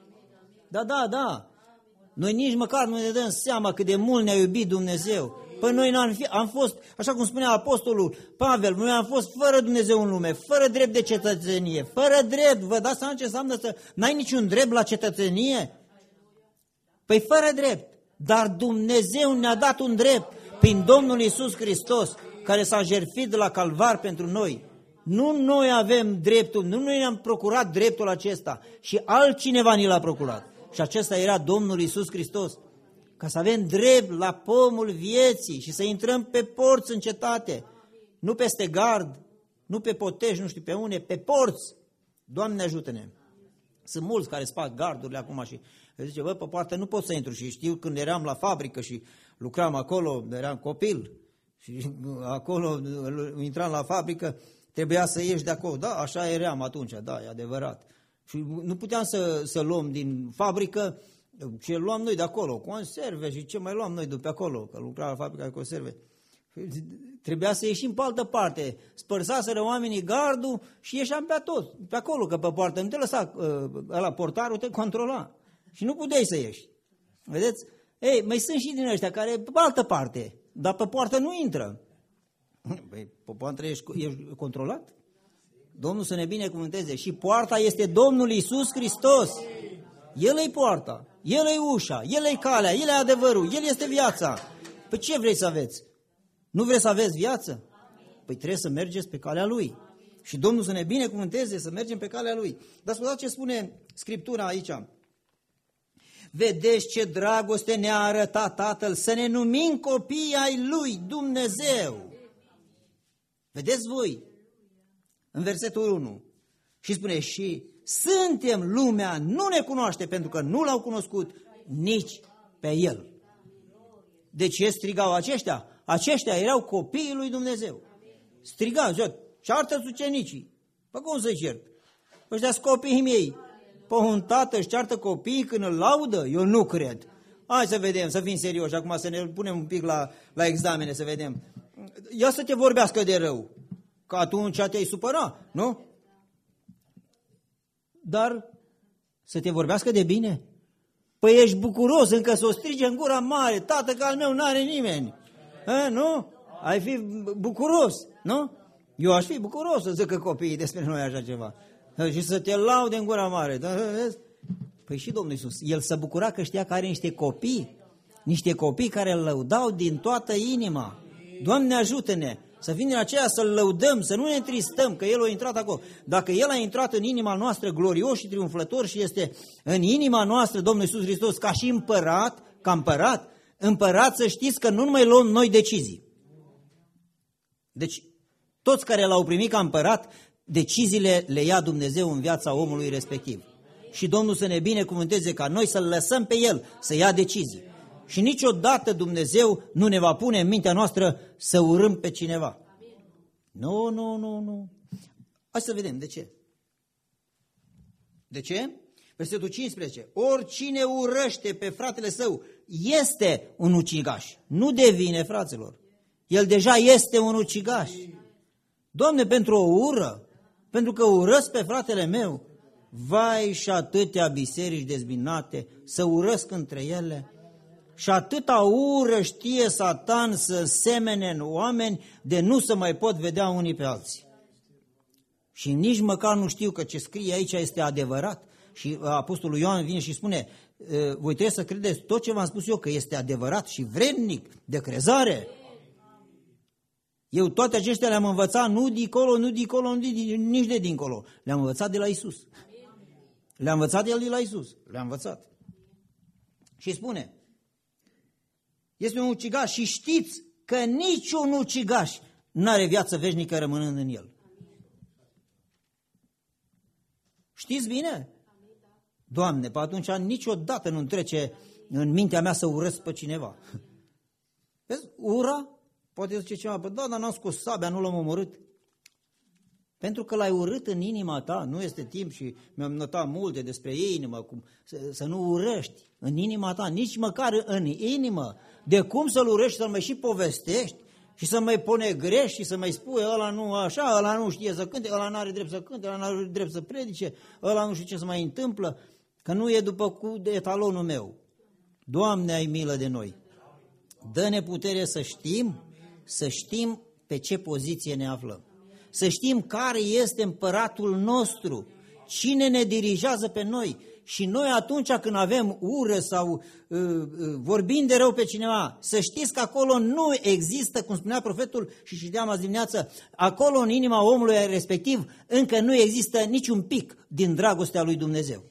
Da. Noi nici măcar nu ne dăm seama cât de mult ne-a iubit Dumnezeu. Păi noi am fost, așa cum spunea apostolul Pavel, noi am fost fără Dumnezeu în lume, fără drept de cetățenie, fără drept. Vă dați seama ce înseamnă să n-ai niciun drept la cetățenie? Păi fără drept. Dar Dumnezeu ne-a dat un drept prin Domnul Iisus Hristos, care s-a jertfit de la Calvar pentru noi. Nu noi avem dreptul, nu noi ne-am procurat dreptul acesta, și altcineva ni l-a procurat. Și acesta era Domnul Iisus Hristos. Ca să avem drept la pomul vieții și să intrăm pe porți în cetate. Nu peste gard, nu pe poteji, nu știu pe unde, pe porți. Doamne ajută-ne! Sunt mulți care sparg gardurile acum și zice, bă, pe poartă nu pot să intru. Și știu când eram la fabrică și lucram acolo, eram copil și acolo intram la fabrică, trebuia să ieși de acolo. Da, așa eram atunci, da, e adevărat. Și nu puteam să luăm din fabrică ce luam noi de acolo, conserve și ce mai luam noi de pe acolo, că lucram la fabrica de conserve. Trebuia să ieșim pe altă parte, spărsaseră oamenii gardul și ieșeam pe acolo, că pe poartă nu te lăsa, ăla portarul te controla și nu puteai să ieși. Vedeți? Ei, mai sunt și din ăștia care pe altă parte, dar pe poartă nu intră. Păi, pe poartă ești controlat? Domnul să ne binecuvânteze. Și poarta este Domnul Iisus Hristos. El e poarta, El e ușa, El e calea, El e adevărul, El este viața. Păi ce vrei să aveți? Nu vreți să aveți viață? Păi trebuie să mergeți pe calea Lui. Și Domnul să ne binecuvânteze să mergem pe calea Lui. Dar ascultați ce spune Scriptura aici. Vedeți ce dragoste ne-a arătat Tatăl, să ne numim copii ai Lui Dumnezeu. Vedeți voi? În versetul 1. Și spune, și suntem, lumea nu ne cunoaște pentru că nu L-au cunoscut nici pe El. De ce strigau aceștia? Aceștia erau copiii lui Dumnezeu. Strigau, zicea, ceartă-ți ucenicii. Păi cum să-i cert? Ăștia-s copiii mei. Păi un tată își ceartă copiii când îl laudă? Eu nu cred. Hai să vedem, să fim serioși, acum să ne punem un pic la examene, să vedem. Ia să te vorbească de rău, că atunci te-ai supăra, nu? Dar să te vorbească de bine? Păi ești bucuros, încă să o strige în gura mare, tată că al meu n-are nimeni. Nu? Ai fi bucuros, nu? Eu aș fi bucuros să zică copiii despre noi așa ceva. Și să te laude în gura mare. Păi și Domnul Iisus, El se bucura că știa că are niște copii care îl lăudau din toată inima. Doamne ajută-ne să fim din aceea să-L lăudăm, să nu ne întristăm că El a intrat acolo. Dacă El a intrat în inima noastră glorios și triumfător și este în inima noastră Domnul Iisus Hristos ca și împărat, împărat să știți că nu numai luăm noi decizii. Deci toți care L-au primit ca împărat, deciziile le ia Dumnezeu în viața omului respectiv. Și Domnul să ne binecuvânteze ca noi să-L lăsăm pe El să ia decizii. Și niciodată Dumnezeu nu ne va pune în mintea noastră să urâm pe cineva. Nu. Hai să vedem de ce. De ce? Versetul 15. Oricine urăște pe fratele său este un ucigaș. Nu devine, fraților. El deja este un ucigaș. Doamne, pentru o ură, pentru că urăsc pe fratele meu, vai și atâtea biserici dezbinate, să urăsc între ele. Și atâta ură știe Satan să semene în oameni de nu se mai pot vedea unii pe alții. Și nici măcar nu știu că ce scrie aici este adevărat. Și apostolul Ioan vine și spune, voi trebuie să credeți tot ce v-am spus eu, că este adevărat și vrednic de crezare. Eu toate acestea le-am învățat nu dincolo, nici de dincolo. Le-am învățat de la Iisus. Le-a învățat el de la Iisus. Le-a învățat. Și spune, este un ucigaș și știți că niciun ucigaș n-are viață veșnică rămânând în el. Știți bine? Doamne, pe atunci niciodată nu-mi trece în mintea mea să urăsc pe cineva. Vezi? Ura? Poate zice cineva, da, dar n-am scos sabia, nu l-am omorât. Pentru că l-ai urât în inima ta, nu este timp și mi-am notat multe despre inimă, să nu urăști în inima ta, nici măcar în inimă. De cum să-l urăști, să-l mai și povestești și să mai pune greș și să mai spui ăla nu așa, ăla nu știe să cânte, ăla n-are drept să cânte, ăla n-are drept să predice, ăla nu știu ce se mai întâmplă, că nu e după cu etalonul meu. Doamne, ai milă de noi. Dă-ne putere să știm pe ce poziție ne aflăm. Să știm care este împăratul nostru, cine ne dirigează pe noi. Și noi atunci când avem ură sau vorbim de rău pe cineva, să știți că acolo nu există, cum spunea profetul și citeam azi dimineață, acolo în inima omului respectiv încă nu există niciun pic din dragostea lui Dumnezeu.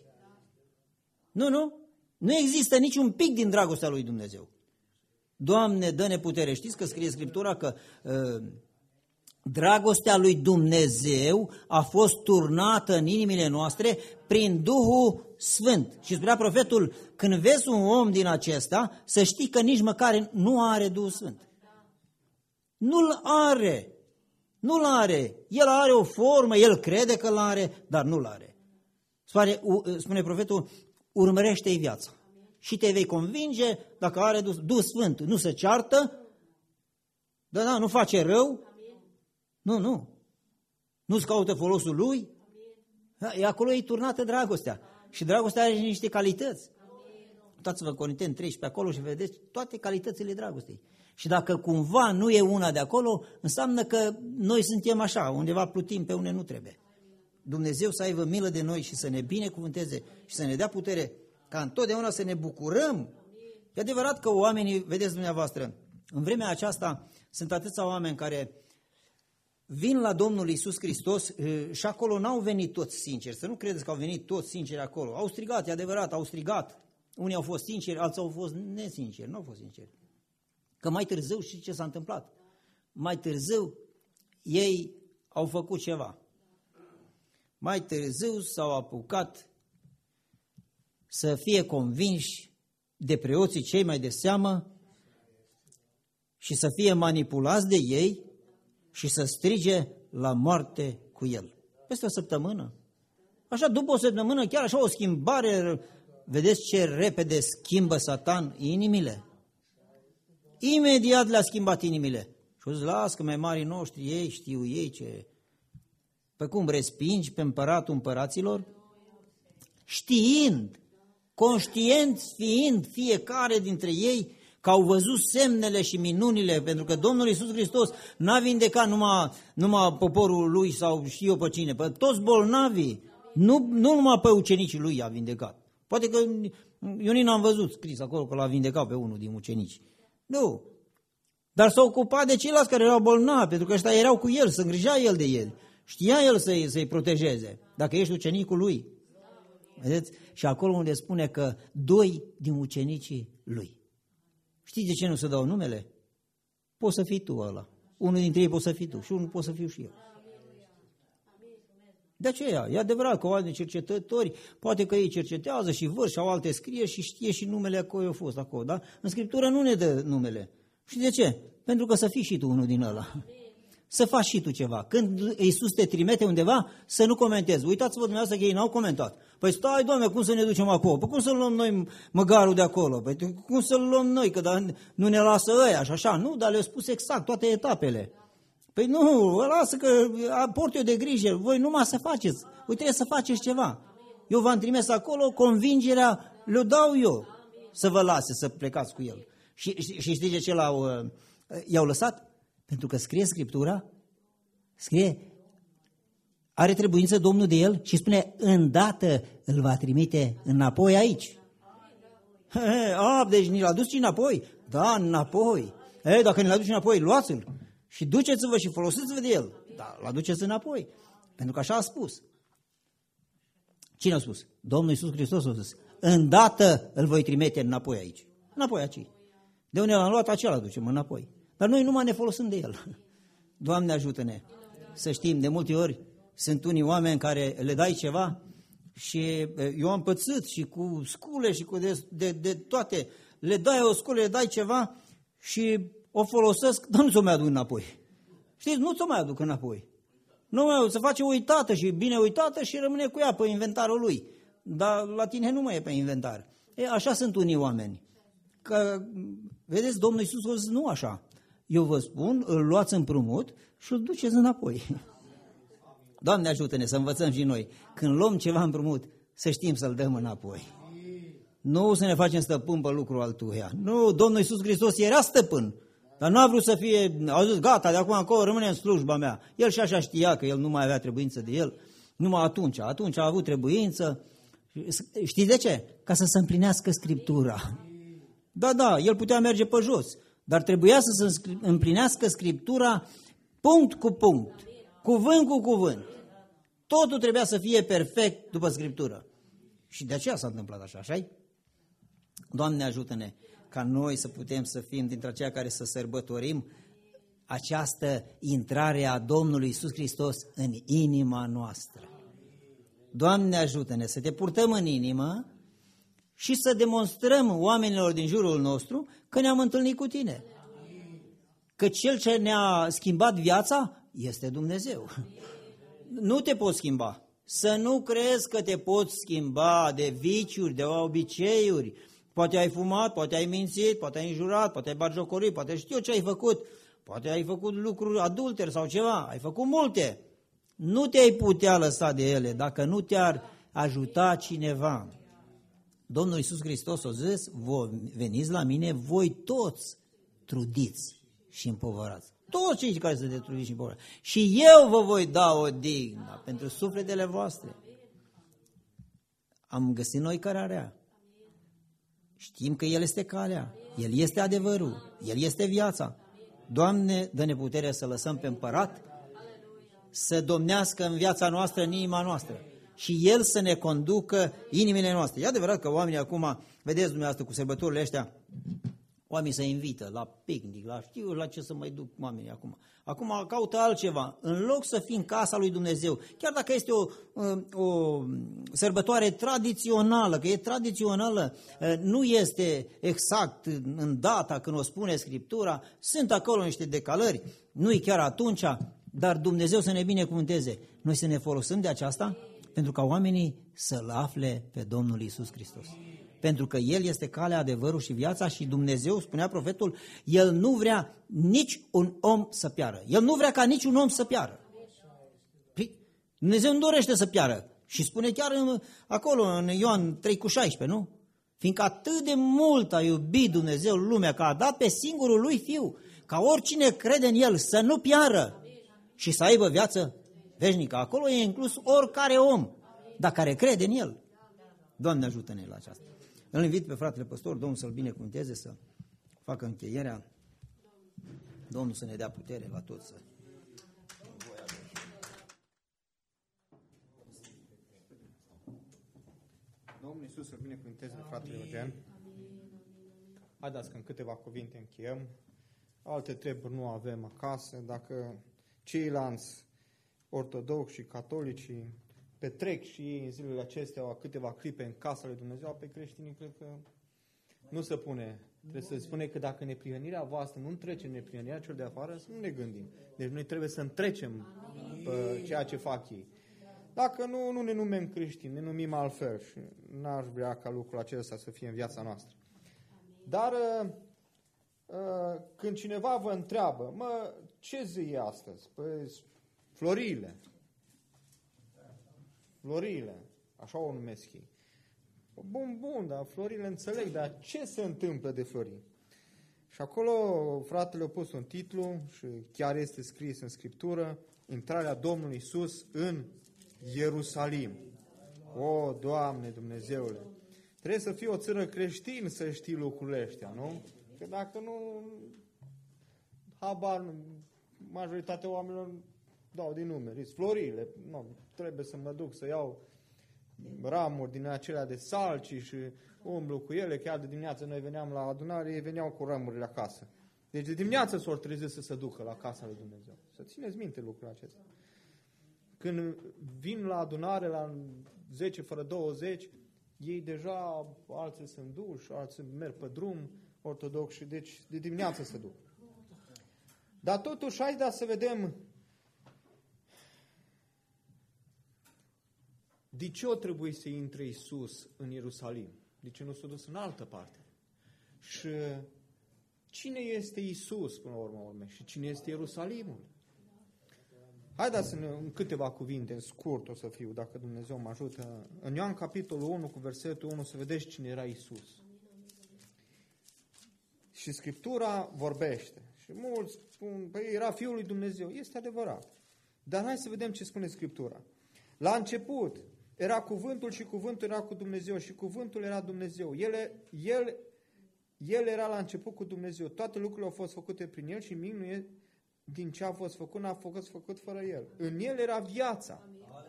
Nu există niciun pic din dragostea lui Dumnezeu. Doamne, dă-ne putere. Știți că scrie Scriptura că dragostea lui Dumnezeu a fost turnată în inimile noastre prin Duhul Sfânt. Și spunea profetul, când vezi un om din acesta, să știi că nici măcar nu are Duhul Sfânt. Nu-l are. Nu-l are. El are o formă, el crede că l-are, dar nu-l are. Spune profetul, urmărește-i viața. Și te vei convinge dacă are Duhul Sfânt. Nu se ceartă, da, nu face rău. Nu-ți caută folosul lui. Acolo e turnată dragostea. Și dragostea are niște calități. Uitați-vă Corinteni 13 acolo și vedeți toate calitățile dragostei. Și dacă cumva nu e una de acolo, înseamnă că noi suntem așa, undeva plutim pe unde nu trebuie. Dumnezeu să aibă milă de noi și să ne binecuvânteze și să ne dea putere ca întotdeauna să ne bucurăm. E adevărat că oamenii, vedeți dumneavoastră, în vremea aceasta sunt atâția oameni care vin la Domnul Iisus Hristos și acolo n-au venit toți sinceri. Să nu credeți că au venit toți sinceri acolo. Au strigat, e adevărat, au strigat. Unii au fost sinceri, alții au fost nesinceri, nu au fost sinceri. Că mai târziu știți ce s-a întâmplat? Mai târziu ei au făcut ceva. Mai târziu s-au apucat să fie convinși de preoții cei mai de seamă și să fie manipulați de ei și să strige la moarte cu el. Peste o săptămână. Așa, după o săptămână, chiar așa o schimbare, vedeți ce repede schimbă Satan inimile? Imediat le-a schimbat inimile. Și o zis, las că mai marii noștri, ei știu ei ce... Pe cum respingi pe împăratul împăraților? Știind, conștienți fiind fiecare dintre ei că au văzut semnele și minunile, pentru că Domnul Iisus Hristos n-a vindecat numai poporul lui sau știu eu pe cine, pe toți bolnavii, nu numai pe ucenicii lui a vindecat. Poate că eu nici n-am văzut scris acolo că l-a vindecat pe unul din ucenici. Nu. Dar s-a ocupat de ceilalți care erau bolnavi, pentru că ăștia erau cu el, se îngrijea el de el. Știa el să-i protejeze, dacă ești ucenicul lui. Vedeți? Și acolo unde spune că 2 din ucenicii lui. Știți de ce nu se dau numele? Poți să fii tu ăla. Unul dintre ei poți să fii tu și unul poți să fiu și eu. De aceea, e adevărat că oameni cercetători, poate că ei cercetează și văd și au alte scrieri și știe și numele acolo a fost acolo, da? În Scriptură nu ne dă numele. Și de ce? Pentru că să fii și tu unul din ăla. Să faci și tu ceva. Când Iisus te trimite undeva, să nu comentezi. Uitați-vă dumneavoastră că ei n-au comentat. Păi stai, Doamne, cum să ne ducem acolo? Păi cum să luăm noi măgarul de acolo? Păi cum să luăm noi? Că nu ne lasă ăia și așa. Nu, dar le-au spus exact toate etapele. Păi nu, lasă că port eu de grijă. Voi numai să faceți. Voi trebuie să faceți ceva. Eu v-am trimis acolo, convingerea le dau eu să vă lase să plecați cu el. Și știți de ce i-au lăsat? Pentru că scrie Scriptura, are trebuință Domnul de el și spune, îndată îl va trimite înapoi aici. Deci ne-l aduci înapoi? Da, înapoi. Dacă ne-l aduci înapoi, luați-l și duceți-vă și folosiți-vă de el. Da, l aduceți înapoi, pentru că așa a spus. Cine a spus? Domnul Iisus Hristos a zis, îndată îl voi trimite înapoi aici. Înapoi aici. De unde l-am luat, acela ducem înapoi. Dar noi numai ne folosim de el. Doamne ajută-ne să știm, de multe ori sunt unii oameni care le dai ceva și eu am pățit și cu scule și cu de toate. Le dai o sculă, le dai ceva și o folosesc, dar nu ți-o mai aduc înapoi. Știți, nu ți-o mai aduc înapoi. Nu mai se face uitată și bine uitată și rămâne cu ea pe inventarul lui. Dar la tine nu mai e pe inventar. Așa sunt unii oameni. Că, vedeți, Domnul Iisus a zis, nu așa. Eu vă spun, îl luați împrumut și îl duceți înapoi. Doamne ajută-ne să învățăm și noi. Când luăm ceva împrumut, să știm să-l dăm înapoi. Nu să ne facem stăpân pe lucrul altuia. Nu, Domnul Iisus Hristos era stăpân. Dar nu a vrut să fie, a zis, gata, de acum încolo rămâne în slujba mea. El și așa știa că el nu mai avea trebuință de el. Numai atunci a avut trebuință. Știți de ce? Ca să se împlinească Scriptura. Da, el putea merge pe jos, dar trebuia să se împlinească Scriptura punct cu punct, cuvânt cu cuvânt. Totul trebuia să fie perfect după Scriptură. Și de aceea s-a întâmplat așa, așa-i? Doamne ajută-ne ca noi să putem să fim dintre aceia care să sărbătorim această intrare a Domnului Iisus Hristos în inima noastră. Doamne ajută-ne să te purtăm în inimă și să demonstrăm oamenilor din jurul nostru că ne-am întâlnit cu tine. Că cel ce ne-a schimbat viața este Dumnezeu. Nu te poți schimba. Să nu crezi că te poți schimba de viciuri, de obiceiuri. Poate ai fumat, poate ai mințit, poate ai înjurat, poate ai batjocorit, poate știu ce ai făcut. Poate ai făcut lucruri adultere sau ceva. Ai făcut multe. Nu te-ai putea lăsa de ele dacă nu te-ar ajuta cineva. Domnul Iisus Hristos a zis, veniți la mine voi toți trudiți și împovărați. Toți cei care sunteți trudiți și împovărați. Și eu vă voi da o dignă pentru sufletele voastre. Am găsit noi cărarea. Știm că El este calea, El este adevărul, El este viața. Doamne, dă-ne putere să lăsăm pe împărat să domnească în viața noastră, în inima noastră. Și El să ne conducă inimile noastre. E adevărat că oamenii acum, vedeți dumneavoastră cu sărbătorile astea, oamenii se invită la picnic, la știu la ce să mai duc oamenii acum. Acum caută altceva. În loc să fii în casa lui Dumnezeu, chiar dacă este o sărbătoare tradițională, că e tradițională, nu este exact în data când o spune Scriptura, sunt acolo niște decalări, nu e chiar atunci, dar Dumnezeu să ne binecuvânteze. Noi să ne folosim de aceasta pentru ca oamenii să-L afle pe Domnul Iisus Hristos. Pentru că El este calea, adevărul și viața și Dumnezeu, spunea profetul, El nu vrea nici un om să piară. El nu vrea ca niciun om să piară. Dumnezeu nu dorește să piară. Și spune chiar acolo, în Ioan 3,16, nu? Fiindcă atât de mult a iubit Dumnezeu lumea, că a dat pe singurul Lui Fiu, ca oricine crede în El să nu piară și să aibă viață veșnică. Acolo e inclus oricare om, dar care crede în El. Doamne ajută-ne la aceasta. Îl invit pe fratele păstor, Domnul să-l binecuvânteze, să facă încheierea. Domnul să ne dea putere la toți să... Domnul Iisus să-l binecuvânteze pe fratele Eugen. Haideți că în câteva cuvinte încheiem. Alte treburi nu avem acasă. Dacă ceilalți ortodoxi și catolicii petrec și ei în zilele acestea câteva clipe în casa lui Dumnezeu, pe creștinii cred că nu se pune. Trebuie să spune că dacă neprihănirea voastră nu trece în neprihănirea celor de afară, să nu ne gândim. Deci noi trebuie să întrecem pe ceea ce fac ei. Dacă nu ne numim creștini, ne numim altfel și n-aș vrea ca lucrul acesta să fie în viața noastră. Dar când cineva vă întreabă, ce zi e astăzi? Păi Florile. Florile, așa o numesc ei. Bun, dar florile înțeleg, dar ce se întâmplă de florii? Și acolo fratele a pus un titlu și chiar este scris în Scriptură, intrarea Domnului Iisus în Ierusalim. O, Doamne Dumnezeule! Trebuie să fii o țară creștin să știi lucrurile astea, nu? Că dacă nu, majoritatea oamenilor dau din numeri. Florile, nu, trebuie să mă duc să iau ramuri din acelea de salci și umblu cu ele. Chiar de dimineață noi veneam la adunare, ei veneau cu ramurile acasă. Deci de dimineață s-or trezi să se ducă la casa lui Dumnezeu. Să țineți minte lucrul acesta. Când vin la adunare la 10 fără 20, ei deja, alții sunt duși, alții merg pe drum, ortodox, și deci de dimineață se duc. Dar totuși, hai să vedem de ce o trebuie să intre Iisus în Ierusalim? De ce nu s-a dus în altă parte? Și cine este Iisus, până la urmă, și cine este Ierusalimul? Haideți să în câteva cuvinte, în scurt o să fiu, dacă Dumnezeu mă ajută. În Ioan capitolul 1, cu versetul 1, să vedeți cine era Iisus. Și Scriptura vorbește. Și mulți spun, păi era Fiul lui Dumnezeu. Este adevărat. Dar hai să vedem ce spune Scriptura. La început era cuvântul și cuvântul era cu Dumnezeu și cuvântul era Dumnezeu. El era la început cu Dumnezeu. Toate lucrurile au fost făcute prin El și nimic nu e din ce a fost făcut, n-a fost făcut fără El. În El era viața.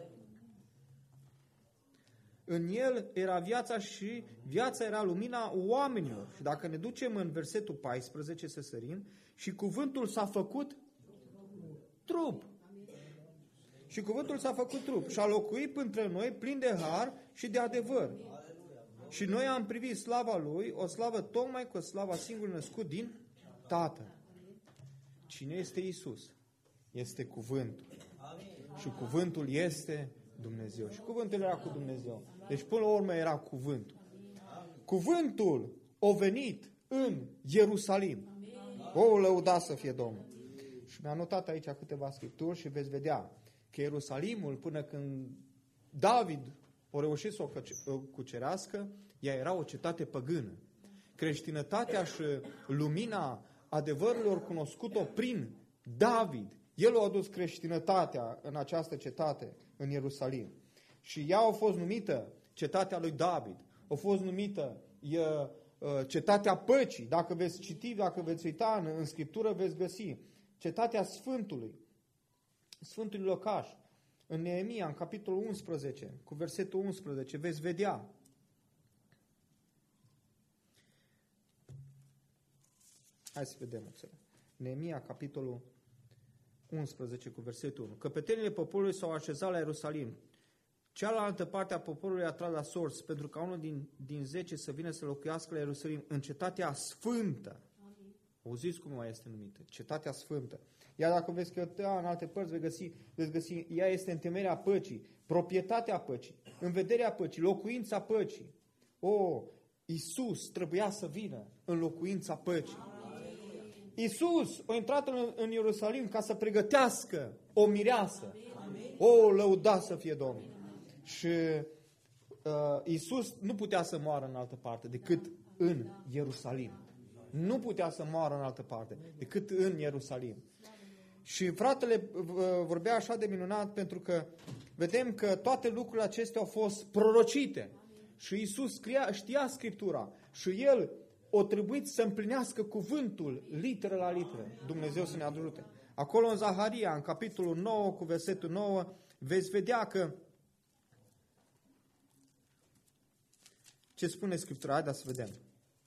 În El era viața și viața era lumina oamenilor. Și dacă ne ducem în versetul 14, să sărim, și cuvântul s-a făcut trup. Și cuvântul s-a făcut trup și a locuit între noi plin de har și de adevăr. Și noi am privit slava Lui, o slavă tocmai cu slava singur născut din Tatăl. Cine este Iisus? Este cuvântul. Și cuvântul este Dumnezeu. Și cuvântul era cu Dumnezeu. Deci până la urmă era cuvântul. Cuvântul a venit în Ierusalim. O, lăuda să fie Domnul. Și mi-am notat aici câteva scripturi și veți vedea că Ierusalimul, până când David a reușit să o cucerească, ea era o cetate păgână. Creștinătatea și lumina adevărurilor cunoscut-o prin David. El a adus creștinătatea în această cetate, în Ierusalim. Și ea a fost numită cetatea lui David. A fost numită cetatea păcii. Dacă veți citi, dacă veți uita în Scriptură, veți găsi cetatea Sfântului. Sfântului locaș. În Neemia, în capitolul 11, cu versetul 11, veți vedea. Hai să vedem. Neemia, capitolul 11, cu versetul 1. Căpetenile poporului s-au așezat la Ierusalim. Cealaltă parte a poporului a tras la sorți, pentru ca unul din 10 să vină să locuiască la Ierusalim, în cetatea sfântă. Auziți cum mai este numită? Cetatea sfântă. Iar dacă veți căuta în alte părți, veți găsi, ea este întemeierea păcii, proprietatea păcii, în vederea păcii, locuința păcii. Iisus trebuia să vină în locuința păcii. Iisus a intrat în Ierusalim ca să pregătească o mireasă. Lăuda să fie Domnul. Și Iisus nu putea să moară în altă parte decât în Ierusalim. Nu putea să moară în altă parte decât în Ierusalim. Și fratele vorbea așa de minunat pentru că vedem că toate lucrurile acestea au fost prorocite. Și Iisus știa Scriptura și El o trebuit să împlinească cuvântul literă la literă. Dumnezeu să ne ajute. Acolo în Zaharia, în capitolul 9, cu versetul 9, veți vedea că ce spune Scriptura. Haideți să vedem.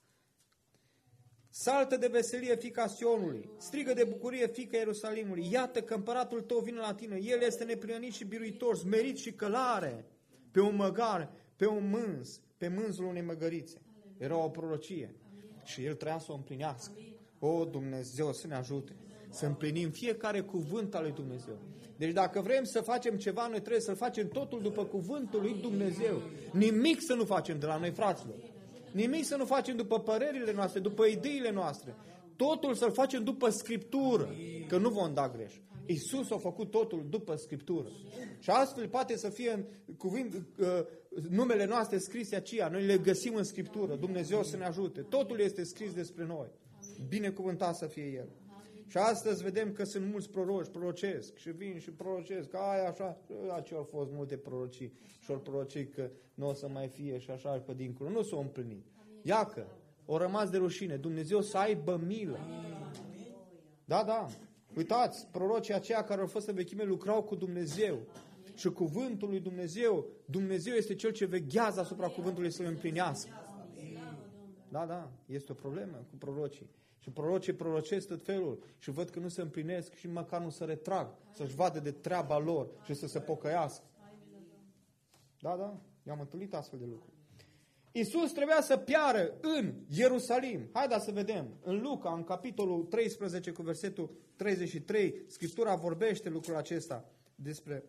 Saltă de veselie, fiica Sionului, strigă de bucurie, fiica Ierusalimului, iată că împăratul tău vine la tine, el este neprihănit și biruitor, smerit și călare, pe un măgar, pe un mânz, pe mânzul unei măgărițe. Era o prorocie și el trebuia să o împlinească. Dumnezeu să ne ajute să împlinim fiecare cuvânt al lui Dumnezeu. Deci dacă vrem să facem ceva, noi trebuie să-l facem totul după cuvântul lui Dumnezeu. Nimic să nu facem de la noi, fraților. Nimic să nu facem după părerile noastre, după ideile noastre. Totul să-l facem după Scriptură, că nu vom da greș. Iisus a făcut totul după Scriptură. Și astfel poate să fie numele noastre scrise aceea. Noi le găsim în Scriptură. Dumnezeu să ne ajute. Totul este scris despre noi. Binecuvântat să fie El. Și astăzi vedem că sunt mulți proroci, prorocesc și vin și prorocesc, așa, ce au fost multe prorocii și au prorocii că nu o să mai fie și așa pe dincolo. Nu s-au împlinit. Iacă, au rămas de rușine. Dumnezeu să aibă milă. Da. Uitați, prorocii aceia care au fost în vechime lucrau cu Dumnezeu Și cuvântul lui Dumnezeu, Dumnezeu este Cel ce veghează asupra cuvântului să-l împlinească. Da, este o problemă cu prorocii. Și prorocii prorocesc tot felul și văd că nu se împlinesc și măcar nu se retrag, să-și vadă de treaba lor și să se pocăiască. Da, i-am întâlnit astfel de lucruri. Iisus trebuia să piară în Ierusalim. Haideți să vedem. În Luca, în capitolul 13, cu versetul 33, Scriptura vorbește lucrul acesta despre...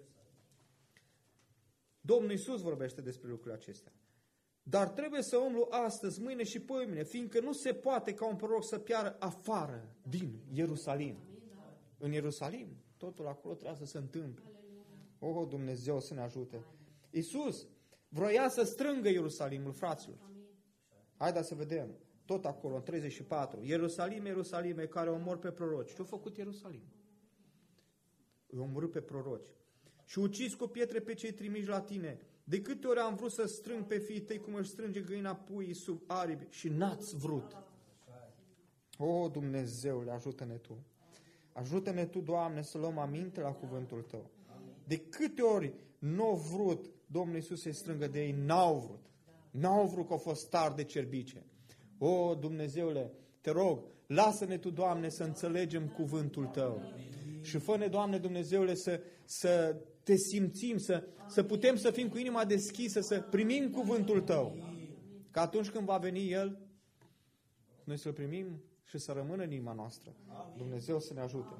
Domnul Iisus vorbește despre lucrul acestea. Dar trebuie să umblu astăzi, mâine și poimine, fiindcă nu se poate ca un proroc să piară afară din Ierusalim. În Ierusalim, totul acolo trebuie să se întâmple. Dumnezeu să ne ajute. Iisus vroia să strângă Ierusalimul, fraților. Haideți să vedem. Tot acolo, în 34. Ierusalim, Ierusalime, care omor pe proroci. Ce-a făcut Ierusalim? Îi omorât pe proroci. Și ucis cu pietre pe cei trimiși la tine. De câte ori am vrut să strâng pe fiii tăi cum își strânge găina puii sub aripi și n-ați vrut. Dumnezeule, ajută-ne Tu. Ajută-ne Tu, Doamne, să luăm aminte la cuvântul Tău. De câte ori n-au vrut Domnul Iisus să-i strângă de ei, n-au vrut. N-au vrut că au fost tari de cerbice. Dumnezeule, te rog, lasă-ne Tu, Doamne, să înțelegem cuvântul Tău. Și fă-ne, Doamne Dumnezeule, să te simțim, să putem să fim cu inima deschisă, să primim cuvântul Tău. Că atunci când va veni El, noi să-L primim și să rămână în inima noastră. Dumnezeu să ne ajute.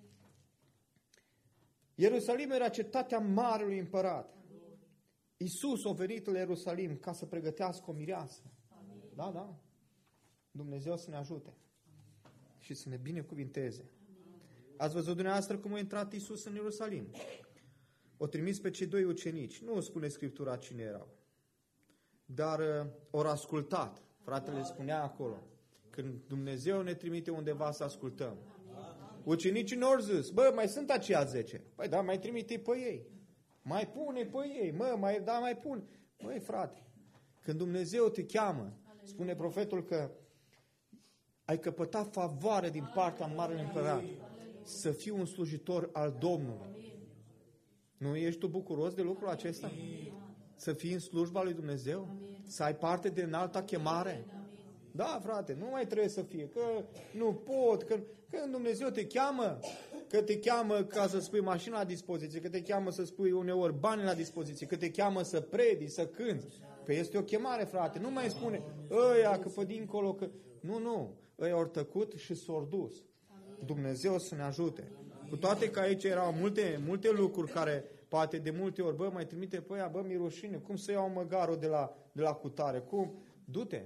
Ierusalim era cetatea marelui împărat. Iisus a venit la Ierusalim ca să pregătească o mireasă. Da. Dumnezeu să ne ajute și să ne binecuvinteze. Ați văzut dumneavoastră cum a intrat Iisus în Ierusalim? O trimis pe cei 2 ucenici. Nu spune Scriptura cine erau. Dar ori ascultat. Fratele spunea acolo. Când Dumnezeu ne trimite undeva să ascultăm. Ucenicii n-au zis, mai sunt aceia 10. Păi da, mai trimite pe ei. Mai pune pe ei. Mai pune. Măi, frate, când Dumnezeu te cheamă, spune profetul că ai căpătat favoare din partea Marelui Împărat să fii un slujitor al Domnului. Nu ești tu bucuros de lucrul acesta? Să fii în slujba lui Dumnezeu? Să ai parte de înalta chemare? Da, frate, nu mai trebuie să fie, că nu pot, că când Dumnezeu te cheamă, că te cheamă ca să spui mașina la dispoziție, că te cheamă să spui uneori bani la dispoziție, că te cheamă să predici, să cânți. Păi este o chemare, frate, nu mai spune, ăia, că pe dincolo, că... Nu, ăia ori tăcut și s-or dus. Dumnezeu să ne ajute. Cu toate că aici erau multe lucruri care poate de multe ori, mai trimite pe ăia, mi-e rușine, cum să iau măgarul de la cutare, cum? Du-te,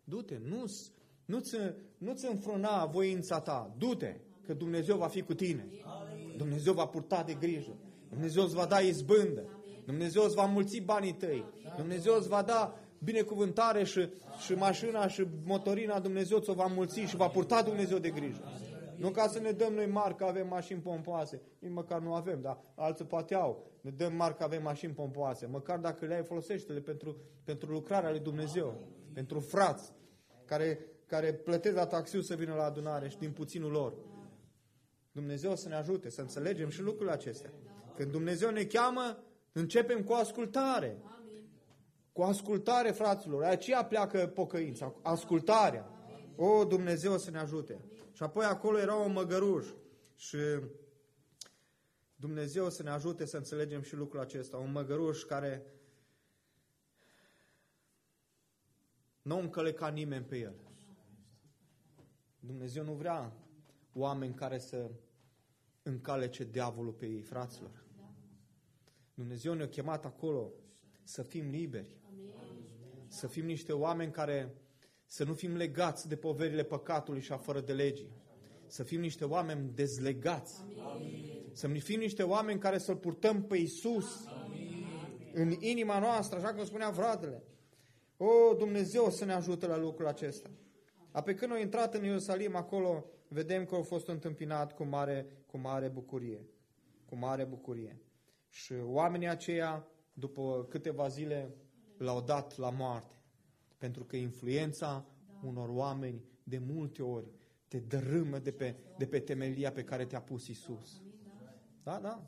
nu-ți înfrâna voința ta, du-te, că Dumnezeu va fi cu tine. Dumnezeu va purta de grijă. Dumnezeu îți va da izbândă. Dumnezeu îți va mulți banii tăi. Dumnezeu îți va da binecuvântare și mașina și motorina, Dumnezeu ți-o va mulți și va purta Dumnezeu de grijă. Nu ca să ne dăm noi mari că avem mașini pompoase. Nici măcar nu avem, dar alții poate au. Ne dăm mari că avem mașini pompoase. Măcar dacă le ai, folosește-le pentru lucrarea lui Dumnezeu. Pentru frați care plătesc la taxiul să vină la adunare și din puținul lor. Dumnezeu să ne ajute să înțelegem și lucrurile acestea. Când Dumnezeu ne cheamă, începem cu ascultare. Cu ascultare, fraților. Aceea pleacă pocăința. Ascultarea. Dumnezeu să ne ajute. Și apoi acolo era un măgăruș. Și Dumnezeu să ne ajute să înțelegem și lucrul acesta. Un măgăruș care nu încăleca nimeni pe el. Dumnezeu nu vrea oameni care să încalece diavolul pe ei, fraților. Dumnezeu ne-a chemat acolo să fim liberi. Să fim niște oameni care să nu fim legați de poverile păcatului și a fără de legii. Să fim niște oameni dezlegați. Să fim niște oameni care să-L purtăm pe Iisus în inima noastră, așa cum spunea fratele. Dumnezeu să ne ajute la lucrul acesta. Apoi când au intrat în Ierusalim, acolo vedem că au fost întâmpinat cu mare bucurie. Cu mare bucurie. Și oamenii aceia, după câteva zile, l-au dat la moarte. Pentru că influența unor oameni de multe ori te dărâmă de pe temelia pe care te-a pus Iisus. Da.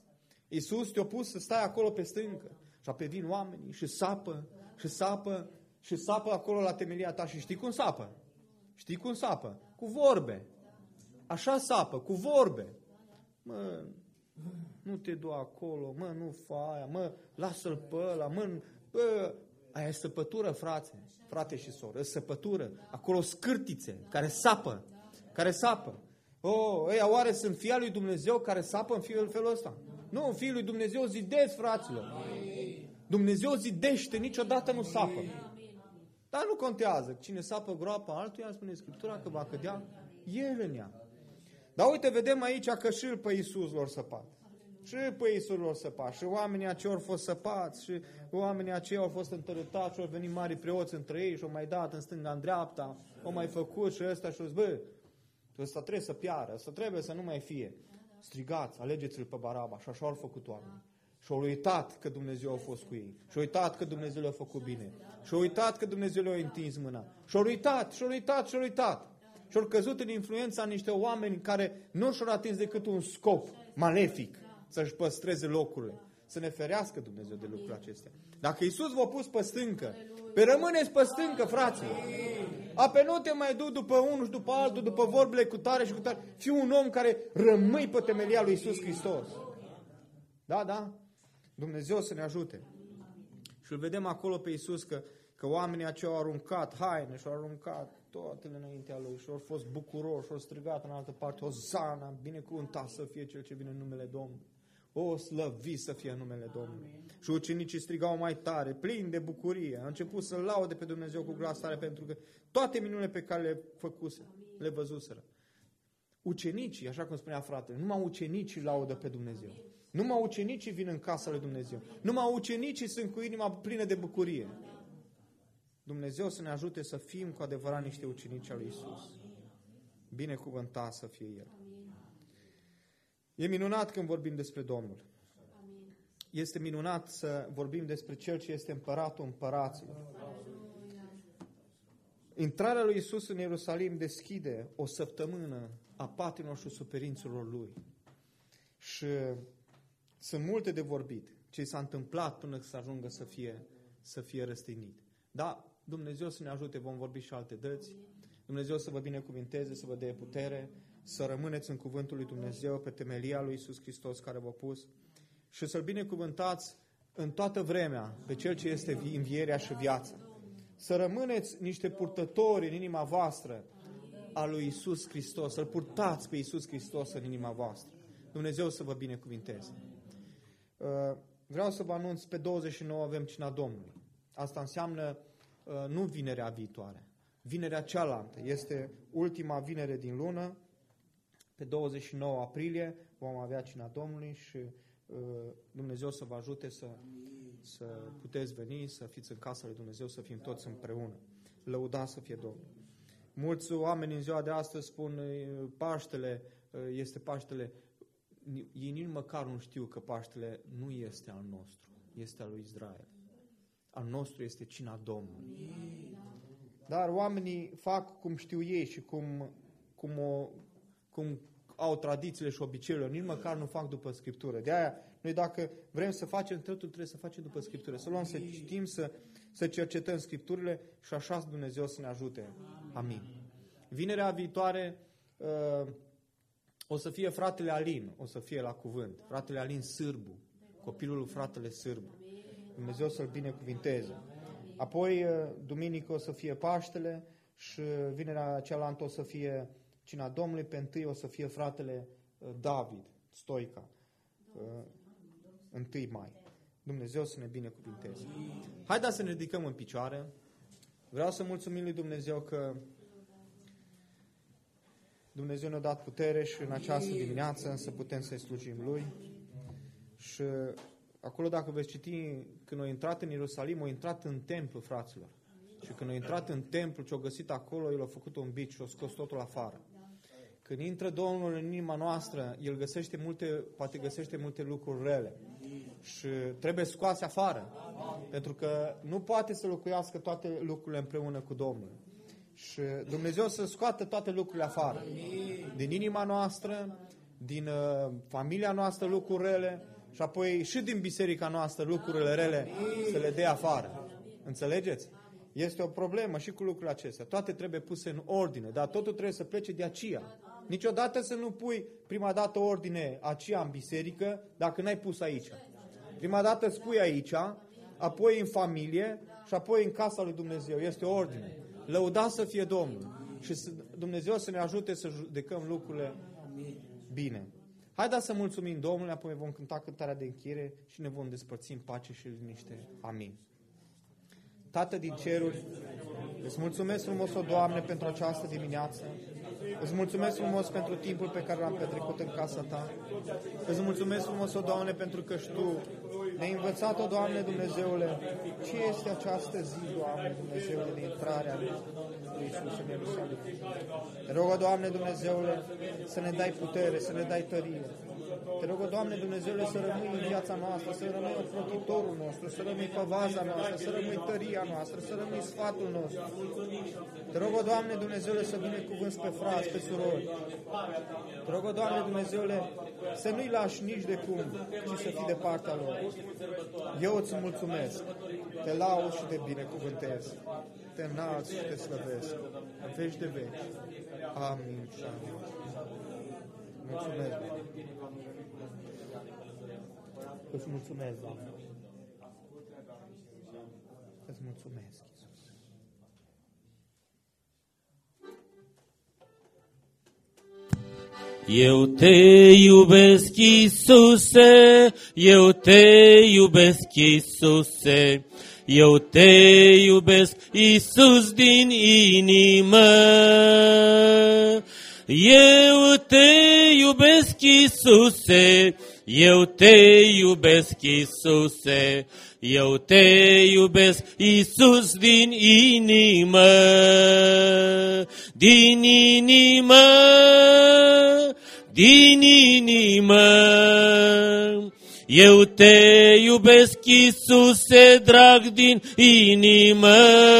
Iisus te-a pus să stai acolo pe stâncă. Și apoi vin oamenii și sapă, și sapă, și sapă acolo la temelia ta. Și știi cum sapă? Știi cum sapă? Cu vorbe. Așa sapă, cu vorbe. Mă, nu te du acolo, mă, nu fa aia, mă, lasă-l pe ăla, mă, bă, aia e săpătură, frate și soră, e săpătură. Acolo scârtițe care sapă, care sapă. Ăia oare sunt fii lui Dumnezeu care sapă în felul ăsta? Nu, fiul lui Dumnezeu zidesc, fraților. Dumnezeu zidește, niciodată nu sapă. Dar nu contează. Cine sapă groapa altuia, spune Scriptura că va cădea el în ea. Dar uite, vedem aici că și pe Iisus l-au săpat. Și pe Iisus l-au săpat. Și oamenii aceia au fost săpați. Și oamenii aceia au fost întărâtați. Și au venit mari preoți între ei. Și au mai dat în stânga, în dreapta. Au mai făcut și ăsta și au zis, bă, ăsta trebuie să piară. Ăsta trebuie să nu mai fie. Strigați, alegeți-l pe Baraba. Și așa au făcut oamenii. Și au uitat că Dumnezeu a fost cu ei. Și au uitat că Dumnezeu le-a făcut bine. Și au uitat că Dumnezeu le-a întins mâna. Și au uitat, și au uitat, și au uitat. Și au căzut în influența niște oameni care nu și-au atins decât un scop malefic, să-și păstreze locurile. Să ne ferească Dumnezeu de lucrurile acestea. Dacă Iisus v-a pus pe stâncă, pe rămâneți pe stâncă, fraților. Apoi nu te mai du după unul și după altul, după vorbele cu tare și cu tare. Fii un om care rămâi pe temelia lui Iisus Hristos. Da, da. Dumnezeu să ne ajute. Și îl vedem acolo pe Iisus că oamenii aceia au aruncat haine și au aruncat toate înaintea Lui și au fost bucuroși și au strigat în altă parte, Ozana, binecuvântat să fie Cel ce vine în numele Domnului. O, slăvit să fie în numele Domnului. Și ucenicii strigau mai tare, plini de bucurie. Au început să laude pe Dumnezeu cu glas tare pentru că toate minunile pe care le făcuse, le văzuseră. Ucenicii, așa cum spunea fratele, numai ucenicii laudă pe Dumnezeu. Numai ucenicii vin în casa lui Dumnezeu. Numai ucenicii sunt cu inima plină de bucurie. Dumnezeu să ne ajute să fim cu adevărat niște ucenici al lui Iisus. Binecuvântat să fie El. E minunat când vorbim despre Domnul. Este minunat să vorbim despre Cel ce este împăratul împăraților. Intrarea lui Iisus în Ierusalim deschide o săptămână a patimilor și suferințelor Lui. Și sunt multe de vorbit ce s-a întâmplat până să ajungă să fie răstignit. Da, Dumnezeu să ne ajute, vom vorbi și alte dăți. Dumnezeu să vă binecuvinteze, să vă dea putere, să rămâneți în cuvântul lui Dumnezeu, pe temelia lui Iisus Hristos care v-a pus și să-L binecuvântați în toată vremea pe Cel ce este învierea și viața. Să rămâneți niște purtători în inima voastră a lui Iisus Hristos, să-L purtați pe Iisus Hristos în inima voastră. Dumnezeu să vă binecuvinteze. Vreau să vă anunț, pe 29 avem Cina Domnului. Asta înseamnă nu vinerea viitoare. Vinerea cealaltă. Este ultima vinere din lună. Pe 29 aprilie vom avea Cina Domnului și Dumnezeu să vă ajute să puteți veni, să fiți în casa lui Dumnezeu, să fim toți împreună. Lăudați să fie Domnul. Mulți oameni în ziua de astăzi spun Paștele, este Paștele. Ei nici măcar nu știu că Paștele nu este al nostru, este al lui Israel. Al nostru este Cina Domnului. Dar oamenii fac cum știu ei și cum au tradițiile și obiceiurile, nici măcar nu fac după Scriptură. De aia, noi dacă vrem să facem totul, trebuie să facem după Scriptură. Să luăm, să citim, să cercetăm Scripturile și așa Dumnezeu să ne ajute. Amin. Vinerea viitoare o să fie fratele Alin, o să fie la cuvânt. Fratele Alin Sârbu, copilul lui fratele Sârbu. Dumnezeu să-l binecuvinteze. Apoi, duminică o să fie Paștele și vinerea cealaltă o să fie Cina Domnului, pe 1 o să fie fratele David Stoica, 1 mai. Dumnezeu să ne binecuvinteze. Haideți să ne ridicăm în picioare. Vreau să mulțumim lui Dumnezeu că Dumnezeu ne-a dat putere și în această dimineață să putem să-i slujim Lui. Și acolo, dacă veți citi, când a intrat în Ierusalim, a intrat în templu, fraților. Și când a intrat în templu, ce-a găsit acolo, El a făcut un bici și a scos totul afară. Când intră Domnul în inima noastră, El poate găsește multe lucruri rele. Și trebuie scoase afară. Pentru că nu poate să locuiască toate lucrurile împreună cu Domnul. Și Dumnezeu să scoată toate lucrurile afară. Din inima noastră, din familia noastră lucruri rele, și apoi și din biserica noastră lucrurile rele să le dea afară. Înțelegeți? Este o problemă și cu lucrurile acestea. Toate trebuie puse în ordine, dar totul trebuie să plece de aceea. Niciodată să nu pui prima dată ordine aceea în biserică dacă n-ai pus aici. Prima dată îți pui aici, apoi în familie și apoi în casa lui Dumnezeu. Este o ordine. Lăudați să fie Domnul. Și Dumnezeu să ne ajute să judecăm lucrurile bine. Haideți să mulțumim Domnului, apoi vom cânta cântarea de încheiere și ne vom despărți în pace și liniște. Amin. Tată din ceruri, îți mulțumesc frumos, o Doamne, pentru această dimineață. Îți mulțumesc frumos pentru timpul pe care l-am petrecut în casa Ta. Îți mulțumesc frumos, o Doamne, pentru că și Tu ne-ai învățat, o Doamne Dumnezeule, ce este această zi, Doamne Dumnezeule, de intrarea lui Iisus în Ierusalim. Te rog, o Doamne Dumnezeule, să ne dai putere, să ne dai tărie. Te rog, Doamne Dumnezeule, să rămâi în viața noastră, să rămâi ocrotitorul nostru, să rămâi păvaza noastră, să rămâi tăria noastră, să rămâi sfatul nostru. Te rog, Doamne Dumnezeule, să binecuvânți pe frați, pe surori. Te rog, Doamne Dumnezeule, să nu-i lași nici de cum, ci să fii de partea lor. Eu îți mulțumesc, te laud și te binecuvântez, te înalț și te slăvesc, în veci de veci. Amin și amin. Mulțumesc. Îți mulțumesc, Doamne. Îți mulțumesc, Iisus. Eu te iubesc, Iisuse, eu te iubesc, Iisuse, eu te iubesc, Iisus, din inimă. Eu te iubesc, Iisuse, eu te iubesc, Iisuse, eu te iubesc, Iisus, din inimă, din inimă, din inimă. Eu te iubesc, Iisuse, drag, din inimă,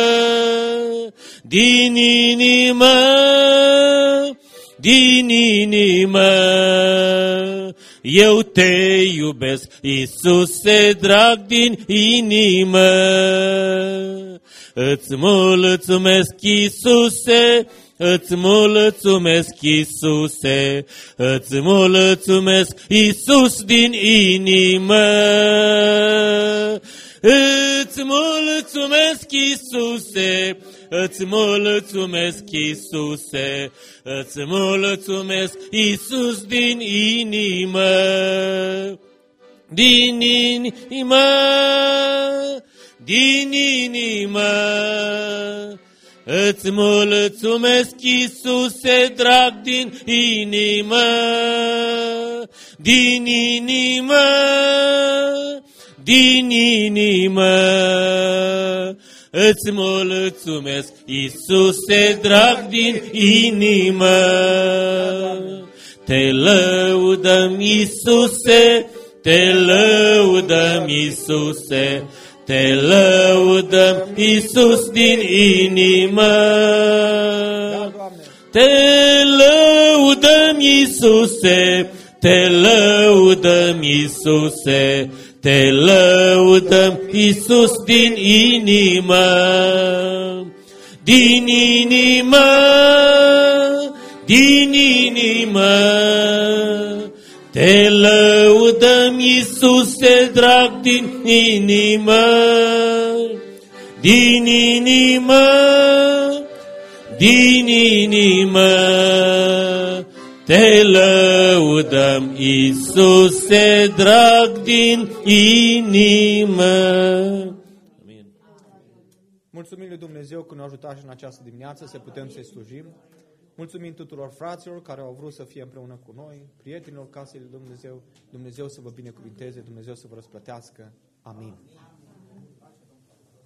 din inimă, din inimă. Eu te iubesc, Iisuse, drag, din inimă. Îți mulțumesc, Iisuse, îți mulțumesc, Iisuse, îți mulțumesc, Iisus, din inimă. Îți mulțumesc, Iisuse, îți mulțumesc, Iisuse, îți mulțumesc, Iisus, din inimă, din inimă, din inimă. Îți mulțumesc, Iisuse, drag, din inimă, din inimă, din inimă. Îți mulțumesc, Iisuse, drag, din inimă. Te lăudăm, Iisuse, te lăudăm, Iisuse, te lăudăm, Iisus, din inimă. Te lăudăm, Iisuse, te lăudăm, Iisuse, te lăudăm, Iisus, din inimă, din inimă, din inimă. Te lăudăm, Iisuse, drag, din inimă, din inimă, din inimă. Te lăudăm, Iisuse, drag, din inimă. Amin. Mulțumim lui Dumnezeu că ne-a ajutat și în această dimineață să putem să-i slujim. Mulțumim tuturor fraților care au vrut să fie împreună cu noi, prietenilor casei lui Dumnezeu. Dumnezeu să vă binecuvinteze, Dumnezeu să vă răsplătească. Amin.